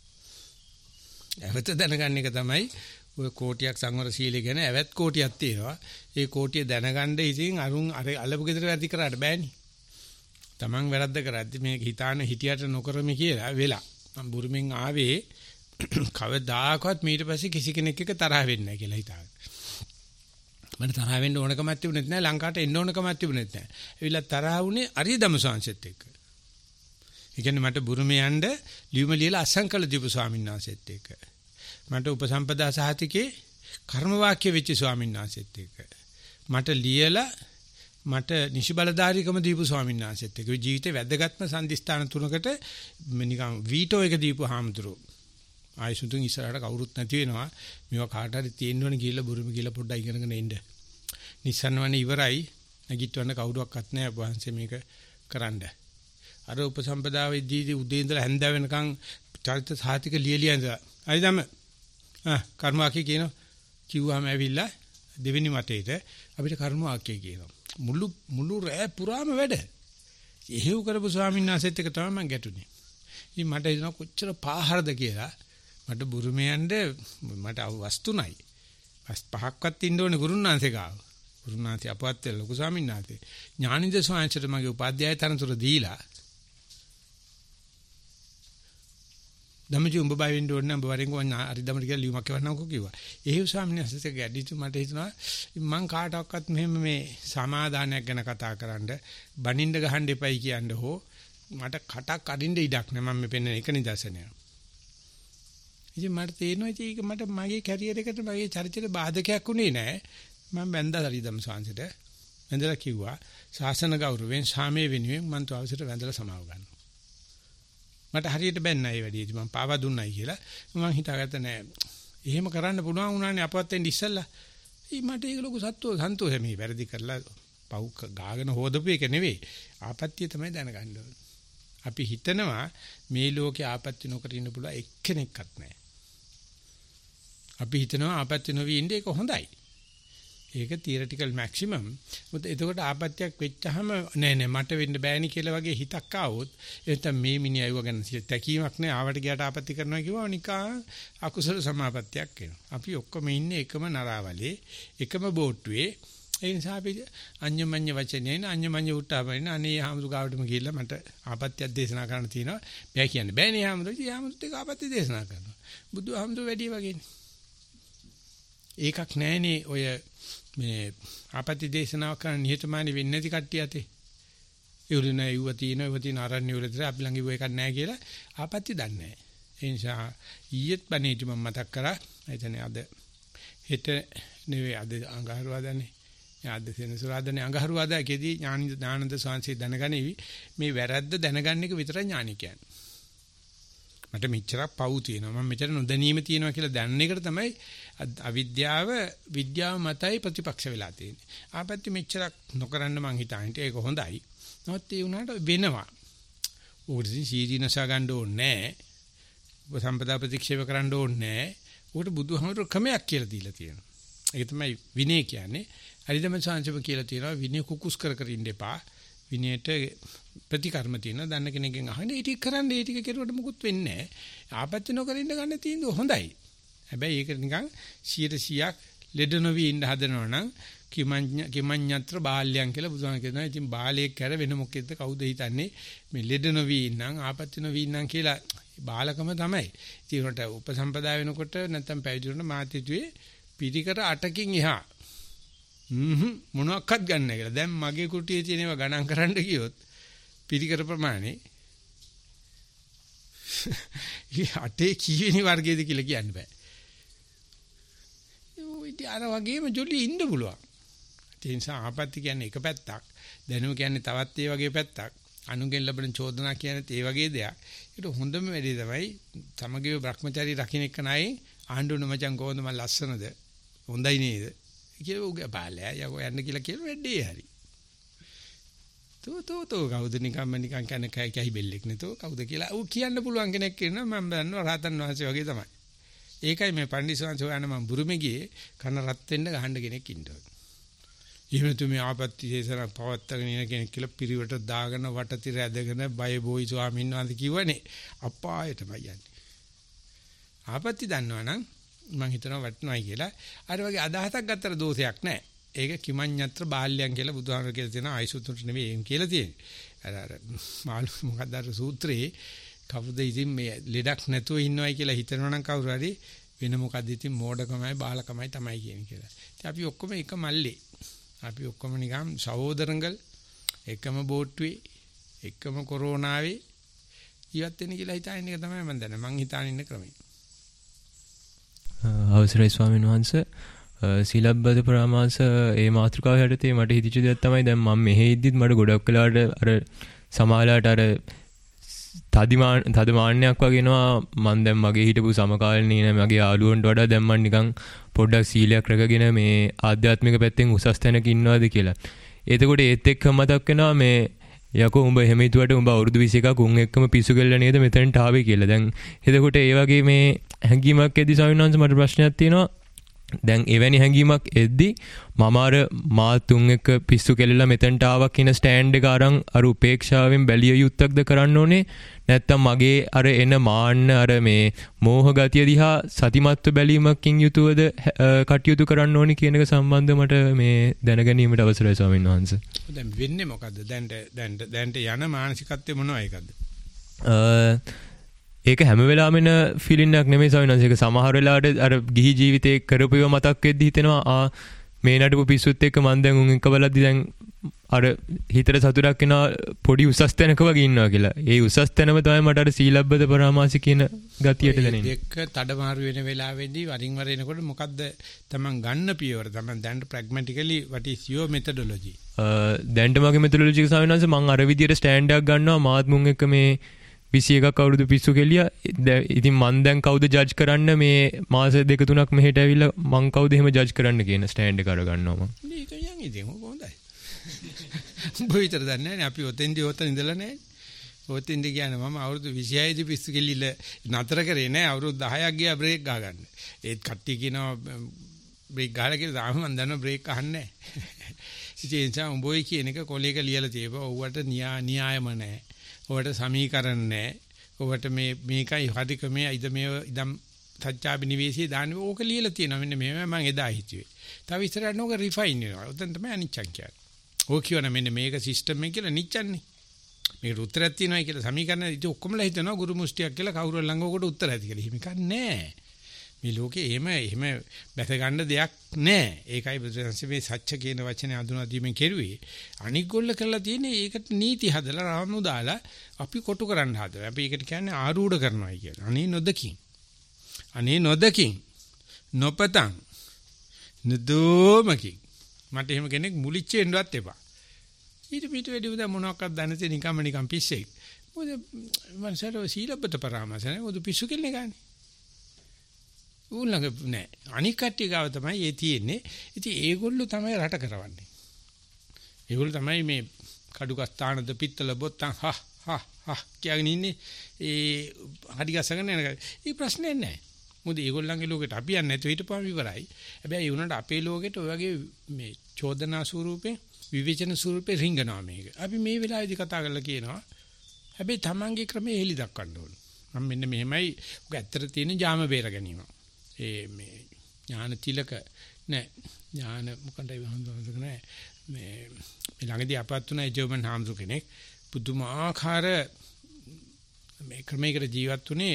අවත දැනගන්න එක තමයි ඔය කෝටියක් සංවර සීලය ගැන ඇවත් කෝටියක් තියෙනවා. ඒ කෝටිය දැනගන්න ඉතින් අරුන් අර අලපු ගෙදර වැඩි කරාට බෑනේ. Taman වැරද්ද කරද්දි මේක හිතාන හිටියට නොකරමි කියලා වෙලා. මම බුරුමින් ආවේ කවදාකවත් ඊට පස්සේ කිසි කෙනෙක් එක්ක තරහ වෙන්නේ නැහැ කියලා හිතාගෙන. මට තරහ වෙන්න ඕනකමක් තිබුණෙත් නැහැ. ලංකාවට එන්න ඕනකමක් තිබුණෙත් නැහැ. ඒවිලා තරහ වුණේ අරියදම සංසෙත් එක්ක. ඒ කියන්නේ මට බුරුමේ යන්න ලියුම ලියලා අසංකල දීපු ස්වාමීන් වහන්සේත් එක්ක. මට උපසම්පදා සහතිකේ කර්ම වාක්‍ය වෙච්ච ස්වාමීන් වහන්සේත් එක්ක. මට ලියලා මට නිසි බලධාරීකම දීපු ස්වාමීන් වහන්සේත් එක්ක. ජීවිතේ වැදගත්ම සම්දිස්ථාන තුනකට නිකන් වීටෝ එක දීපු හාමුදුරුවෝ. ආයසුතුන් ඉස්සරහට කවුරුත් නැති වෙනවා. මේවා කාට හරි තියෙන්න ඕනේ කියලා බුරුමි කියලා පොඩ්ඩක් ඉගෙනගෙන එන්න. නිස්සන්නවනේ ඉවරයි. නැගිටවන්න කවුරුවක්වත් නැහැ වහන්සේ මේක කරන්න. අර උපසම්පදාවේදී උදේ ඉඳලා හැන්ද වෙනකන් චරිත සාහිතික ලියලියා ඉඳලා. හරිදම ආ කර්මවාක්‍ය කියනවා. කිව්වම ඇවිල්ලා දෙවෙනි මතේට අපිට කර්මවාක්‍ය කියනවා. මුළු මුළු රෑ පුරාම වැඩ. එහෙව් කරපු ස්වාමීන් වහන්සේත් එක තමයි මම ගැටුනේ. ඉතින් මට හිතෙනවා කොච්චර පාහරද කියලා. මට බුරුමේ යන්න මට වස්තුණයි. වස් පහක්වත් ඉන්න ඕනේ ගුරුනාන්සේ ගාව. ගුරුනාන්සේ අපවත් වෙලා ලොකු ස්වාමීන් වහන්සේ. ඥානින්ද ස්වාමීන්ට මගේ උපාධ්‍යාය තරතුර දීලා ධම්මජි උඹ බය වෙන්න ඕනේ නැහැ. උඹ වරෙන් ගොන්න හරි ධම්මට කියලා ලියුමක් එවන්නම්කෝ කිව්වා. ඒ ස්වාමීන් වහන්සේ ගැඩිතු මට හිතෙනවා මං කාටවත් මෙහෙම මේ සමාදානයක් ගැන කතා කරන්න බනින්න ගහන්න එපයි කියන්න හෝ මට කටක් අදින්න ඉඩක් නැහැ. මම මේ පෙන්නන එක නිදර්ශනයක්. ඉතින් මට තේරෙනවා ඒක මට මගේ කැරියර් එකට මගේ චරිතයට බාධකයක් උනේ නැහැ. මම බැඳලා හරිදම් සංසයට වැඳලා කිව්වා ශාසන ගෞරවයෙන් සාමයේ වෙනුවෙන් මම තවසට වැඳලා සමාව ගන්නවා. මට හරියට බැන්නයි ඒ වැඩේදී මම පාවා දුන්නයි කියලා මම හිතාගත්තා නෑ. එහෙම කරන්න පුළුවන් වුණානේ අපවත් වෙන්න ඉස්සෙල්ලා. ඊ මට ඒක ලොකු සතුටු සන්තෝෂයි මේ වැරදි කරලා පව් ගාගෙන හොදපු එක නෙවෙයි. ආපත්‍ය තමයි දැනගන්න ඕනේ. අපි හිතනවා මේ ලෝකේ ආපත්‍ය නොකර ඉන්න පුළුවන් එක්කෙනෙක්වත් නැහැ. අපි හිතනවා ආපත්‍ය නොවි ඉන්න එක හොඳයි. ඒක තියරිටිකල් මැක්සිමම්. මොකද එතකොට ආපත්‍යක් වෙච්චහම නෑ නෑ මට වෙන්න බෑනේ කියලා වගේ හිතක් ආවොත් එතන මේ මිනිහා අයව ගැන තැකීමක් නෑ ආවට ගියාට ආපත්‍ය කරනවා කිව්වා නිකා අකුසල සමාපත්තියක් වෙනවා. අපි ඔක්කොම ඉන්නේ එකම නරාවලේ එකම බෝට්ටුවේ ඒ නිසා අපි අඤ්ඤමඤ්ඤ වචනේ නේ අඤ්ඤමඤ්ඤ උට්ටාපයින අනේ හාමුදුරු ගාවටම ගිහිල්ලා මට ආපත්‍යක් දේශනා කරන්න තියෙනවා. බෑ කියන්නේ බෑනේ හාමුදුරු. ඒ හාමුදුරුත් ඒක ආපත්‍ය දේශනා කරනවා. බුදු හාමුදුරු වැඩි වගේනේ. ඒකක් නැහැනේ ඔය මේ ආපත්‍ය දේශනාව කරන නිහතමානී වෙන්නේ නැති කට්ටිය ඇතේ. ඒවලු නෑ යුව තියෙන ඒව තියෙන ආරණ්‍ය වල ඉතර අපි ළඟ ඉව එකක් නැහැ කියලා ආපත්‍ය දන්නේ නැහැ. ඒ නිසා ඊයේත් බණේටි මම මතක් කරා. එතන අද හෙට නෙවෙයි අද අඟහරුවාදානේ. අද සෙනසුරාදානේ අඟහරුවාදාකේදී ඥාන ඥානන්ද සාංශේ දැනගනිවි මේ වැරද්ද දැනගන්න එක විතරයි ඥානි කියන්නේ. මට මෙච්චරක් පව් තියෙනවා මම මෙච්චර නොදැනීම තියෙනවා කියලා දැනන එකට තමයි අවිද්‍යාව විද්‍යාව මතයි ප්‍රතිපක්ෂ වෙලා තියෙන්නේ. ආපත්‍ය මෙච්චරක් නොකරන්න මං හිතන්නේ ඒක හොඳයි. නමුත් ඒ උනාට වෙනවා. ඕකකින් සීදීනසා ගන්න ඕනේ නැහැ. උපසම්පදා ප්‍රතික්ෂේප කරන්න ඕනේ නැහැ. උකට බුදුහාමුදුර ක්‍රමයක් කියලා දීලා තියෙනවා. ඒක තමයි විනය කියන්නේ. හරිදම සංසප කියලා තියෙනවා විනය කුකුස් කර කර ඉන්න එපා. විනයට ප්‍රතිකර්ම තියෙනවා. දන්න කෙනෙක්ගෙන් අහන්නේ ඒ ටික කරන්න ඒ ටික කෙරුවට මොකුත් වෙන්නේ නැහැ. ආපත්‍ය නොකර ඉන්න ගන්න තියෙන්නේ හොඳයි. හැබැයි ඒක නිකන් සියයට සීයක් ලෙඩ නොවි ඉන්න හදනවා නම් කිමඤ්ඤ කිමඤ්ඤත්‍ර බාල්‍යං කියලා බුදුහාම කියනවා. ඉතින් බාලයෙක් කර වෙන මොකෙද්ද කවුද හිතන්නේ මේ ලෙඩ නොවි ඉන්නම් ආපත්‍ය නොවි ඉන්නම් කියලා බාලකම තමයි. ඉතින් උන්ට උපසම්පදා වෙනකොට නැත්තම් පැවිදි වෙනකොට මාතිතුවේ පිටිකර අටකින් එහා හ්ම් මොනක්වත් ගන්න නැහැ කියලා. දැන් මගේ කුටියේ තියෙන ඒවා ගණන් කරන්න ගියොත් පිටිකර ප්‍රමාණය අටේ කීවෙනි වර්ගයේද කියලා කියන්න බෑ. ඒ අර වගේම ජොලි ඉන්න පුළුවන්. ඒ නිසා ආපත්‍ය කියන්නේ එක පැත්තක්. දැනුම කියන්නේ තවත් ඒ වගේ පැත්තක්. අනුගෙන් ලැබෙන චෝදනා කියන්නේ ඒ වගේ දෙයක්. ඒකට හොඳම වැඩේ තමයි තමගේ භ්‍රමචාරී රකින්න එක නයි ආණ්ඩුන මචං කොහොමද මම ලස්සනද? හොඳයි නේද? කියලා උගේ බාලයා යකෝ යන්න කියලා කියලා වැඩේ හරි. තෝ තෝ තෝ කවුද නිකම්ම නිකන් කන කයි කයි බෙල්ලෙක් නේ කවුද කියලා ඌ කියන්න පුළුවන් කෙනෙක් ඉන්නවා මම දන්නවා රහතන් වහන්සේ වගේ තමයි. ඒකයි මේ පණ්ඩිතසංශ හොයන මම බුරුමේ ගියේ කන රත් වෙන්න ගහන්න කෙනෙක් ඉන්නවා. එහෙම තුමේ ආපත්‍ය දේශනා පවත්තගෙන ඉන කෙනෙක් කියලා පිරිවට දාගෙන වටතිර ඇදගෙන බය බොයි ස්වාමීන් වහන්සේ කිව්වනේ අපායටමයි යන්නේ. ආපත්‍ය දන්නවනම් මම හිතනවා වටනවායි කියලා. අර වගේ අදහසක් ගත්තට දෝෂයක් නැහැ. ඒක කිමඤ්ඤත්‍ර බාල්‍යං කියලා බුදුහාමර කියලා තියෙන ආයසුතුන්ට නෙවෙයි එහෙම කියලා තියෙන්නේ. අර අර මාළු මොකක්ද අර සූත්‍රයේ කවුද ඉතින් මේ ලෙඩක් නැතුව ඉන්නවයි කියලා හිතනවා නම් කවුරු හරි වෙන මොකද්ද ඉතින් මෝඩකමයි බාලකමයි තමයි කියන්නේ කියලා. ඉතින් අපි ඔක්කොම එක මල්ලේ. අපි ඔක්කොම නිකන් සහෝදරංගල් එකම බෝට්ටුවේ එකම කොරෝනාවේ ඉවත් වෙන්න කියලා හිතාගෙන එක තමයි මම දන්නේ. මං හිතාගෙන ඉන්න ක්‍රමය. අවසරයි ස්වාමීන් වහන්සේ සීලබ්බත පරාමාස ඒ මාතෘකාව යටතේ මට හිතෙච්ච දෙයක් තමයි දැන් මම මෙහෙ ඉද්දිත් මට ගොඩක් වෙලාවට අර සමාජලාට අර තදිමාන තදමාන්නයක් වගේනවා මම දැන් මගේ හිටපු සමකාලීන මගේ යාළුවන්ට වඩා දැන් මම නිකන් පොඩ්ඩක් සීලයක් රැකගෙන මේ ආධ්‍යාත්මික පැත්තෙන් උසස් තැනක ඉන්නවාද කියලා. එතකොට ඒත් එක්ක මතක් වෙනවා මේ යකෝ උඹ එහෙම හිතුවට උඹ අවුරුදු විසි එකක් උන් එක්කම පිස්සු කෙල්ල නේද මෙතනට ආවේ කියලා. දැන් එතකොට ඒ වගේ මේ හැඟීමක් එද්දි ස්වාමීන් වහන්සේ මට ප්‍රශ්නයක් තියෙනවා. දැන් එවැනි හැඟීමක් එද්දි මම අර මාතුන් එක්ක පිස්සු කෙල්ලලා මෙතනට ආවා කියන ස්ටෑන්ඩ් එක අරන් අර උපේක්ෂාවෙන් බැලිය යුත්තක්ද කරන්න ඕනේ නැත්නම් මගේ අර එන මාන්න අර මේ මෝහ ගතිය දිහා සතිමත්ව බැලීමකින් යුතුවද කටයුතු කරන්න ඕනේ කියන එක සම්බන්ධව මට මේ දැනගැනීමට අවසරයි ස්වාමීන් වහන්සේ. දැන් වෙන්නේ මොකද්ද? දැන් දැන් දැන් යන මානසිකත්වය මොනවා ඒකද? ඒක හැම වෙලාවෙම ෆීලින් එකක් නෙමෙයි ස්වාමීන් වහන්සේ. ඒක සමහර වෙලාවට අර ගිහි ජීවිතේ කරපුව මතක් වෙද්දි හිතෙනවා ආ මේ නඩපු පිස්සුත් එක්ක මම දැන් උන් එක්ක බලද්දි දැන් අර හිතට සතුටක් එනවා පොඩි උසස් තැනක වගේ ඉන්නවා කියලා. ඒ උසස් තැනම තමයි මට අර සීලබ්බත පරාමාස කියන ගතියට දැනෙන්නේ. දෙක තඩමාරු වෙන වෙලාවෙදී වරින් වර එනකොට මොකද්ද තමන් ගන්න පියවර? තමන් දැන් pragmatically what is your methodology? දැන්ට මගේ මෙතොලොජි එක ස්වාමීන් වහන්සේ මම අර විදියට ස්ටෑන්ඩ් එකක් ගන්නවා මාත් මුන් එක්ක මේ විසි එකක් අවුරුදු පිස්සු කෙලියා. ඉතින් මන් දැන් කවුද ජජ් කරන්න මේ මාස දෙක තුනක් මෙහෙට ඇවිල්ලා මං කවුද එහෙම ජජ් කරන්න කියන ස්ටෑන්ඩ් එක අර ගන්නවා මම. මේක යන් ඉතින් හොඳයි. උඹ විතර දන්නේ නැහැ අපි ඔතෙන්දී ඔතන ඉඳලා නැහැ. ඔතෙන්දී කියන්නේ මම අවුරුදු විසි හය දී පිස්සු කෙලිල නතර කරේ නැහැ. අවුරුදු දහයක් ගියා බ්‍රේක් ගහ ගන්න. ඒත් කට්ටිය කියනවා බ්‍රේක් ගහලා කියලා තාම මම දන්නවා බ්‍රේක් අහන්නේ නැහැ. ඉතින් ඒ නිසා උඹයි කියන එක කොලේක ලියලා තියපුවා. ඔව්වට න්‍යායම නැහැ. ඔබට සමීකරණ නැහැ. ඔබට මේ මේකයි හදික මේ ඉද මේ ඉදම් සත්‍යාබිනිවේෂී දාන්නේ ඕක ලියලා තියෙනවා. මෙන්න මේව මම එදා හිතුවේ. තව ඉස්සරහට නෝක රිෆයින් වෙනවා. උතන් තමයි අනිච්චක් කියන්නේ. ඕක කියවන මෙන්න මේක සිස්ටම් එක කියලා නිච්චන්නේ. මේකට උත්තරයක් තියෙනවා කියලා සමීකරණ ඉතින් ඔක්කොමලා හිතනවා ගුරු මුස්ටියක් කියලා කවුරු ළඟ ඔකට උත්තර ඇති කියලා. එහෙම එකක් නැහැ. මේ ලෝකේ එහෙම එහෙම බැස ගන්න දෙයක් නැහැ. ඒකයි බුදුසසුනේ මේ සත්‍ය කියන වචනේ අඳුනා දීමෙන් කෙරුවේ. අනික් ගොල්ල කරලා තියෙන්නේ ඒකට නීති හදලා රාමු දාලා අපි කොටු කරන්න හදලා. අපි ඒකට කියන්නේ ආරූඪ කරනවායි කියලා. අනේ නොදකින්. අනේ නොදකින්. නොපතන්. නදෝමකින්. මට එහෙම කෙනෙක් මුලිච්ච වෙන්නවත් එපා. ඊට පිට වෙඩි උදා මොනවාක්වත් දන්නේ නැති නිකම්ම නිකම් පිස්සෙක්. මොකද මනසට සීලබ්බත පරාමාස නැහැ. මොකද පිස්සු කෙල්ලේ ගන්නේ. ඌලඟ නෑ. අනික් කට්ටිය ගාව තමයි ඒ තියෙන්නේ. ඉතින් ඒගොල්ලෝ තමයි රට කරවන්නේ. ඒගොල්ලෝ තමයි මේ කඩුකස්ථානද පිත්තල බොත්තම් හා හා හා කියන ඉන්නේ. ඒ හරි ගසගෙන යන. ඒ ප්‍රශ්නේ නෑ. මොකද ඒගොල්ලන්ගේ ලෝකෙට අපි යන්නේ නැතුව හිටපුවාම ඉවරයි. හැබැයි ඒ උනට අපේ ලෝකෙට ඔය වගේ මේ චෝදනා ස්වරූපේ විවේචන ස්වරූපේ රිංගනවා මේක. අපි මේ වෙලාවේදී කතා කරලා කියනවා. හැබැයි Tamange ක්‍රමයේ හෙලි දක්වන්න ඕන. මම මෙන්න මෙහෙමයි ඔක ඇත්තට තියෙන ජාම බේර ගැනීම. ඒ මේ ඥාන තිලක නෑ ඥාන මොකටද වහන්දවසක නෑ මේ මේ ළඟදී අපවත් වුණා ජර්මන් හාමුදුර කෙනෙක් පුදුමාකාර මේ ක්‍රමයකට ජීවත් වුණේ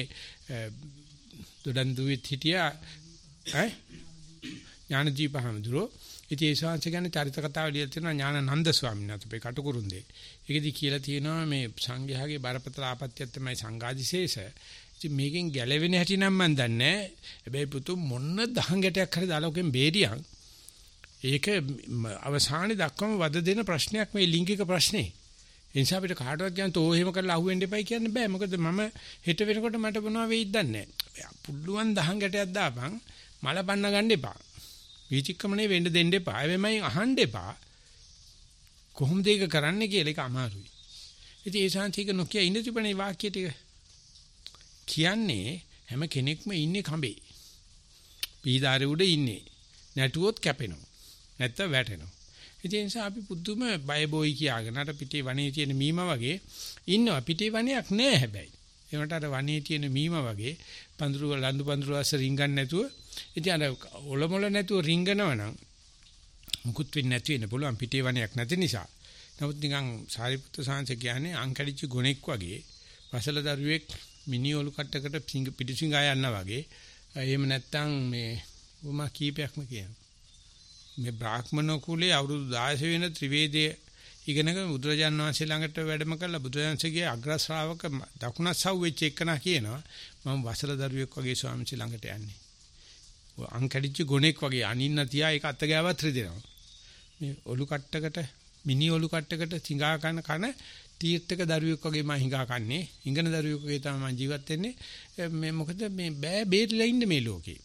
දොඩන් දුවිත් හිටියා ඈ ඥාන ජීප හාමුදුරෝ ඉතින් ඒ ශාන්ති ගැන චරිත කතාව ලියලා තියෙනවා ඥානানন্দ ස්වාමීන් වහන්සේ අපේ කටුකුරුන්දේ. ඒකෙදි කියලා තියෙනවා මේ සංඝයාගේ බරපතල ආපත්‍යයක් තමයි සංඝාදිශේෂ. ඉතින් මේකෙන් ගැලවෙන හැටි නම් මන් දන්නේ නැහැ. හැබැයි පුතු මොන්න දහං ගැටයක් හරි දාලා ඔකෙන් බේරියන්. ඒක අවසානයේ දක්වම වද දෙන ප්‍රශ්නයක් මේ ලිංගික ප්‍රශ්නේ. ඒ නිසා අපිට කාටවත් කියන්න තෝ එහෙම කරලා අහුවෙන්න එපයි කියන්න බෑ. මොකද මම හෙට වෙනකොට මට මොනවා වෙයිද දන්නේ නැහැ. පුල්ලුවන් දහං ගැටයක් දාපන් මල පන්න ගන්න එපා. විචික්කමනේ වෙන්න දෙන්න එපා. එවෙමයි අහන්න එපා. කොහොමද ඒක කරන්නේ කියලා ඒක අමාරුයි. ඉතින් ඒ ශාන්තික නොකිය ඉන්න තිබුණේ වාක්‍ය ටික. කියන්නේ හැම කෙනෙක්ම ඉන්නේ කඹේ. පීදාරේ උඩ ඉන්නේ. නැටුවොත් කැපෙනවා. නැත්තම් වැටෙනවා. ඒ නිසා අපි පුදුම බය බොයි කියාගෙන අර පිටේ වනේ තියෙන මීම වගේ ඉන්නවා. පිටේ වනයක් නෑ හැබැයි. ඒකට අර වනේ තියෙන මීම වගේ පඳුරු ලඳු පඳුරු අස්ස රින්ගන්න නැතුව ඉතින් අර ඔලොමොල නැතුව රින්ගනවා නම් මුකුත් වෙන්නේ නැති වෙන්න පුළුවන් පිටේ වනයක් නැති නිසා. නමුත් නිකන් සාරිපුත්‍ර සාංශ කියන්නේ අංකඩිච්ච ගොනෙක් වගේ වසල දරුවෙක් මිනි ඔලු කට්ටකට පිටිසිඟා යනවා වගේ. එහෙම නැත්තම් මේ උමා කීපයක්ම කියනවා. මේ බ්‍රාහ්මණ කුලේ අවුරුදු දාස වෙන ත්‍රිවේදයේ ඉගෙනක බුදුරජාණන් වහන්සේ ළඟට වැඩම කළා බුදුරජාණන්සේගේ අග්‍ර ශ්‍රාවක දකුණස්සව් වෙච්ච එකනා කියනවා මම වසල දරුවෙක් වගේ ස්වාමීන් ළඟට යන්නේ. අංකඩිච්ච ගොනෙක් වගේ අනින්න තියා ඒක අත ගෑවත් රිදෙනවා. මේ ඔලු කට්ටකට මිනි ඔලු කට්ටකට සිඟා කන කන තීර්ථක දරුවෙක් වගේ මම හිඟා කන්නේ. හිඟන දරුවෙක් වගේ තමයි මම ජීවත් වෙන්නේ. මේ මොකද මේ බෑ බේරිලා ඉන්නේ මේ ලෝකේ.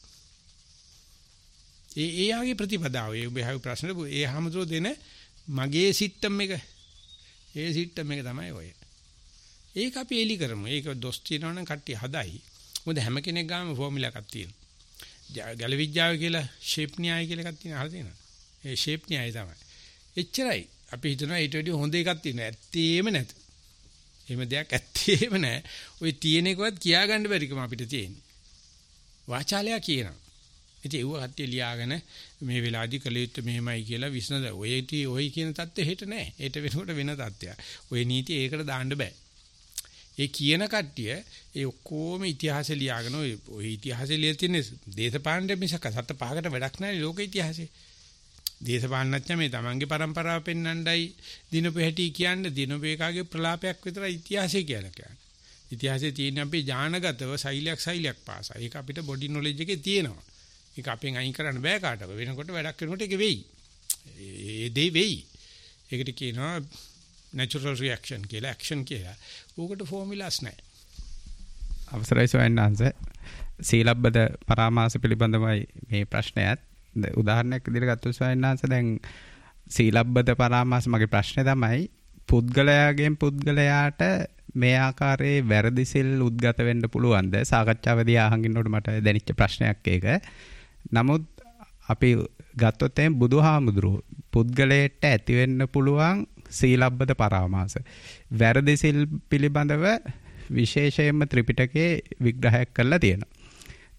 ඒ ඒ ආගේ ප්‍රතිපදාව ඒ ඔබේ ආගේ ප්‍රශ්න ඒ හැමදෙරෝ දෙන මගේ සිස්ටම් එක ඒ සිස්ටම් එක තමයි ඔය. ඒක අපි එලි කරමු. ඒක දොස් තියනවා නම් කට්ටිය හදයි. මොකද හැම කෙනෙක් ගාම ෆෝමියුලා එකක් තියෙනවා. ගැල විද්‍යාව කියලා ෂේප් න්‍යාය කියලා එකක් තියෙනවා. අහලා තියෙනවද? ඒ ෂේප් න්‍යාය තමයි. එච්චරයි. අපි හිතනවා ඊට වඩා හොඳ එකක් තියෙනවා. ඇත්තේම නැත. එහෙම දෙයක් ඇත්තේම නැහැ. ওই තියෙන එකවත් කියා ගන්න බැරිකම අපිට තියෙන්නේ. වාචාලයා කියනවා. ඉතින් ඒව කට්ටිය ලියාගෙන මේ වෙලාවදී කළ යුත්තේ මෙහෙමයි කියලා විශ්නද ඔයටි ඔයි කියන தත්ත්වෙ හෙට නැහැ. හෙට වෙනකොට වෙන தත්ත්වයක්. ඔය නීති ඒකට දාන්න බෑ. ඒ කියන කට්ටිය ඒ ඔක්කොම ඉතිහාසය ලියාගෙන ඔය ඔය ඉතිහාසය ලියලා තියෙන දේශපාලන මිසක සත පහකට වැඩක් නැහැ ලෝක ඉතිහාසයේ. දේශපාලනඥයා මේ තමන්ගේ પરම්පරාව පෙන්වන්නයි දිනපු හැටි කියන්නේ දිනපු එකාගේ ප්‍රලාපයක් විතරයි ඉතිහාසය කියලා කියන්නේ. ඉතිහාසයේ තියෙන අපි ඥානගතව සෛලයක් සෛලයක් පාසා. ඒක අපිට බොඩි නොලෙජ් එකේ තියෙනවා. ඒක අපෙන් අයින් කරන්න බෑ කාටවත්. වෙනකොට වැඩක් කරනකොට ඒක වෙයි. ඒ දෙයි වෙයි. ඒකට කියනවා natural reaction කියලා action කියලා. ඕකට ෆෝමියුලාස් නැහැ. අවසරයි සොයන්නාංශ. සීලබ්බත පරාමාස පිළිබඳවයි මේ ප්‍රශ්නයත්. උදාහරණයක් විදිහට ගත්තොත් සොයන්නාංශ දැන් සීලබ්බත පරාමාස මගේ ප්‍රශ්නේ තමයි පුද්ගලයාගෙන් පුද්ගලයාට මේ ආකාරයේ වැරදි සිල් උද්ගත වෙන්න පුළුවන්ද? සාකච්ඡාවේදී අහන් ඉන්නකොට මට දැනෙච්ච ප්‍රශ්නයක් ඒක. නමුත් අපි ගත්තොත් එම් බුදුහාමුදුරුවෝ පුද්ගලයට ඇති වෙන්න පුළුවන් සීලබ්බත පරාමාස. වැරදි සිල් පිළිබඳව විශේෂයෙන්ම ත්‍රිපිටකයේ විග්‍රහයක් කරලා තියෙනවා.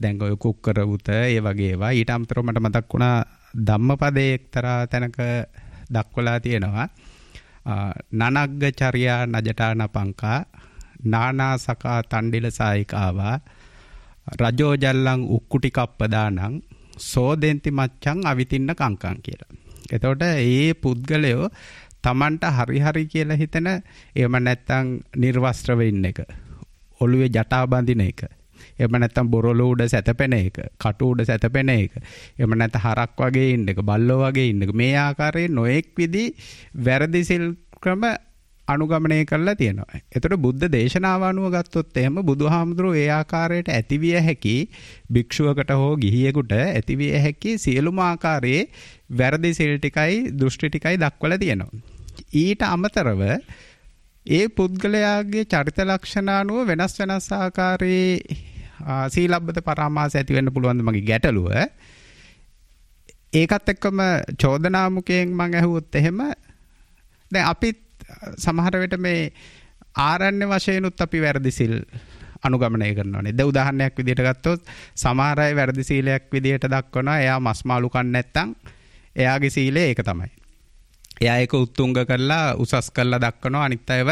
දැන් ඔය කුක්කර උත ඒ වගේ ඒවා. ඊට අමතරව මට මතක් වුණා ධම්මපදයේ එක්තරා තැනක දක්වලා තියෙනවා නනග්ග චර්යා නජටාන පංකා නානාසකා තණ්ඩිල සායිකාවා රජෝ ජල්ලං උක්කුටි කප්පදානං සෝදෙන්ති මච්ඡං අවිතින්න කංකං කියලා. එතකොට මේ පුද්ගලයෝ Tamanට හරි හරි කියලා හිතන එහෙම නැත්නම් නිර්වස්ත්‍ර වෙන්න එක. ඔළුවේ ජටා බඳින එක. එහෙම නැත්නම් බොරළු උඩ සැතපෙන එක, කටු උඩ සැතපෙන එක. එහෙම නැත්නම් හරක් වගේ ඉන්න එක, බල්ලෝ වගේ ඉන්න එක. මේ ආකාරයේ නොඑක් විදි වැරදි සිල් ක්‍රම අනුගමනය කරලා තියෙනවා. ඒතර බුද්ධ දේශනාව අනුව ගත්තොත් එහෙම බුදුහාමුදුරුවෝ ඒ ආකාරයට ඇතිවිය හැකි භික්ෂුවකට හෝ ගිහියෙකුට ඇතිවිය හැකි සියලුම ආකාරයේ වැරදි සිල් ටිකයි දෘෂ්ටි ටිකයි දක්වලා තියෙනවා. ඊට අමතරව ඒ පුද්ගලයාගේ චරිත ලක්ෂණ අනුව වෙනස් වෙනස් ආකාරයේ සීලබ්බත පරාමාස ඇති වෙන්න පුළුවන් මගේ ගැටලුව. ඒකත් එක්කම චෝදනාමුකයෙන් මම ඇහුවොත් එහෙම දැන් අපිත් සමහර වෙලට මේ ආරණ්‍ය වශයෙන්ුත් අපි වැරදි සිල් අනුගමනය කරනවානේ. දැන් උදාහරණයක් විදිහට ගත්තොත් සමහර අය වැරදි සීලයක් විදිහට දක්වනවා. එයා මස් මාළු කන්නේ නැත්නම් එයාගේ සීලය ඒක තමයි. එයා ඒක උත්තුංග කරලා උසස් කරලා දක්වනවා අනිත් අයව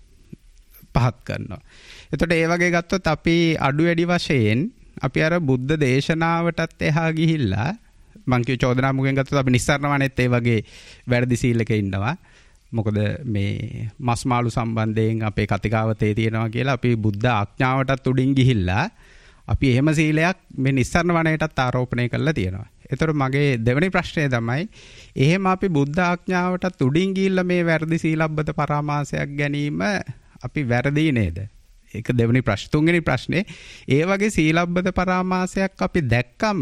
පහත් කරනවා. එතකොට ඒ වගේ ගත්තොත් අපි අඩු වැඩි වශයෙන් අපි අර බුද්ධ දේශනාවටත් එහා ගිහිල්ලා මං කිය චෝදනා මුගෙන් ගත්තොත් අපි නිස්සාරණ වනේත් ඒ වගේ වැරදි සීලක ඉන්නවා. මොකද මේ මස් මාළු සම්බන්ධයෙන් අපේ කතිකාවතේ තියෙනවා කියලා අපි බුද්ධ ආඥාවටත් උඩින් ගිහිල්ලා අපි එහෙම සීලයක් මේ නිස්සාරණ වනයේටත් ආරෝපණය කරලා තියෙනවා. ඒතර මගේ දෙවෙනි ප්‍රශ්නය තමයි එහෙම අපි බුද්ධ ආඥාවටත් උඩින් ගිහිල්ලා මේ වැරදි සීලබ්බත පරාමාසයක් ගැනීම අපි වැරදි නේද? ඒක දෙවෙනි ප්‍රශ්න. තුන්වෙනි ප්‍රශ්නේ ඒ වගේ සීලබ්බත පරාමාසයක් අපි දැක්කම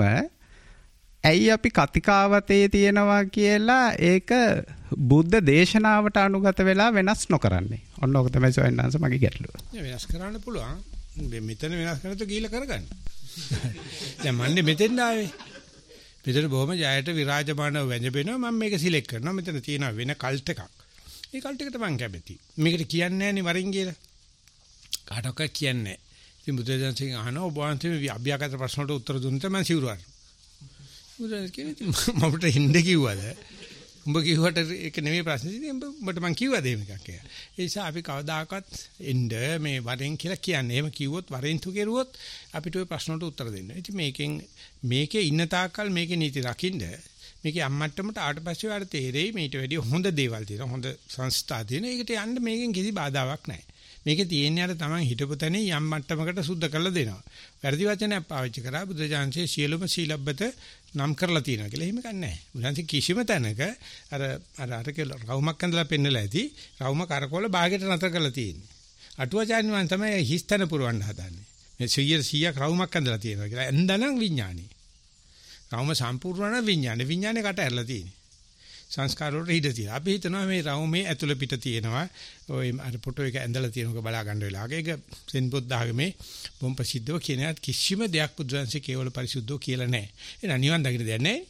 ඇයි අපි කතිකාවතේ තියෙනවා කියලා ඒක බුද්ධ දේශනාවට අනුගත වෙලා වෙනස් නොකරන්නේ? ඔන්න ඔක තමයි සොයන්නන්ස මගේ ගැටලුව. වෙනස් කරන්න පුළුවන්. මෙතන වෙනස් කරනකොට ගිහිල්ලා කරගන්න. දැන් මන්නේ මෙතෙන් ආවේ. මෙතන බොහොම ජයයට විරාජමානව වැඳෙනවා. මම මේක සිලෙක්ට් කරනවා. මෙතන තියෙන වෙන කල්ට් එකක්. ඒ කල්ට් එකට මම කැමතියි. මේකට කියන්නේ නැහැ නේ වරින් කියලා. කාටවත් කියන්නේ නැහැ. ඉතින් බුදුදහමෙන් අහනවා ඔබ වහන්සේ අභ්‍යාගත ප්‍රශ්නවලට උත්තර දුන්නට මම සිවුරවන්න. බුදුදහම කියන්නේ මමට හින්ද කිව්වද? උඹ කිව්වට ඒක නෙමෙයි ප්‍රශ්නේ. ඉතින් උඹට මං කිව්වද එහෙම එකක් කියලා. ඒ නිසා අපි කවදාකවත් එන්න මේ වරෙන් කියලා කියන්නේ. එහෙම කිව්වොත් වරෙන් තු කෙරුවොත් අපිට ওই ප්‍රශ්නවලට උත්තර දෙන්න. ඉතින් මේකෙන් මේකේ ඉන්න තාක්කල් මේකේ නීති රකින්න මේකේ අම්මට්ටමට ආවට පස්සේ වාට තේරෙයි මේට වැඩිය හොඳ දේවල් තියෙනවා. හොඳ සංස්ථා තියෙනවා. ඒකට යන්න මේකෙන් කිසි බාධාවක් නැහැ. මේකේ තියෙන්නේ අර තමන් හිටපු තැනේ යම් මට්ටමකට සුද්ධ කරලා දෙනවා. වැරදි වචනයක් පාවිච්චි කරා බුදුජානකේ සියලුම සීලබ්බත නම් කරලා තියෙනවා කියලා. එහෙම කන්නේ නැහැ. බුදුන්සේ කිසිම තැනක අර අර අර කියලා රවුමක් ඇඳලා පෙන්නලා ඇති. රවුම කරකවල බාගෙට නතර කරලා තියෙන්නේ. අටුවාචාර්ය වන් තමයි හිස්තන පුරවන්න හදන්නේ. මේ සීය සීයක් රවුමක් ඇඳලා තියෙනවා කියලා. එන්දනම් විඥානේ. රවුම සම්පූර්ණ විඥානේ. විඥානේ කට ඇරලා තියෙන්නේ. සංස්කාර වලට හිඩ තියෙනවා. අපි හිතනවා මේ රවුමේ ඇතුළ පිට තියෙනවා. ඔය අර ෆොටෝ එක ඇඳලා තියෙනක බලා ගන්න වෙලාවක. ඒක සෙන් බුද්ධාගමේ බොම් ප්‍රසිද්ධව කියන කිසිම දෙයක් බුදුන්සේ කේවල පරිසුද්ධෝ කියලා නැහැ. එහෙනම් නිවන් දකින්න දෙයක් නැහැ.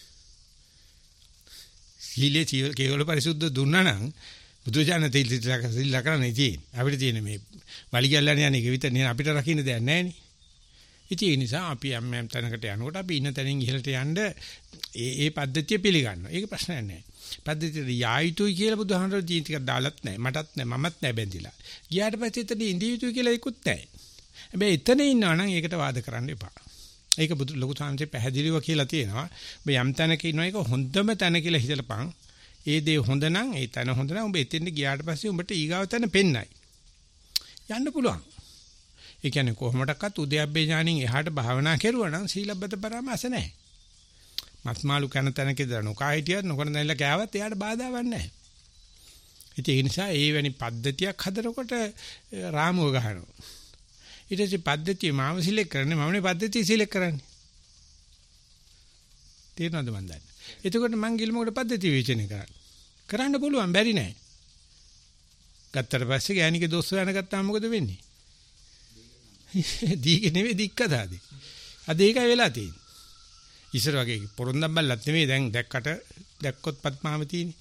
සීලේ කේවල පරිසුද්ධ දුන්නා නම් බුදුජානක තිල්ලා කරන්නේ තියෙන්නේ. අපිට තියෙන මේ වලිගල්ලානේ යන්නේ ඒක විතර නේ අපිට රකින්න දෙයක් නැහැ නේ. ඉතින් ඒ නිසා අපි යම් යම් තැනකට යනකොට අපි ඉන්න තැනින් ඉහළට යන්න ඒ ඒ පද්ධතිය පිළිගන්නවා. ඒක ප්‍රශ්නයක් නෑ. පද්ධතියට යා යුතුයි කියලා බුදුහාමර ජීවිත ටිකක් දාලත් නෑ. මටත් නෑ මමත් නෑ බැඳිලා. ගියාට පස්සේ එතන ඉඳී යුතුයි කියලා ඒකුත් නෑ. හැබැයි එතන ඉන්නවා නම් ඒකට වාද කරන්න එපා. ඒක බුදු ලොකු සාංශේ පැහැදිලිව කියලා තියෙනවා. ඔබ යම් තැනක ඉන්නවා ඒක හොඳම තැන කියලා හිතලපන්. ඒ දේ හොඳ නම් ඒ තැන හොඳ නම් ඔබ එතෙන්ට ගියාට පස්සේ උඹට ඊගාව තැන පෙන්නයි. යන්න පුළුවන්. ඒ කියන්නේ කොහොමඩක්වත් උද්‍යප්පේ ඥානින් එහාට භාවනා කරුවා නම් සීලබ්බත පරාමාස නැහැ. මත්මාලු කන තැනකද නොකා හිටියත් නොකන දැනලා කෑවත් එයාට බාධාවක් නැහැ. ඒ නිසා ඒ වැනි පද්ධතියක් හදනකොට රාමුව ගහනවා. ඊට පස්සේ පද්ධතිය මාව සිලෙක්ට් කරන්නේ මමනේ පද්ධතිය සිලෙක්ට් කරන්නේ. තේරෙනවද මන් දන්නේ. එතකොට මං ගිල්මකට පද්ධතිය විචිනේ කරන්නේ. කරන්න පුළුවන් බැරි නෑ. ගත්තට පස්සේ ගෑණිකේ දොස් හොයන ගත්තාම මොකද වෙන්නේ? දීගේ නෙවෙයි දික්කදාදී. අද ඒකයි වෙලා තියෙන්නේ. ඉස්සර වගේ පොරොන්දම් බල්ලත් නෙවෙයි දැන් දැක්කට දැක්කොත් පත්මාම තියෙන්නේ.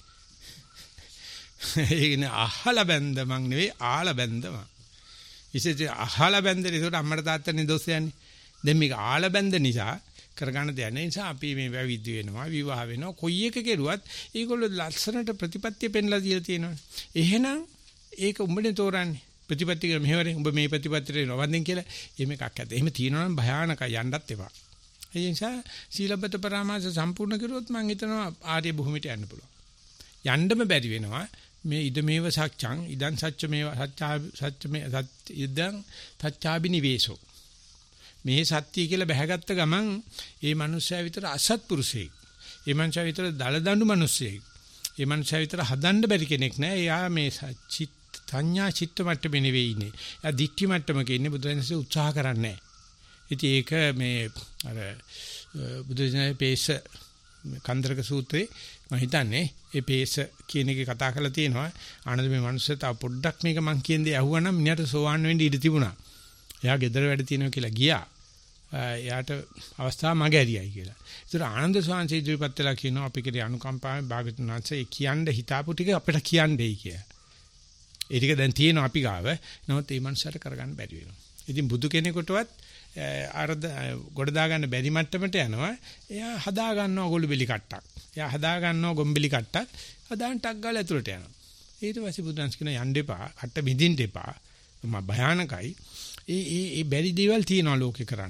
ඒකනේ අහලා බැඳ මං නෙවෙයි ආලා බැඳ මං. ඉතින් අහලා බැඳලා ඒකට අම්මට තාත්තනේ දොස් යන්නේ. දැන් මේක ආල බැඳ නිසා කරගන්න දෙයක් නැහැ. නිසා අපි මේ වැවිදි වෙනවා, විවාහ වෙනවා, කොයි එක කෙරුවත් ඒගොල්ලෝ ලස්සනට ප්‍රතිපත්තිය පෙන්ලා දීලා තියෙනවා. එහෙනම් ඒක උඹනේ තෝරන්නේ. ප්‍රතිපත්තිය කියලා මෙහෙවරේ උඹ මේ ප්‍රතිපත්තියට නවන්දින් කියලා එහෙම එකක් ඇත. එහෙම තියෙනවා නම් භයානකයි යන්නත් එපා. ඒ නිසා සීලබ්බත පරාමාස සම්පූර්ණ කරුවොත් මම හිතනවා ආර්ය භූමියට යන්න පුළුවන්. යන්නම බැරි වෙනවා. මේ ඉදමේව සත්‍යං ඉදං සත්‍යමේව සත්‍යා සත්‍යමේ සත්‍ය ඉදං සත්‍යාබිනිවේෂෝ. මේ සත්‍ය කියලා බැහැගත්ත ගමන් ඒ මනුස්සයා විතර අසත්පුරුෂයෙක්. ඒ මනුස්සයා විතර දලදඬු මිනිස්සෙක්. ඒ මනුස්සයා විතර හදන්න බැරි කෙනෙක් නෑ. එයා මේ චිත්ත සංඥා චිත්ත මට්ටමේ නෙවෙයි ඉන්නේ. එයා දික්ටි මට්ටමක ඉන්නේ. බුදුරජාණන්සේ උත්සාහ කරන්නේ නෑ. ඉතින් ඒක මේ අර බුදුරජාණන්ගේ පේස කන්දරක සූත්‍රේ මම හිතන්නේ ඒ පේස කියන එකේ කතා කරලා තියෙනවා. ආනන්ද මේ මනුස්සයා තව පොඩ්ඩක් මේක මං කියන දේ අහුවනම් මිනිහට සෝවාන් වෙන්න ඉඩ තිබුණා. එයා ගෙදර වැඩ තියෙනවා කියලා ගියා. එයාට අවස්ථාව මග ඇරියයි කියලා. ඒතර ආනන්ද ස්වාමීන් වහන්සේ ඉදිරිපත් වෙලා කියනවා අපි කෙරේ අනුකම්පාවෙන් භාගතුන් වහන්සේ කියන්න හිතාපු ටික අපිට කියන්නයි කියලා. ඒ ටික දැන් තියෙනවා අපි ගාව. නමුත් මේ මනුස්සයාට කරගන්න බැරි වෙනවා. ඉතින් බුදු කෙනෙකුටවත් අරද ගොඩ දා ගන්න බැරි මට්ටමට යනවා. එයා හදා ගන්නවා ගොළු බෙලි කට්ටක්. එයා හදා ගන්නවා ගොම්බෙලි කට්ටක්. හදාන් ටක් ගාලා ඇතුළට යනවා. ඊට පස්සේ බුදුන්ස් කියන යන්න එපා, කට්ට බින්දින්න එපා. මම භයානකයි. ඒ ඒ ඒ බැරි දේවල් තියෙනවා ලෝකේ කරන්න.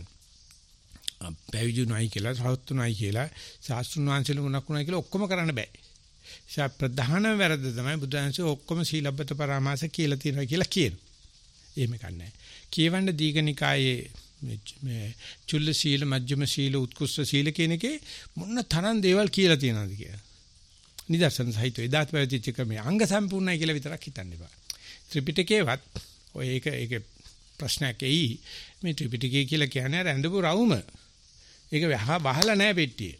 පැවිදුණයි කියලා, සෞතුණයි කියලා, ශාස්ත්‍රුන් වහන්සේලා මොනක්ුණයි කියලා ඔක්කොම කරන්න බෑ. ඒ ප්‍රධාන වැරද්ද තමයි බුදුන්සේ ඔක්කොම සීලබ්බත පරාමාස කියලා තියෙනවා කියලා කියනවා. එහෙම කන්නේ. කියවන්න දීඝනිකායේ මේ චුල්ල සීල, මජ්ක්‍ධිම සීල, උත්කෘෂ්ඨ සීල කියන එකේ මොන තරම් දේවල් කියලා තියෙනවද කියලා. නිදර්ශන සහිතව එදාත් පැවතිච්ච ක්‍රමයේ අංග සම්පූර්ණයි කියලා විතරක් හිතන්න එපා. ත්‍රිපිටකේවත් ඔය ඒක ඒක ප්‍රශ්නයක් එයි. මේ ත්‍රිපිටකය කියලා කියන්නේ අර ඇඳපු රවුම. ඒක වහලා නැහැ පෙට්ටියේ.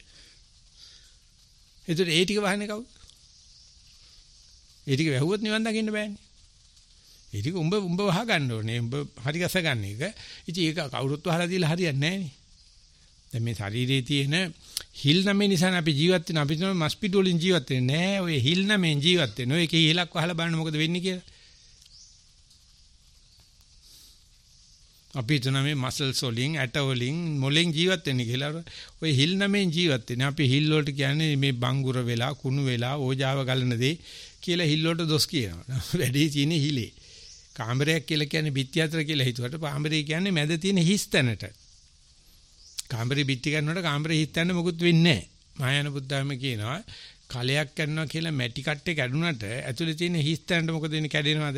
ඒතර ඒ ටික වහන්නේ කවුද? ඒ ටික වැහුවොත් නිවන් දකින්න බෑනේ. ඒ ටික උඹ උඹ වහ ගන්න ඕනේ. උඹ හරි ගස ගන්න එක. ඉතින් ඒක කවුරුත් වහලා දීලා හරියන්නේ නැහනේ. දැන් මේ ශරීරයේ තියෙන හිල් නැමේ නිසා අපි ජීවත් වෙන අපි තමයි මස් පිටු වලින් ජීවත් වෙන්නේ නෑ. ඔය හිල් නැමෙන් ජීවත් වෙන. ඔය එකේ හිලක් වහලා බලන්න මොකද වෙන්නේ කියලා. අපි තුන මේ මසල්ස් වලින් ඇට වලින් මොලෙන් ජීවත් වෙන්නේ කියලා ඔය හිල් නැමෙන් ජීවත් වෙන්නේ. අපි හිල් වලට කියන්නේ මේ බංගුර වෙලා කුණු වෙලා ඕජාව ගලන දේ කියලා හිල් වලට දොස් කියනවා. වැඩි තියෙන්නේ හිලේ. කාමරයක් කියලා කියන්නේ බිත්ති අතර කියලා හිතුවට කාමරය කියන්නේ මැද තියෙන හිස් තැනට. කාමරේ බිත්ති ගන්නකොට කාමරේ හිස් තැන මොකුත් වෙන්නේ නැහැ. මහායාන බුද්ධාගම කියනවා කලයක් කරනවා කියලා මැටි කට්ටේ කැඩුනට ඇතුලේ තියෙන හිස් තැනට මොකද වෙන්නේ කැඩෙනවද?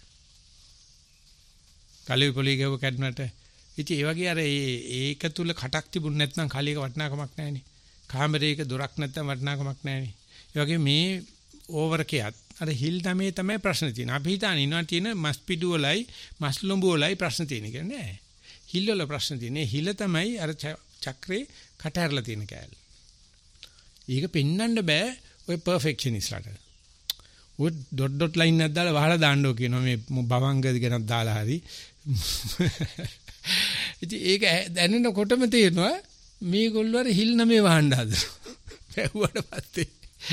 කලෙ පොලි ගව කැඩුනට. ඉතින් ඒ වගේ අර ඒක තුල කටක් තිබුණ නැත්නම් කලයක වටිනාකමක් නැහැනේ. කාමරේක දොරක් නැත්නම් වටිනාකමක් නැහැනේ. ඒ වගේ මේ ඕවර් කයත් අර හිල් තමයි තමයි ප්‍රශ්න තියෙන්නේ. අපි හිතාන ඉන්නවා තියෙන මස් පිඩු වලයි මස් ලොඹු වලයි ප්‍රශ්න තියෙන්නේ කියලා නෑ. හිල් වල ප්‍රශ්න තියෙන්නේ හිල තමයි අර චක්‍රේ කටහැරලා තියෙන කෑල්ල. ඒක පෙන්වන්න බෑ ඔය පර්ෆෙක්ෂනිස්ට්ලාට. ඔය ඩොට් ඩොට් ලයින් එකක් දාලා වහලා දාන්නෝ කියනවා මේ භවංග ගෙනත් දාලා හරි. ඉතින් ඒක දැනෙනකොටම තේරෙනවා මේගොල්ලෝ අර හිල් නමේ වහන්න හදනවා. වැහුවට පස්සේ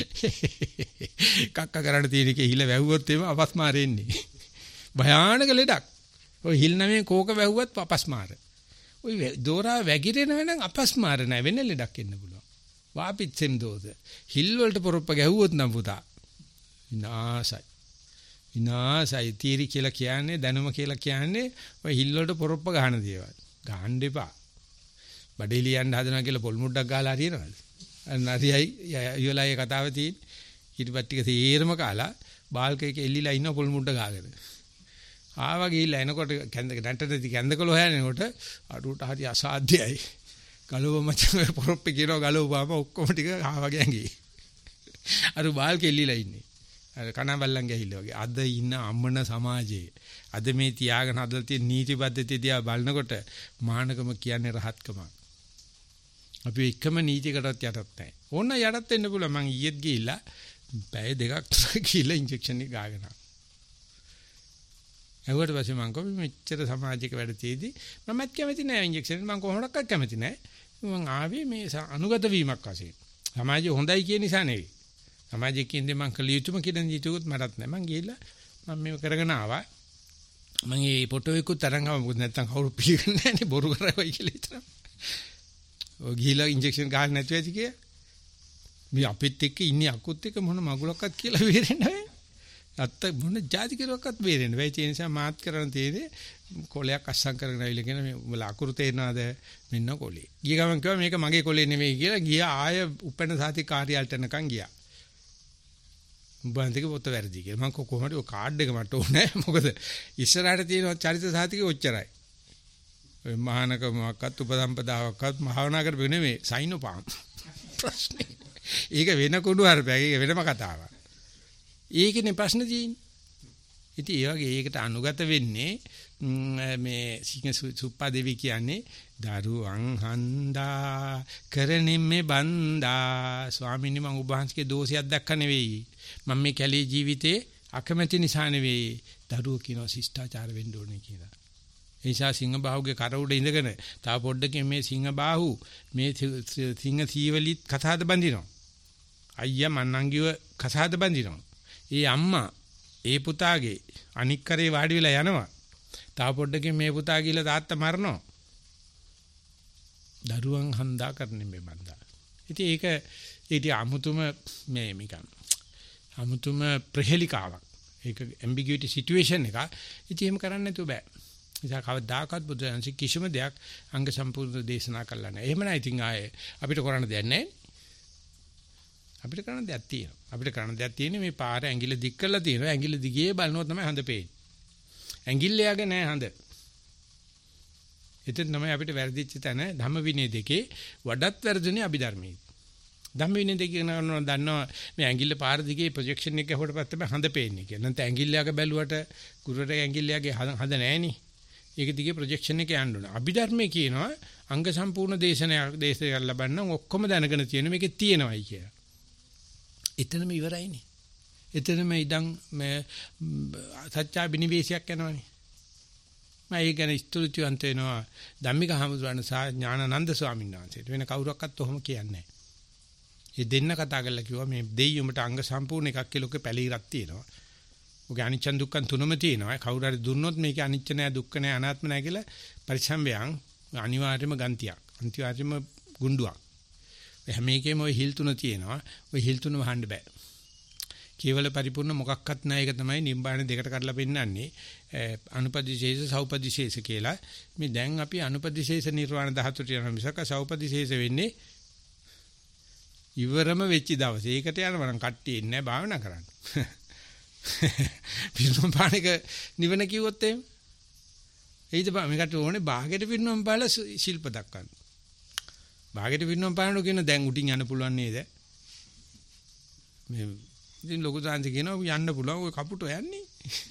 කක්ක කරන්න තියෙන එකේ හිල වැහුවොත් එම අපස්මාර එන්නේ. භයානක ලෙඩක්. ඔය හිල් නමේ කෝක වැහුවත් අපස්මාර. ඔය දෝරා වැగిරෙනව නම් අපස්මාර නෑ වෙන ලෙඩක් එන්න පුළුවන්. වාපිච්චෙම් දෝද. හිල් වලට පොරොප්ප ගැහුවොත් නම් පුතා විනාසයි. විනාසයි තීරි කියලා කියන්නේ දැනුම කියලා කියන්නේ ඔය හිල් වලට පොරොප්ප ගහන දේවල්. ගහන්න එපා. බඩේ ලියන්න හදනවා කියලා පොල් මුඩක් ගහලා හරියනවද? නරියයි යෝලායේ කතාව තියෙන්නේ. ඊටපත් ටික තීරම කාලා බාල්කයක එල්ලිලා ඉන්න පොල් මුඩ ගාගෙන. ආවා ගිහිල්ලා එනකොට කැන්දක නැටටදී කැන්දකල හොයනකොට අඩුවට හරි අසාධ්‍යයි. ගලව මචං පොරොප්පේ කියනවා ගලවපාම ඔක්කොම ටික ආවගේ ඇඟේ. අර බාල්කෙ එල්ලිලා ඉන්නේ. අර කනබල්ලන් ගහිල්ල වගේ. අද ඉන්න අම්මන සමාජයේ අද මේ තියාගෙන හදලා තියෙන නීති පද්ධතිය දිහා බලනකොට මානකම කියන්නේ රහත්කමක්. අපි එකම නීතියකටත් යටත් නැහැ. ඕන යටත් වෙන්න පුළුවන්. මං ඊයේත් ගිහිල්ලා පැය දෙකක් තුනක් ගිහිල්ලා ඉන්ජෙක්ෂන් එක ගාගෙන ආවා. ඒවට පස්සේ මං කොහොම මෙච්චර සමාජික වැඩ තියේදී මමත් කැමති නෑ ඉන්ජෙක්ෂන්. මං කොහොමඩක්වත් කැමති නෑ. මං ආවේ මේ අනුගත වීමක් වශයෙන්. සමාජය හොඳයි කියන නිසා නෙවෙයි. සමාජයේ කියන්නේ මං කළ යුතුම කියන යුතුයත් මටත් නෑ. මං ගිහිල්ලා මම මේක කරගෙන ආවා. මම මේ ෆොටෝ එකක් තරංගම මොකද නැත්තම් කවුරු පිළිගන්නේ නැහැ නේ බොරු කරවයි කියලා හිතනවා. ඔය ගිහිලා ඉන්ජෙක්ෂන් ගන්න නැතුව ඇති කිය. මේ අපිත් එක්ක ඉන්නේ අකුත් එක්ක මොන මගුලක්වත් කියලා වෙරෙන්නේ නැහැ. අත්ත මොන જાති කෙරුවක්වත් වෙරෙන්නේ. වෙයි ඒ නිසා මාත් කරන්න තියෙන්නේ කොලයක් අස්සම් කරගෙන ආවිල කියන මේ උඹලා අකුරු තේරෙනවද මෙන්න කොලේ. ගිය ගමන් කිව්වා මේක මගේ කොලේ නෙමෙයි කියලා ගියා ආය උපැන්න සාති කාර්යාලයට යනකම් ගියා. උඹන්තික පොත වැරදි කියලා. මම කොහොමද ඔය කාඩ් එක මට ඕනේ මොකද ඉස්සරහට තියෙන චරිත සාතිකේ ඔච්චරයි. ඔය මහානකමක්වත් උපසම්පදාවක්වත් භාවනා කරපෙ නෙමෙයි සයිනෝපාම් ප්‍රශ්නේ. ඒක වෙන කුඩු හරපයක්. ඒක වෙනම කතාවක්. ඒකනේ ප්‍රශ්න තියෙන්නේ. ඉතින් ඒ වගේ ඒකට අනුගත වෙන්නේ මේ සිංහ සුප්පා දෙවි කියන්නේ දරුවන් හන්දා කරනින් මේ බන්දා ස්වාමීනි මම ඔබ වහන්සේගේ දෝෂයක් දැක්ක නෙවෙයි. මම මේ කැලේ ජීවිතේ අකමැති නිසා නෙවෙයි. දරුවෝ කියනවා ශිෂ්ටාචාර වෙන්න ඕනේ කියලා. ඒ නිසා සිංහ බාහුගේ කර උඩ ඉඳගෙන තා පොඩ්ඩකින් මේ සිංහ බාහු මේ සිංහ සීවලිත් කතාද බඳිනවා. අයියා මන්නංගිව කතාද බඳිනවා. ඒ අම්මා ඒ පුතාගේ අනික් කරේ වාඩි වෙලා යනවා. තා පොඩ්ඩකින් මේ පුතා කියලා තාත්තා මරනවා. දරුවන් හඳා කරන්නේ මේ බන්දා. ඉතින් ඒක ඉතින් අමුතුම මේ මිකම් අමුතුම ප්‍රහෙලිකාවක්. ඒක ambiguity situation එක. ඉතින් එහෙම කරන්න නැතුව බෑ. ඉතින් කවදාකවත් බුදුන්සේ කිසිම දෙයක් අංග සම්පූර්ණ දේශනා කළා නැහැ. එහෙම නැහැ. ඉතින් ආයේ අපිට කරන්න දෙයක් නැහැ. අපිට කරන්න දෙයක් තියෙනවා. අපිට කරන්න දෙයක් තියෙන්නේ මේ පාර ඇඟිල්ල දික් කරලා තියෙනවා. ඇඟිල්ල දිගේ බලනවා තමයි හඳ පේන්නේ. ඇඟිල්ල යගේ නෑ හඳ. එතෙන් තමයි අපිට වැරදිච්ච තැන ධම්ම විනය දෙකේ වඩාත් වැරදුනේ අභිධර්මයේ. ධම්ම විනය දෙකේ නෝන දන්නවා මේ ඇඟිල්ල පාර දිගේ ප්‍රොජෙක්ෂන් එක හොට පැත්තට හඳ පේන්නේ කියලා. නැත්නම් ඇඟිල්ල යගේ බැලුවට කුරට ඇඟිල්ල යගේ හඳ නෑනේ. ඒක දිගේ ප්‍රොජෙක්ෂන් එක යන්න ඕන. අභිධර්මයේ කියනවා අංග සම්පූර්ණ දේශනයක් දේශයක් ලබන්න ඔක්කොම දැනගෙන තියෙන මේකේ තියෙනවයි කියලා. එතනම ඉවරයිනේ. එතනම ඉඳන් මේ සත්‍යා බිනිවේෂයක් යනවනේ. මම ඒක ගැන ස්තුතිවන්ත වෙනවා ධම්මික හමුදුරණ සහ ඥානানন্দ ස්වාමීන් වහන්සේට. වෙන කවුරක්වත් ඔහොම කියන්නේ නැහැ. ඒ දෙන්න කතා කරලා කිව්වා මේ දෙයියොමට අංග සම්පූර්ණ එකක් කියලා ඔක පැලිරක් තියෙනවා. ඔගේ අනිච්ච දුක්ඛන් තුනම තියෙනවා. කවුරු හරි දුන්නොත් මේක අනිච්ච නෑ දුක්ඛ නෑ අනාත්ම නෑ කියලා පරිසම්බයන් අනිවාර්යයෙන්ම ගන්තියක්. අනිවාර්යයෙන්ම ගුණ්ඩුවක්. හැම එකෙම ওই හිල් තුන තියෙනවා. ওই හිල් තුන වහන්න බෑ. කේවල පරිපූර්ණ මොකක්වත් නැහැ. ඒක තමයි නිබ්බාන දෙකට කඩලා පෙන්නන්නේ. අනුපදිශේෂ සෞපදිශේෂ කියලා. මේ දැන් අපි අනුපදිශේෂ නිර්වාණ ධාතුට යන මිසක සෞපදිශේෂ වෙන්නේ ඉවරම වෙච්ච දවසේ. ඒකට යනවා නම් කට්ටිය ඉන්නේ නැහැ භාවනා කරන්න. පිරුණම් පාණක නිවන කිව්වොත් එහෙම. ඒයිද මේකට ඕනේ භාගයට පිරුණම් පාල ශිල්ප දක්වන්න. භාගයට පිරුණම් පානට කියන දැන් උටින් යන්න පුළුවන් නේද? මේ ඉතින් ලොකු සාන්ති කියනවා යන්න පුළුවන් ඔය කපුටෝ යන්නේ.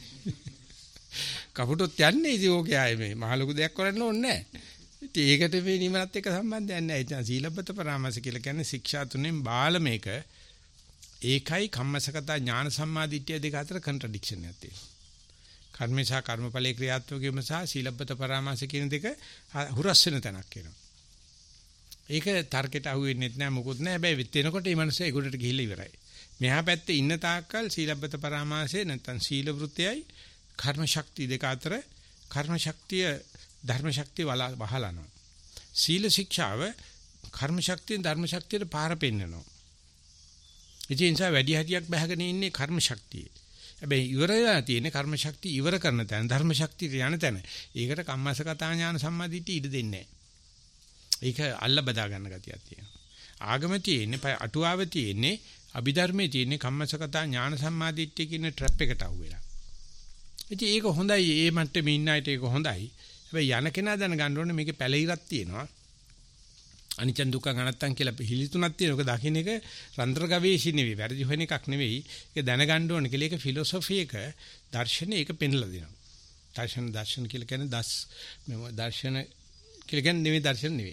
කපුටොත් යන්නේ ඉතින් ඕකේ ආයේ මේ මහ ලොකු දෙයක් කරන්න ඕනේ නැහැ. ඉතින් ඒකට මේ නිවනත් එක්ක සම්බන්ධයක් නැහැ. ඉතින් සීලබ්බත පරාමාස කියලා කියන්නේ ශික්ෂා තුනෙන් බාල මේක. ඒකයි කම්මසගත ඥාන සම්මාදිට්ඨිය දෙක අතර කන්ට්‍රඩික්ෂන් එකක් තියෙනවා. කර්මේ සහ කර්මඵලයේ ක්‍රියාත්මක වීම සහ සීලබ්බත පරාමාස කියන දෙක හුරස් වෙන තැනක් වෙනවා. ඒක තර්කයට අහු වෙන්නේ නැහැ මොකුත් නැහැ. හැබැයි වෙනකොට මේ මනුස්සයා ඒකට ගිහිල්ලා ඉවරයි. මෙහා පැත්තේ ඉන්න තාක්කල් සීලබ්බත පරාමාසයේ නැත්තම් සීල වෘත්තයයි කර්ම ශක්තිය දෙක අතර කර්ම ශක්තිය ධර්ම ශක්තිය වහලනවා. සීල ශික්ෂාව කර්ම ශක්තියෙන් ධර්ම ශක්තියට පාර පෙන්නනවා. ඒ නිසා වැඩි හරියක් බහගෙන ඉන්නේ කර්ම ශක්තියේ. හැබැයි ඉවරලා තියෙන කර්ම ශක්තිය ඉවර කරන තැන ධර්ම ශක්තියට යන තැන. ඒකට කම්මසගතා ඥාන සම්මාදිට්ඨිය ඉඩ දෙන්නේ නැහැ. ඒක අල්ල බදා ගන්න ගතියක් තියෙනවා. ආගම තියෙන්නේ අටුවාව තියෙන්නේ අභිධර්මයේ තියෙන්නේ කම්මසගතා ඥාන සම්මාදිට්ඨිය කියන ට්‍රැප් එකට අහුවෙලා. ඉතින් ඒක හොඳයි. ඒ මට්ටමේ ඉන්න අයට ඒක හොඳයි. හැබැයි යන කෙනා දැනගන්න ඕනේ මේකේ පැලිරක් තියෙනවා. අනිච්ච දුක්ඛ අනාත්තම් කියලා හිලිතුණක් තියෙනවා. ඒක දකින්න එක රන්ද්‍ර ගවේෂි නෙවෙයි. වැරදි හොයන එකක් නෙවෙයි. ඒක දැනගන්න ඕනේ කියලා ඒක ෆිලොසොෆි එක දර්ශනේ ඒක පෙන්ලා දෙනවා. දර්ශන දර්ශන කියලා කියන්නේ දස් මෙව දර්ශන කියලා කියන්නේ නෙවෙයි දර්ශන නෙවෙයි.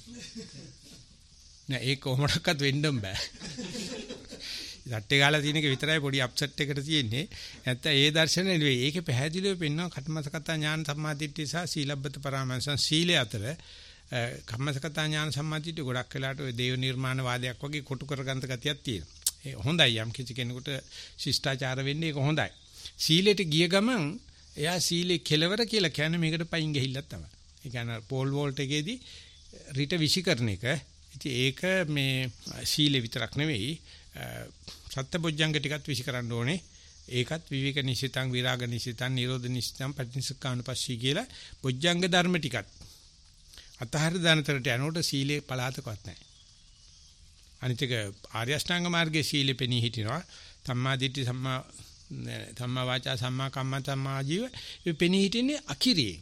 නෑ ඒක කොහොමඩක්වත් වෙන්නම බෑ. රට්ටේ ගාලා තියෙන එක විතරයි පොඩි අප්සෙට් එකකට තියෙන්නේ. නැත්නම් ඒ දර්ශන නෙවෙයි. ඒකේ පැහැදිලිව පෙන්වන කර්මසගත ඥාන සම්මාදිට්ඨිය සහ සීලබ්බත පරාමාසං සීලය අතර කර්මසගත ඥාන සම්මාදිට්ඨිය ගොඩක් වෙලාට ඔය දේව නිර්මාණ වාදයක් වගේ කොටු කරගන්න ගතියක් තියෙනවා. ඒ හොඳයි යම් කිසි කෙනෙකුට ශිෂ්ටාචාර වෙන්නේ ඒක හොඳයි. සීලයට ගිය ගමන් එයා සීලේ කෙලවර කියලා කියන්නේ මේකට පයින් ගිහිල්ලා තමයි. ඒ කියන්නේ පෝල් වෝල්ට් එකේදී රිට විෂිකරණ එක. ඉතින් ඒක මේ සීලේ විතරක් නෙවෙයි සත්බොජ්ජංග ටිකත් විෂිකරන්න ඕනේ. ඒකත් විවේක නිසිතං විරාග නිසිතං නිරෝධ නිසිතං පටිනිස්සකානුපස්සී කියලා බොජ්ජංග ධර්ම ටිකත් අතහර දානතරට යනකොට සීලේ පලාතකවත් නැහැ. අනිත් එක ආර්ය අෂ්ටාංග මාර්ගයේ සීලෙ පෙනී හිටිනවා. සම්මා දිට්ඨි සම්මා සම්මා වාචා සම්මා කම්ම සම්මා ආජීව මේ පෙනී හිටින්නේ අකිරියේ.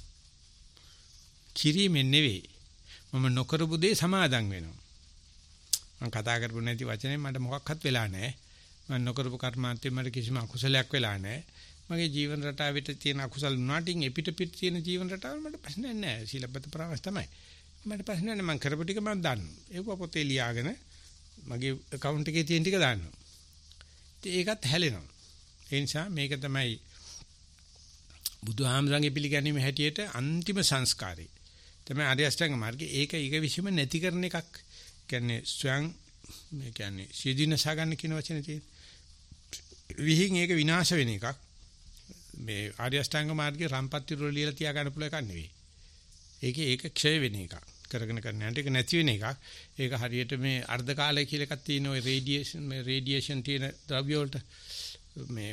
කිරීමෙන් නෙවෙයි. මම නොකරපු දේ සමාදන් වෙනවා. මම කතා කරපු නැති වචනේ මට මොකක්වත් වෙලා නැහැ. මම නොකරපු කර්මාන්තේ මට කිසිම අකුසලයක් වෙලා නැහැ. මගේ ජීවන රටාවෙට තියෙන අකුසල නාටින් එපිට පිට තියෙන ජීවන රටාවල මට ප්‍රශ්නයක් නැහැ. සීලබ්බත ප්‍රාවස් තමයි. මට ප්‍රශ්නයක් නැහැ. මම කරපු ටික මම දන්නවා. ඒක පොතේ ලියාගෙන මගේ account එකේ තියෙන ටික දාන්නවා. ඉතින් ඒකත් හැලෙනවා. ඒ නිසා මේක තමයි බුදුහාමරංගේ පිළිගැනීම හැටියට අන්තිම සංස්කාරය. තමයි ආර්ය අෂ්ටාංග මාර්ගයේ ඒක ඊග විශ්ීම නැති කරන එකක්. කියන්නේ ස්වයං මේ කියන්නේ සියදිනස ගන්න කියන වචනේ තියෙන. විහිං ඒක විනාශ වෙන එකක්. මේ ආර්ය අෂ්ටාංග මාර්ගයේ රම්පත්ති රුල ලියලා තියා ගන්න පුළුවන් එකක් නෙවෙයි. ඒකේ ඒක ක්ෂය වෙන එකක්. කරගෙන කරන යනට ඒක නැති වෙන එකක්. ඒක හරියට මේ අර්ධ කාලය කියලා එකක් තියෙන ඔය රේඩියේෂන් මේ රේඩියේෂන් තියෙන ද්‍රව්‍ය වලට මේ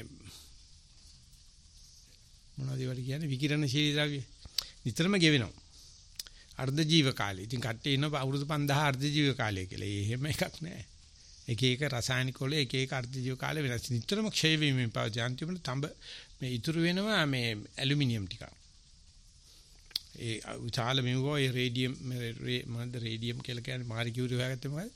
මොනවද ඒවට කියන්නේ විකිරණශීලී ද්‍රව්‍ය නිතරම ගෙවෙනවා. අර්ධ ජීව කාලය. ඉතින් කට්ටිය ඉන්න අවුරුදු පන්දාහ අර්ධ ජීව කාලය කියලා. ඒ හැම එකක් නෑ. එක එක රසායනික වල එක එක අර්ධ ජීව කාලය වෙනස්. නිතරම ක්ෂය වීමෙන් පව ජාන්තිවල තඹ මේ ඉතුරු වෙනවා මේ ඇලුමිනියම් ටික. ඒ උචාල මෙවෝ ඒ රේඩියම් මොනද රේඩියම් කියලා කියන්නේ මාරි කියුරි හොයාගත්තේ මොකද?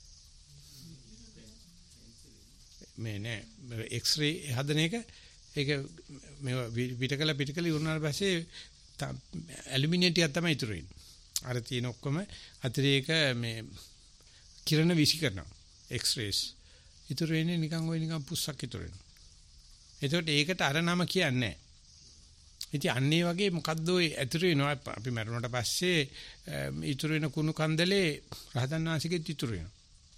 මේ නෑ එක්ස්රේ හදන එක ඒක මේ පිටකල පිටකල ඉවරනාට පස්සේ ඇලුමිනියම් ටිකක් තමයි ඉතුරු වෙන්නේ. අර තියෙන ඔක්කොම අතිරේක මේ කිරණ විසි කරනවා. එක්ස්රේස්. ඉතුරු වෙන්නේ නිකන් ওই නිකන් පුස්සක් ඉතුරු වෙනවා. එතකොට ඒකට අර නම කියන්නේ නැහැ. ඉතින් අන්නේ වගේ මොකද්ද ඔය ඇතුළේ වෙනවා අපි මරුණට පස්සේ ඉතුරු වෙන කුණු කන්දලේ රහතන් වහන්සේගෙත් ඉතුරු වෙනවා.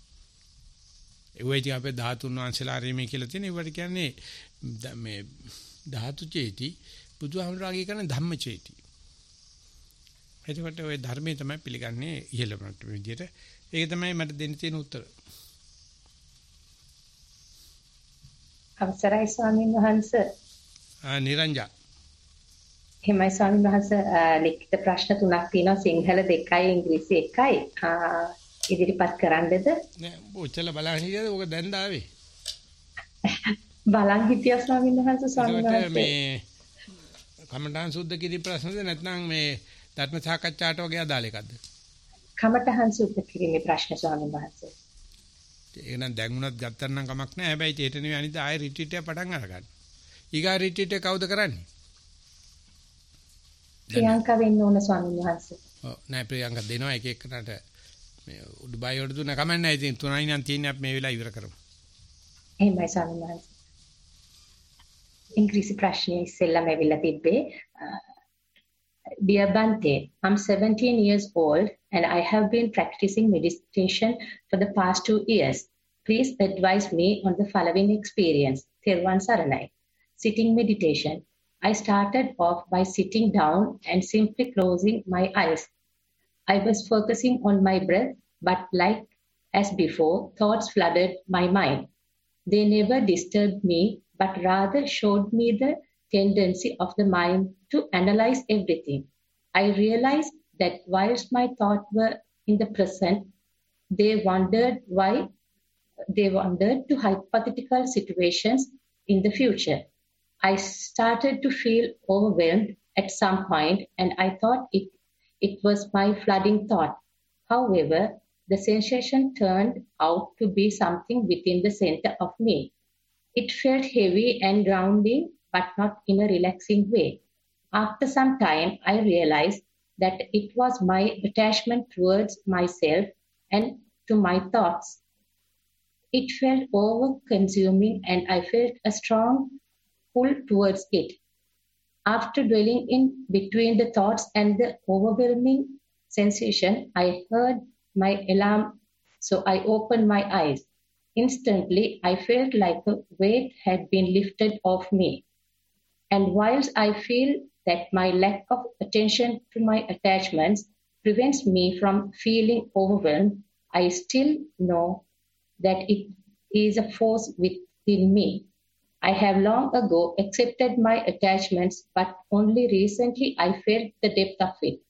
ඒ වෙයිටි අපේ ධාතුන් වහන්සේලා රීමේ කියලා තියෙන ඒවට කියන්නේ මේ ධාතු චේති බුදුහාමුදුරාගේ කරන ධම්ම චේති. එතකොට ඔය ධර්මයේ තමයි පිළිගන්නේ ඉහළම විදියට. ඒක තමයි මට දෙන්න තියෙන උත්තර. අවසරයි ස්වාමීන් වහන්සේ. ආ නිරංජා. එහෙමයි ස්වාමීන් වහන්සේ ලිඛිත ප්‍රශ්න තුනක් තියෙනවා සිංහල දෙකයි ඉංග්‍රීසි එකයි. ඉදිරිපත් කරන්නද? නෑ ඔච්චර බලන්න හිටියද? ඕක දැන් දාවේ. බලන් හිටියා ස්වාමීන් වහන්සේ ස්වාමීන් වහන්සේ. මේ කමඨාන් සුද්ධ කිරි ප්‍රශ්නද නැත්නම් මේ ධර්ම සාකච්ඡාට වගේ අදාළ එකක්ද? කමඨාන් සුද්ධ කිරීමේ ප්‍රශ්න ස්වාමීන් වහන්සේ. ඒක නම් දැන් උනත් ගත්තා නම් කමක් නැහැ. හැබැයි ඒට නෙවෙයි අනිත් ආයෙ රිට්‍රීට් එක පටන් අරගන්න. ඊගා රිට්‍රීට් එක කවුද කරන්නේ? ප්‍රියංකා වෙන්න ඕන ස්වාමීන් වහන්සේ. ඔව් නෑ ප්‍රියංකා දෙනවා එක එකකට මේ ඩුබායි වලට දුන්න කමක් නැහැ. ඉතින් තුනයි නම් තියෙන්නේ අපි මේ වෙලාව ඉවර කරමු. එහෙමයි ස්වාමීන් වහන්සේ. ඉංග්‍රීසි ප්‍රශ්නේ ඉස්සෙල්ලාම ඇවිල්ලා තිබ්බේ. Dear Bante, I'm seventeen years old and I have been practicing meditation for the past two years. Please advise me on the following experience. Thirwan Saranai. Sitting meditation. I started off by sitting down and simply closing my eyes. I was focusing on my breath, but like as before, thoughts flooded my mind. They never disturbed me, but rather showed me the tendency of the mind to analyze everything. I realized that whilst my thoughts were in the present, they wandered why they wandered to hypothetical situations in the future. I started to feel overwhelmed at some point and I thought it, it was my flooding thought. However, the sensation turned out to be something within the center of me. It felt heavy and grounding, but not in a relaxing way. After some time, I realized that it was my attachment towards myself and to my thoughts. It felt over-consuming and I felt a strong pull towards it. After dwelling in between the thoughts and the overwhelming sensation, I heard my alarm, so I opened my eyes. Instantly, I felt like a weight had been lifted off me. And whilst I feel that my lack of attention to my attachments prevents me from feeling overwhelmed, I still know that it is a force within me. I have long ago accepted my attachments, but only recently I felt the depth of it.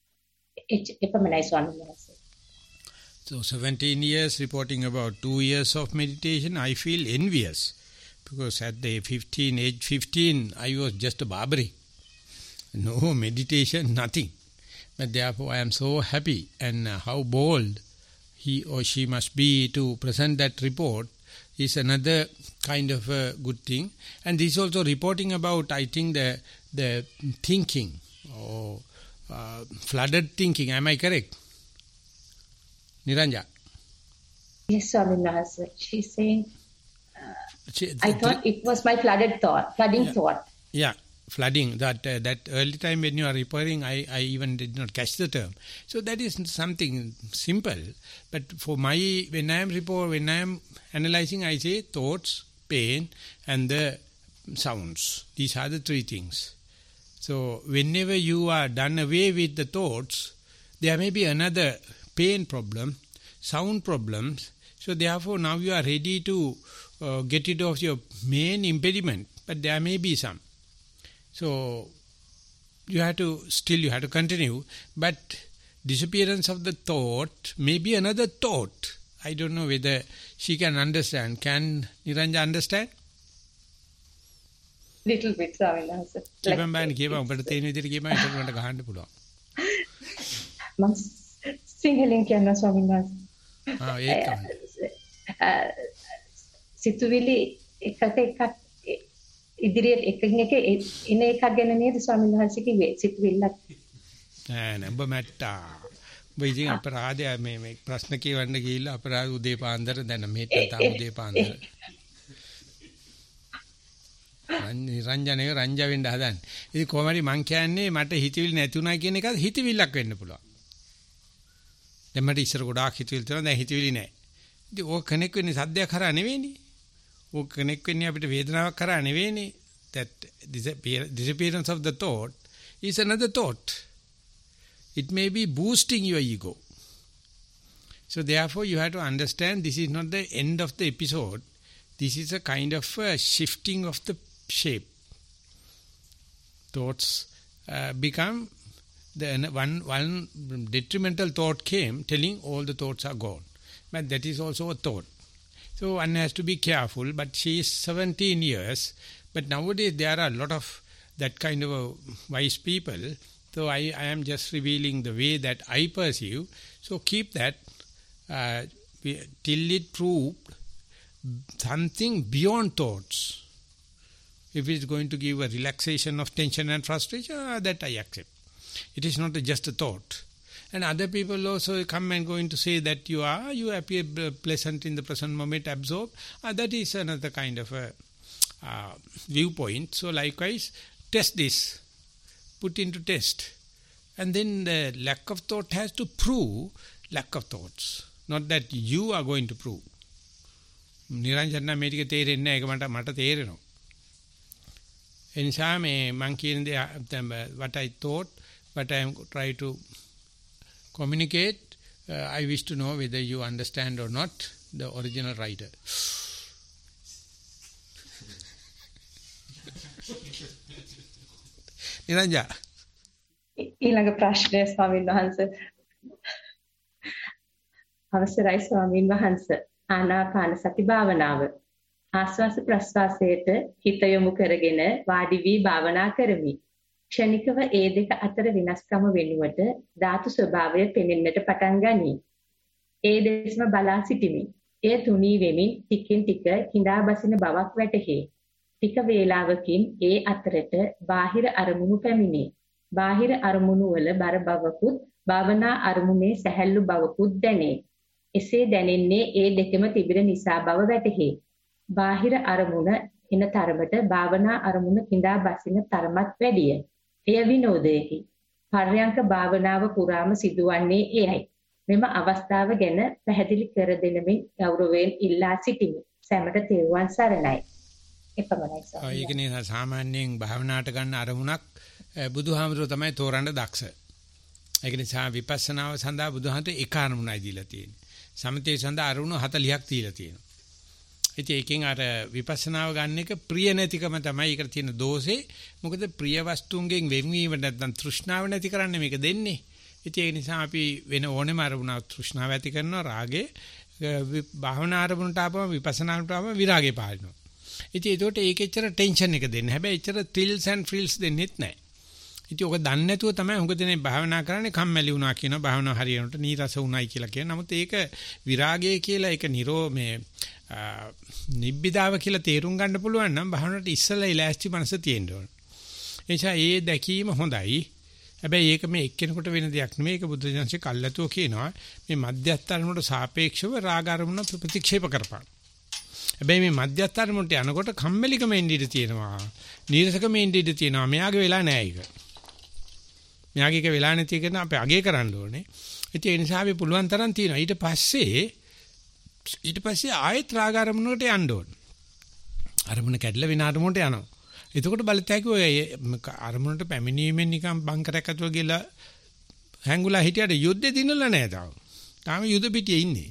So seventeen years reporting about two years of meditation, I feel envious. Because at the fifteen, age fifteen, I was just a Barbary. No meditation, nothing. But therefore I am so happy, and uh, how bold he or she must be to present that report is another kind of a good thing. And this is also reporting about, I think, the the thinking or uh, flooded thinking. Am I correct? Niranja? Yes, Swami Maharaj. She's saying, uh, she, I thought it was my flooded thought, flooding yeah. thought. Yeah. Flooding, that uh, that early time when you are referring, I, I even did not catch the term. So that is something simple. But for my, when I am report, when I am analyzing, I say thoughts, pain, and the sounds. These are the three things. So whenever you are done away with the thoughts, there may be another pain problem, sound problems. So therefore now you are ready to uh, get rid of your main impediment, but there may be some. So you have to, still you have to continue, but disappearance of the thought may be another thought. I don't know whether she can understand. Can Niranja understand? Little bit, Swami Maharaj. Keepam baan keepam උඹට තේන විදිහට කියපන් ඒක උන්ට ගහන්න පුළුවන්. මම සිංහලෙන් කියනවා ස්වාමීන් වහන්සේ. ආ ඒක. සිතුවිලි එකට එකක් ඉදිරියට එකකින් එක එන එකක් ගැන නේද ස්වාමීන් වහන්සේ කිව්වේ සිතුවිල්ලක්. නෑ නෑ ඔබ මැට්ටා. ඔබ ඉතින් අපරාධය මේ මේ ප්‍රශ්න කියවන්න ගිහිල්ලා අපරාධ උදේ පාන්දර දැන් මෙහෙට තාම උදේ පාන්දර. රංජනේ රංජා වෙන්න හදන්නේ. ඉතින් කොහමරි මං කියන්නේ මට හිතවිලි නැති වුණා කියන එක හිතවිල්ලක් වෙන්න පුළුවන්. දැන් මට ඉස්සර ගොඩාක් හිතවිලි තියෙනවා දැන් හිතවිලි නැහැ. ඉතින් ඕක කනෙක් වෙන්නේ සද්දයක් කරා නෙවෙයිනේ. ඕක කනෙක් වෙන්නේ අපිට වේදනාවක් කරා නෙවෙයිනේ. That disappearance of the thought is another thought. It may be boosting your ego. So therefore you have to understand this is not the end of the episode. This is a kind of a shifting of the shape. Thoughts uh, become, the one, one detrimental thought came telling all the thoughts are gone. But that is also a thought. So one has to be careful, but she is seventeen years. But nowadays there are a lot of that kind of a wise people. So I, I am just revealing the way that I perceive. So keep that uh, till it proved something beyond thoughts. If it is going to give a relaxation of tension and frustration, uh, that I accept. It is not a, just a thought. And other people also come and going to say that you are, you appear pleasant in the present moment, absorbed. Uh, that is another kind of a uh, viewpoint. So likewise, test this. Put into test. And then the lack of thought has to prove lack of thoughts. Not that you are going to prove. නිරංජන මේ ටික තේරෙන්නේ නැහැ. ඒක මට මට තේරෙනවා. ඒ නිසා මේ මං කියන දේ what I thought, what I am trying to communicate, uh, I wish to know whether you understand or not the original writer. නිරංජා ඊළඟ ප්‍රශ්නය ස්වාමීන් වහන්සේ. අවසරයි ස්වාමීන් වහන්සේ. ආනාපාන සති භාවනාව ආස්වාස ප්‍රස්වාසයට හිත යොමු කරගෙන වාඩි වී භාවනා කරමි. ක්ෂණිකව ඒ දෙක අතර වෙනස්කම වෙනුවට ධාතු ස්වභාවය පෙනෙන්නට පටන් ගනී. ඒ දෙසම බලා සිටිමි. ඒ තුනී වෙමින් ටිකින් ටික කිඳා බසින බවක් වැටහේ. ටික වේලාවකින් ඒ අතරට බාහිර අරමුණු පැමිණේ. බාහිර අරමුණු වල බර බවකුත් භාවනා අරමුණේ සැහැල්ලු බවකුත් දැනේ. එසේ දැනෙන්නේ ඒ දෙකම තිබෙන නිසා බව වැටහේ. බාහිර අරමුණ එන තරමට භාවනා අරමුණ කිඳා බසින තරමත් වැඩිය. එය විනෝදයකි. පර්යංක භාවනාව පුරාම සිදුවන්නේ එයයි. මෙම අවස්ථාව ගැන පැහැදිලි කර දෙනමින් ගෞරවයෙන් ඉල්ලා සිටිමි. සැමට තෙරුවන් සරණයි. එපමණයි සර්. ඒක නිසා සාමාන්‍යයෙන් භාවනාවට ගන්න අරමුණක් බුදුහාමුදුරුවෝ තමයි තෝරන්න දක්ෂ. ඒක නිසා විපස්සනාව සඳහා බුදුහාමුදුරුවෝ එක අරමුණයි දීලා තියෙන්නේ. සමතේ සඳහා අරමුණු හතළිහක් දීලා තියෙනවා. ඉතින් ඒකෙන් අර විපස්සනාව ගන්න එක ප්‍රිය නැතිකම තමයි ඒකට තියෙන දෝෂේ. මොකද ප්‍රිය වස්තුන්ගෙන් වෙන්වීම නැත්නම් තෘෂ්ණාව නැති කරන්න මේක දෙන්නේ. ඉතින් ඒ නිසා අපි වෙන ඕනෙම අරමුණක් තෘෂ්ණාව ඇති කරනවා රාගේ භාවනා අරමුණට ආපම විපස්සනාට ආපම විරාගේ පාරිනවා. ඉතින් ඒකට ඒකෙච්චර ටෙන්ෂන් එක දෙන්නේ. හැබැයි එච්චර thrills and frills දෙන්නෙත් නැහැ. ඉතින් ඔක දන්නේ නැතුව තමයි හුඟ දෙනේ භාවනා කරන්නේ කම්මැලි වුණා කියනවා භාවනාව හරියනට නීරස වුණයි කියලා කියන. නමුත් ඒක විරාගය කියලා ඒක නිරෝ මේ නිබ්බිදාව කියලා තේරුම් ගන්න පුළුවන් නම් භාවනාවට ඉස්සෙල්ලා ඉලෑස්ති මනස තියෙන්න ඕන. එනිසා ඒ දැකීම හොඳයි. හැබැයි ඒක මේ එක්කෙනෙකුට වෙන දෙයක් නෙමෙයි. ඒක බුද්ධ ජනසේ කල්ැතුව කියනවා මේ මධ්‍යස්ථ අරමුණට සාපේක්ෂව රාග අරමුණ ප්‍රතික්ෂේප කරපන්. හැබැයි මේ මධ්‍යස්ථ අරමුණට යනකොට කම්මැලිකම එන්නේ ඉඳී තියෙනවා. නීරසකම එන්නේ ඉඳී තියෙනවා. මෙයාගේ වෙලා නැහැ ඒක. මෙයාගේ එක වෙලා නැති එක අපි අගේ කරන්න ඕනේ. ඉතින් ඒ නිසා අපි පුළුවන් තරම් තියෙනවා. ඊට පස්සේ ඊට පස්සේ ආයෙත් රාග අරමුණකට යන්න ඕනේ. අරමුණ කැඩලා වෙන අරමුණට යනවා. එතකොට බලතැකි ඔය අරමුණට පැමිණීමෙන් නිකන් බංකරයක් ඇතුළ ගිහලා හැංගුලා හිටියට යුද්ධේ දිනලා නැහැ තාම. තාම යුද පිටියේ ඉන්නේ.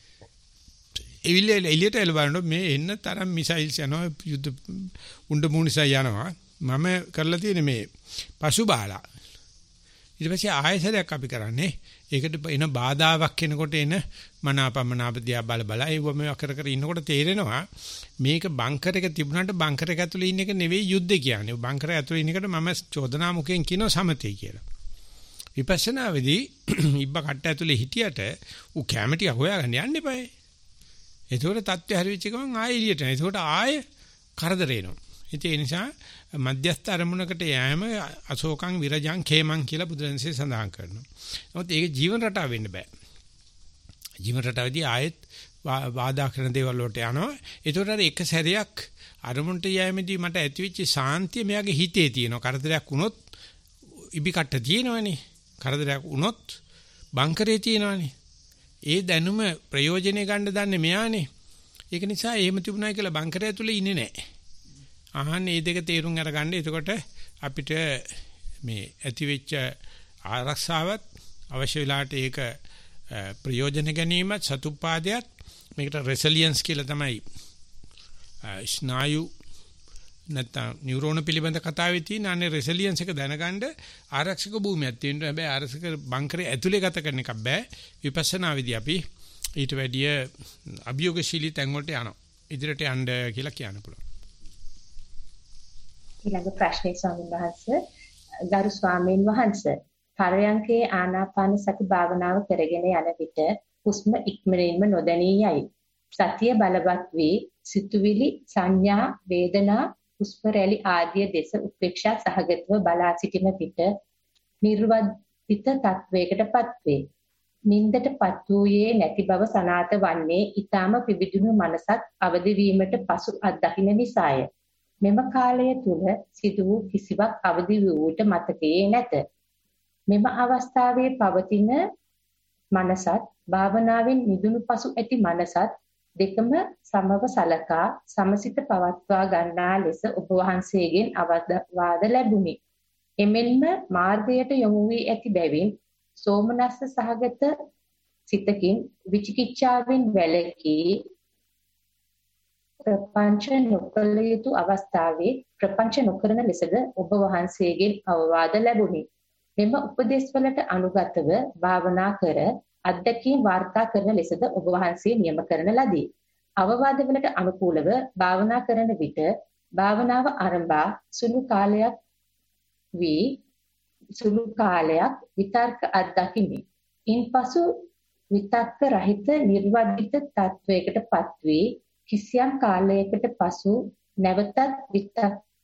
එවිල එළියට එළවනකොට මේ එන්න තරම් මිසයිල්ස් යනවා යුද උණ්ඩ මූණිසා යනවා. මම කරලා තියෙන්නේ මේ පසු බාලා. ඊට පස්සේ ආයෙසරයක් අපි කරන්නේ ඒකට එන බාධාවක් එනකොට එන මනාපමනාපදියා බල බල ඒව මේ කර කර ඉන්නකොට තේරෙනවා මේක බංකර් එක තිබුණාට බංකර් එක ඇතුලේ ඉන්න එක නෙවෙයි යුද්ධය කියන්නේ. බංකර් ඇතුලේ ඉන්න එකට මම චෝදනා මුඛයෙන් කියනවා සමතේ කියලා. විපස්සනාවේදී ඉබ්බ කට්ට ඇතුලේ හිටියට ඌ කැමැටි හොයාගන්න යන්න එපායි. ඒතකොට தත්ත්වය හරි වෙච්ච ගමන් ආයෙ එළියට එනවා. ඒතකොට ආයෙ කරදර එනවා. ඒ නිසා මධ්‍යස්ථ අරමුණකට යෑම අශෝකං විරජං khemං කියලා බුදුරජාණන්සේ සඳහන් කරනවා. නමුත් ඒක ජීවන රටාව වෙන්න බෑ. ජීවන රටාවේදී ආයෙත් වාදා කරන දේවල් වලට යනවා. ඒතකොට අර එක සැරයක් අරමුණට යෑමේදී මට ඇතිවෙච්ච සාන්තිය මෙයාගේ හිතේ තියෙනවා. කරදරයක් වුණොත් ඉබි කට්ට තියෙනවනේ. කරදරයක් වුණොත් බංකරේ තියෙනවනේ. ඒ දැනුම ප්‍රයෝජනෙ ගන්න දන්නේ මෙයානේ. ඒක නිසා එහෙම තිබුණා කියලා බංකරය ඇතුලේ ඉන්නේ නැහැ. අහන්නේ මේ දෙක තේරුම් අරගන්න. එතකොට අපිට මේ ඇතිවෙච්ච ආරක්ෂාවත් අවශ්‍ය වෙලාවට ඒක ප්‍රයෝජන ගැනීමත් සතුප්පාදයක් මේකට රෙසිලියන්ස් කියලා තමයි ස්නායු නැත්නම් නියුරෝන පිළිබඳ කතාවේ තියෙන අනේ රෙසිලියන්ස් එක දැනගන්න ආරක්ෂක භූමියක් තියෙනවා. හැබැයි ආරක්ෂක බංකරේ ඇතුලේ ගත කරන එකක් බෑ. විපස්සනා විදි අපි ඊට වැඩිය අභියෝගශීලී තැන් වලට යනවා. ඉදිරියට යන්න කියලා කියන්න පුළුවන්. ඊළඟ ප්‍රශ්නේ ස්වාමීන් වහන්සේ ගරු ස්වාමීන් වහන්සේ පරයන්කේ ආනාපාන සති භාවනාව කරගෙන යන විට හුස්ම ඉක්මනින්ම නොදැනී යයි. සතිය බලවත් වී සිතුවිලි සංඥා වේදනා හුස්ම රැලි ආදී දෙස උපේක්ෂා සහගතව බලා සිටින විට නිර්වදිත තත්වයකටපත් වේ. නින්දටපත් වූයේ නැති බව සනාත වන්නේ ඊටාම පිබිදුණු මනසත් අවදි වීමට පසු අත්දකින්න නිසාය. මෙම කාලය තුල සිදු වූ කිසිවක් අවදි වූට මතකයේ නැත. මෙම අවස්ථාවේ පවතින මනසත් භාවනාවෙන් නිදුණු පසු ඇති මනසත් දෙකම සමව සලකා සමසිත පවත්වා ගන්නා ලෙස ඔබ වහන්සේගෙන් අවවාද ලැබුණි. එමෙන්ම මාර්ගයට යොමු වී ඇති බැවින් සෝමනස්ස සහගත සිතකින් විචිකිච්ඡාවෙන් වැළකී ප්‍රපංච නොකළ යුතු අවස්ථාවේ ප්‍රපංච නොකරන ලෙසද ඔබ වහන්සේගෙන් අවවාද ලැබුණි. මෙම උපදේශ වලට අනුගතව භාවනා කර අධ්‍යක්ීම් වාර්තා කරන ලෙසද ඔබ වහන්සේ නියම කරන ලදී. අවවාද වලට අනුකූලව භාවනා කරන විට භාවනාව ආරම්භා සුළු කාලයක් වී සුළු කාලයක් විතර්ක අත්දකිමි. ඉන්පසු විතක්ක රහිත නිර්වදිත තත්වයකටපත් වී කිසියම් කාලයකට පසු නැවතත් විතක්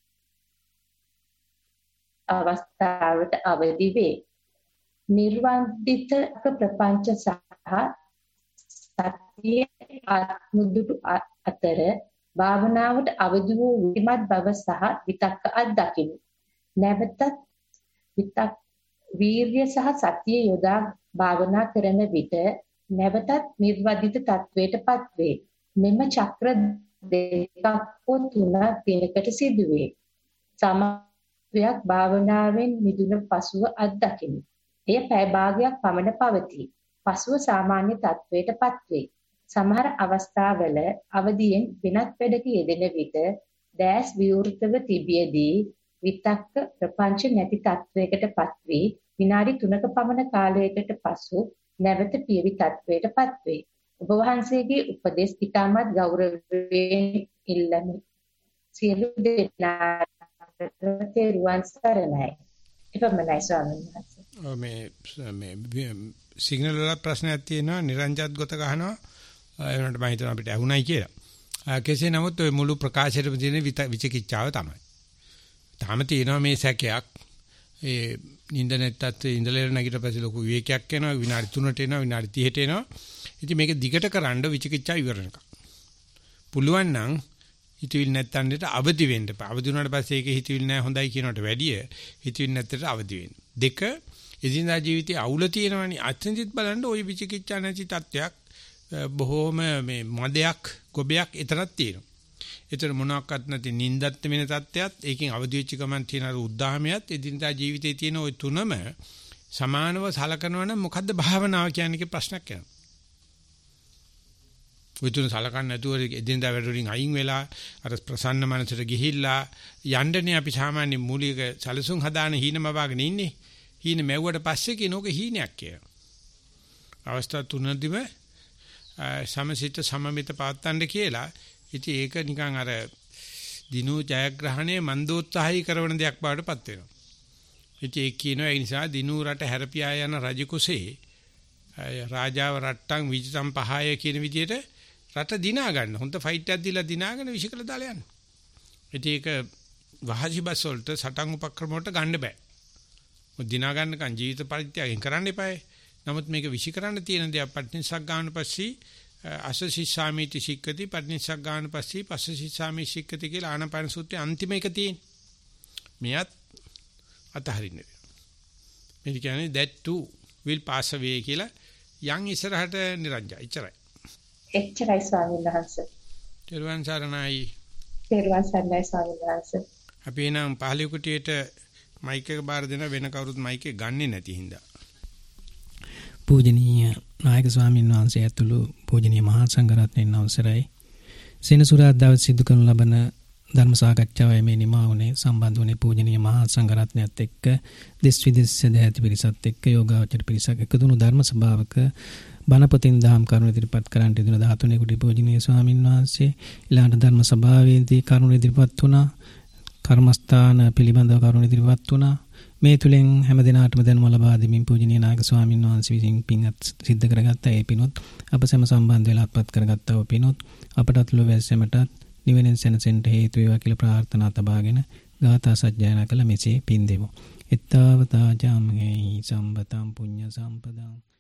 අවස්ථාවට අවදි වේ. නිර්වදිත ප්‍රපංච සහ සතිය ආත්මදුටු අතර භාවනාවට අවදි වූ විමත් බව සහ විතක්ක අත්දකිමි. නැවතත් විතක් වීර්ය සහ සතිය යොදා භාවනා කරන විට නැවතත් නිර්වදිත තත්වයටපත් වේ. මෙම චක්‍ර දෙකක් හෝ තුනක් දිනකට සිදුවේ. සමහරක් භාවනාවෙන් මිදුණ පසුව අත්දකිමි. එය පැය භාගයක් පමණ පවතී. පසුව සාමාන්‍ය තත්වයට පත්වේ. සමහර අවස්ථාවල අවදියෙන් වෙනත් වැඩක යෙදෙන විට දැස් විවෘතව තිබියදී විතක්ක ප්‍රපංච නැති තත්වයකට පත්වී විනාඩි තුනක පමණ කාලයකට පසු නැවත පියවි තත්වයට පත්වේ. ඔබ වහන්සේගේ උපදෙස් ඉතාමත් ගෞරවයෙන් ඉල්ලමි. සියලු දෙනාට තෙරුවන් සරණයි. එපමණයි ස්වාමීන් වහන්සේ. මේ මේ සිග්නල් වල ප්‍රශ්නයක් තියෙනවා නිරංජත් ගොත ගහනවා ඒකට මම හිතනවා අපිට ඇහුණයි කියලා. කෙසේ නමුත් ඔය මුළු ප්‍රකාශයේම තියෙන විචිකිච්ඡාව තමයි. තාම තියෙනවා මේ සැකයක්. ඒ ඉන්ටර්නෙට්ත් ඉඳලා නැගිට පස්සේ ලොකු විවේකයක් එනවා විනාඩි තුනට එනවා විනාඩි තිහට එනවා. ඉතින් මේක දිගට කරන්න විචිකිච්ඡා ඉවරනක. පුළුවන් නම් හිතවිලි නැත්තන්ට අවදි වෙන්න එපා. අවදි වුණාට පස්සේ ඒකේ හිතවිලි නැහැ හොඳයි කියනකට වැඩිය හිතවිලි නැත්තට අවදි වෙන්න. දෙක එදිනදා ජීවිතයේ අවුල තියෙනවනේ. අත්‍යන්තිත් බලන්න ওই විචිකිච්ඡා නැති තත්ත්වයක් බොහෝම මේ මදයක් ගොබයක් එතරම් තියෙනවා. ඒතර මොනවාක්වත් නැති නින්දත් වෙන තත්ත්වයක් ඒකෙන් අවදි වෙච්ච ගමන් තියෙන අර උද්දාහමයත් එදිනදා ජීවිතයේ තියෙන ওই තුනම සමානව සලකනවා නම් මොකද්ද භාවනාව කියන්නේ කී ප්‍රශ්නයක් එනවා. ඔය තුන සලකන්නේ නැතුව එදිනදා වැඩ වලින් අයින් වෙලා අර ප්‍රසන්න මනසට ගිහිල්ලා යන්නනේ අපි සාමාන්‍ය මූලික සැලසුම් හදාන හීනම වාගෙන ඉන්නේ. හීන මැව්වට පස්සේ කියනෝක හීනයක් කියලා. අවස්ථා තුනදිම සමසිත සමමිත පවත්තන්න කියලා. ඉතින් ඒක නිකන් අර දිනු ජයග්‍රහණයේ මන්දෝත්සාහී කරන දෙයක් බවට පත් වෙනවා. ඉතින් ඒක කියනවා ඒ නිසා දිනු රට හැරපියා යන රජ කුසේ රාජාව රට්ටම් විජිතම් පහය කියන විදිහට රට දිනා ගන්න. හොඳ ෆයිට් එකක් දීලා දිනාගෙන විශ්කල දාලා යන්න. ඉතින් ඒක වහසිබස් වලට සටන් උපක්‍රම වලට ගන්න බෑ. මොකද දිනා ගන්නකන් ජීවිත පරිත්‍යාගයෙන් කරන්න එපායි. නමුත් මේක විශ්ිකරන්න තියෙන දේක් පටිනිසක් ගන්න පස්සේ අසසිස්සාමිති සික්කති පටිනිසක් ගන්න පස්සේ පස්සසිස්සාමි සික්කති කියලා ආනපාන සූත්‍රයේ අන්තිම එක තියෙන. මෙයත් අතහරින්න වෙනවා. මේ කියන්නේ that too will pass away කියලා යන් ඉස්සරහට නිරංජා. එච්චරයි. එච්චරයි ස්වාමීන් වහන්සේ. තෙරුවන් සරණයි. තෙරුවන් සරණයි ස්වාමීන් වහන්සේ. අපි නම් පහළි කුටියට මයික් එක බාර දෙන වෙන කවුරුත් මයික් එක ගන්නෙ නැති හින්දා. පූජනීය නායක ස්වාමීන් වහන්සේ ඇතුළු පූජනීය මහා සංඝරත්නයන් අවසරයි. සෙනසුරාදා දවස් සිදු කරන ලබන ධර්ම සාකච්ඡාවයි මේ නිමා වුණේ සම්බන්ධ වුණේ පූජනීය මහා සංඝරත්නයත් එක්ක දෙස් විදෙස් සදැහැති පිරිසත් එක්ක යෝගාවචර පිරිසක් එකතුණු ධර්ම සභාවක බණපතින් දහම් කරුණු ඉදිරිපත් කරන්නට යෙදුන දහතුනේ කුටි පූජනීය ස්වාමීන් වහන්සේ ඊළඟ ධර්ම සභාවේදී කරුණු ඉදිරිපත් වුණා. කර්මස්ථාන පිළිබඳව කරුණු ඉදිරිපත් වුණා. මේ තුලින් හැම දිනාටම දැනුම ලබා දෙමින් පූජනීය නායක ස්වාමීන් වහන්සේ විසින් පින්වත් සිද්ධ කරගත්ත ඒ පිනොත් අප සැම සම්බන්ධ වෙලා අත්පත් කරගත්තා වූ පිනොත් අපටත් ලොවැසෙමටත් නිවෙනින් සැනසෙන්න හේතු වේවා කියලා ප්‍රාර්ථනා තබාගෙන ගාථා සජ්ජායනා කළ මෙසේ පින් දෙමු. ittavata jamhe sambataṃ puñña sampaдаṃ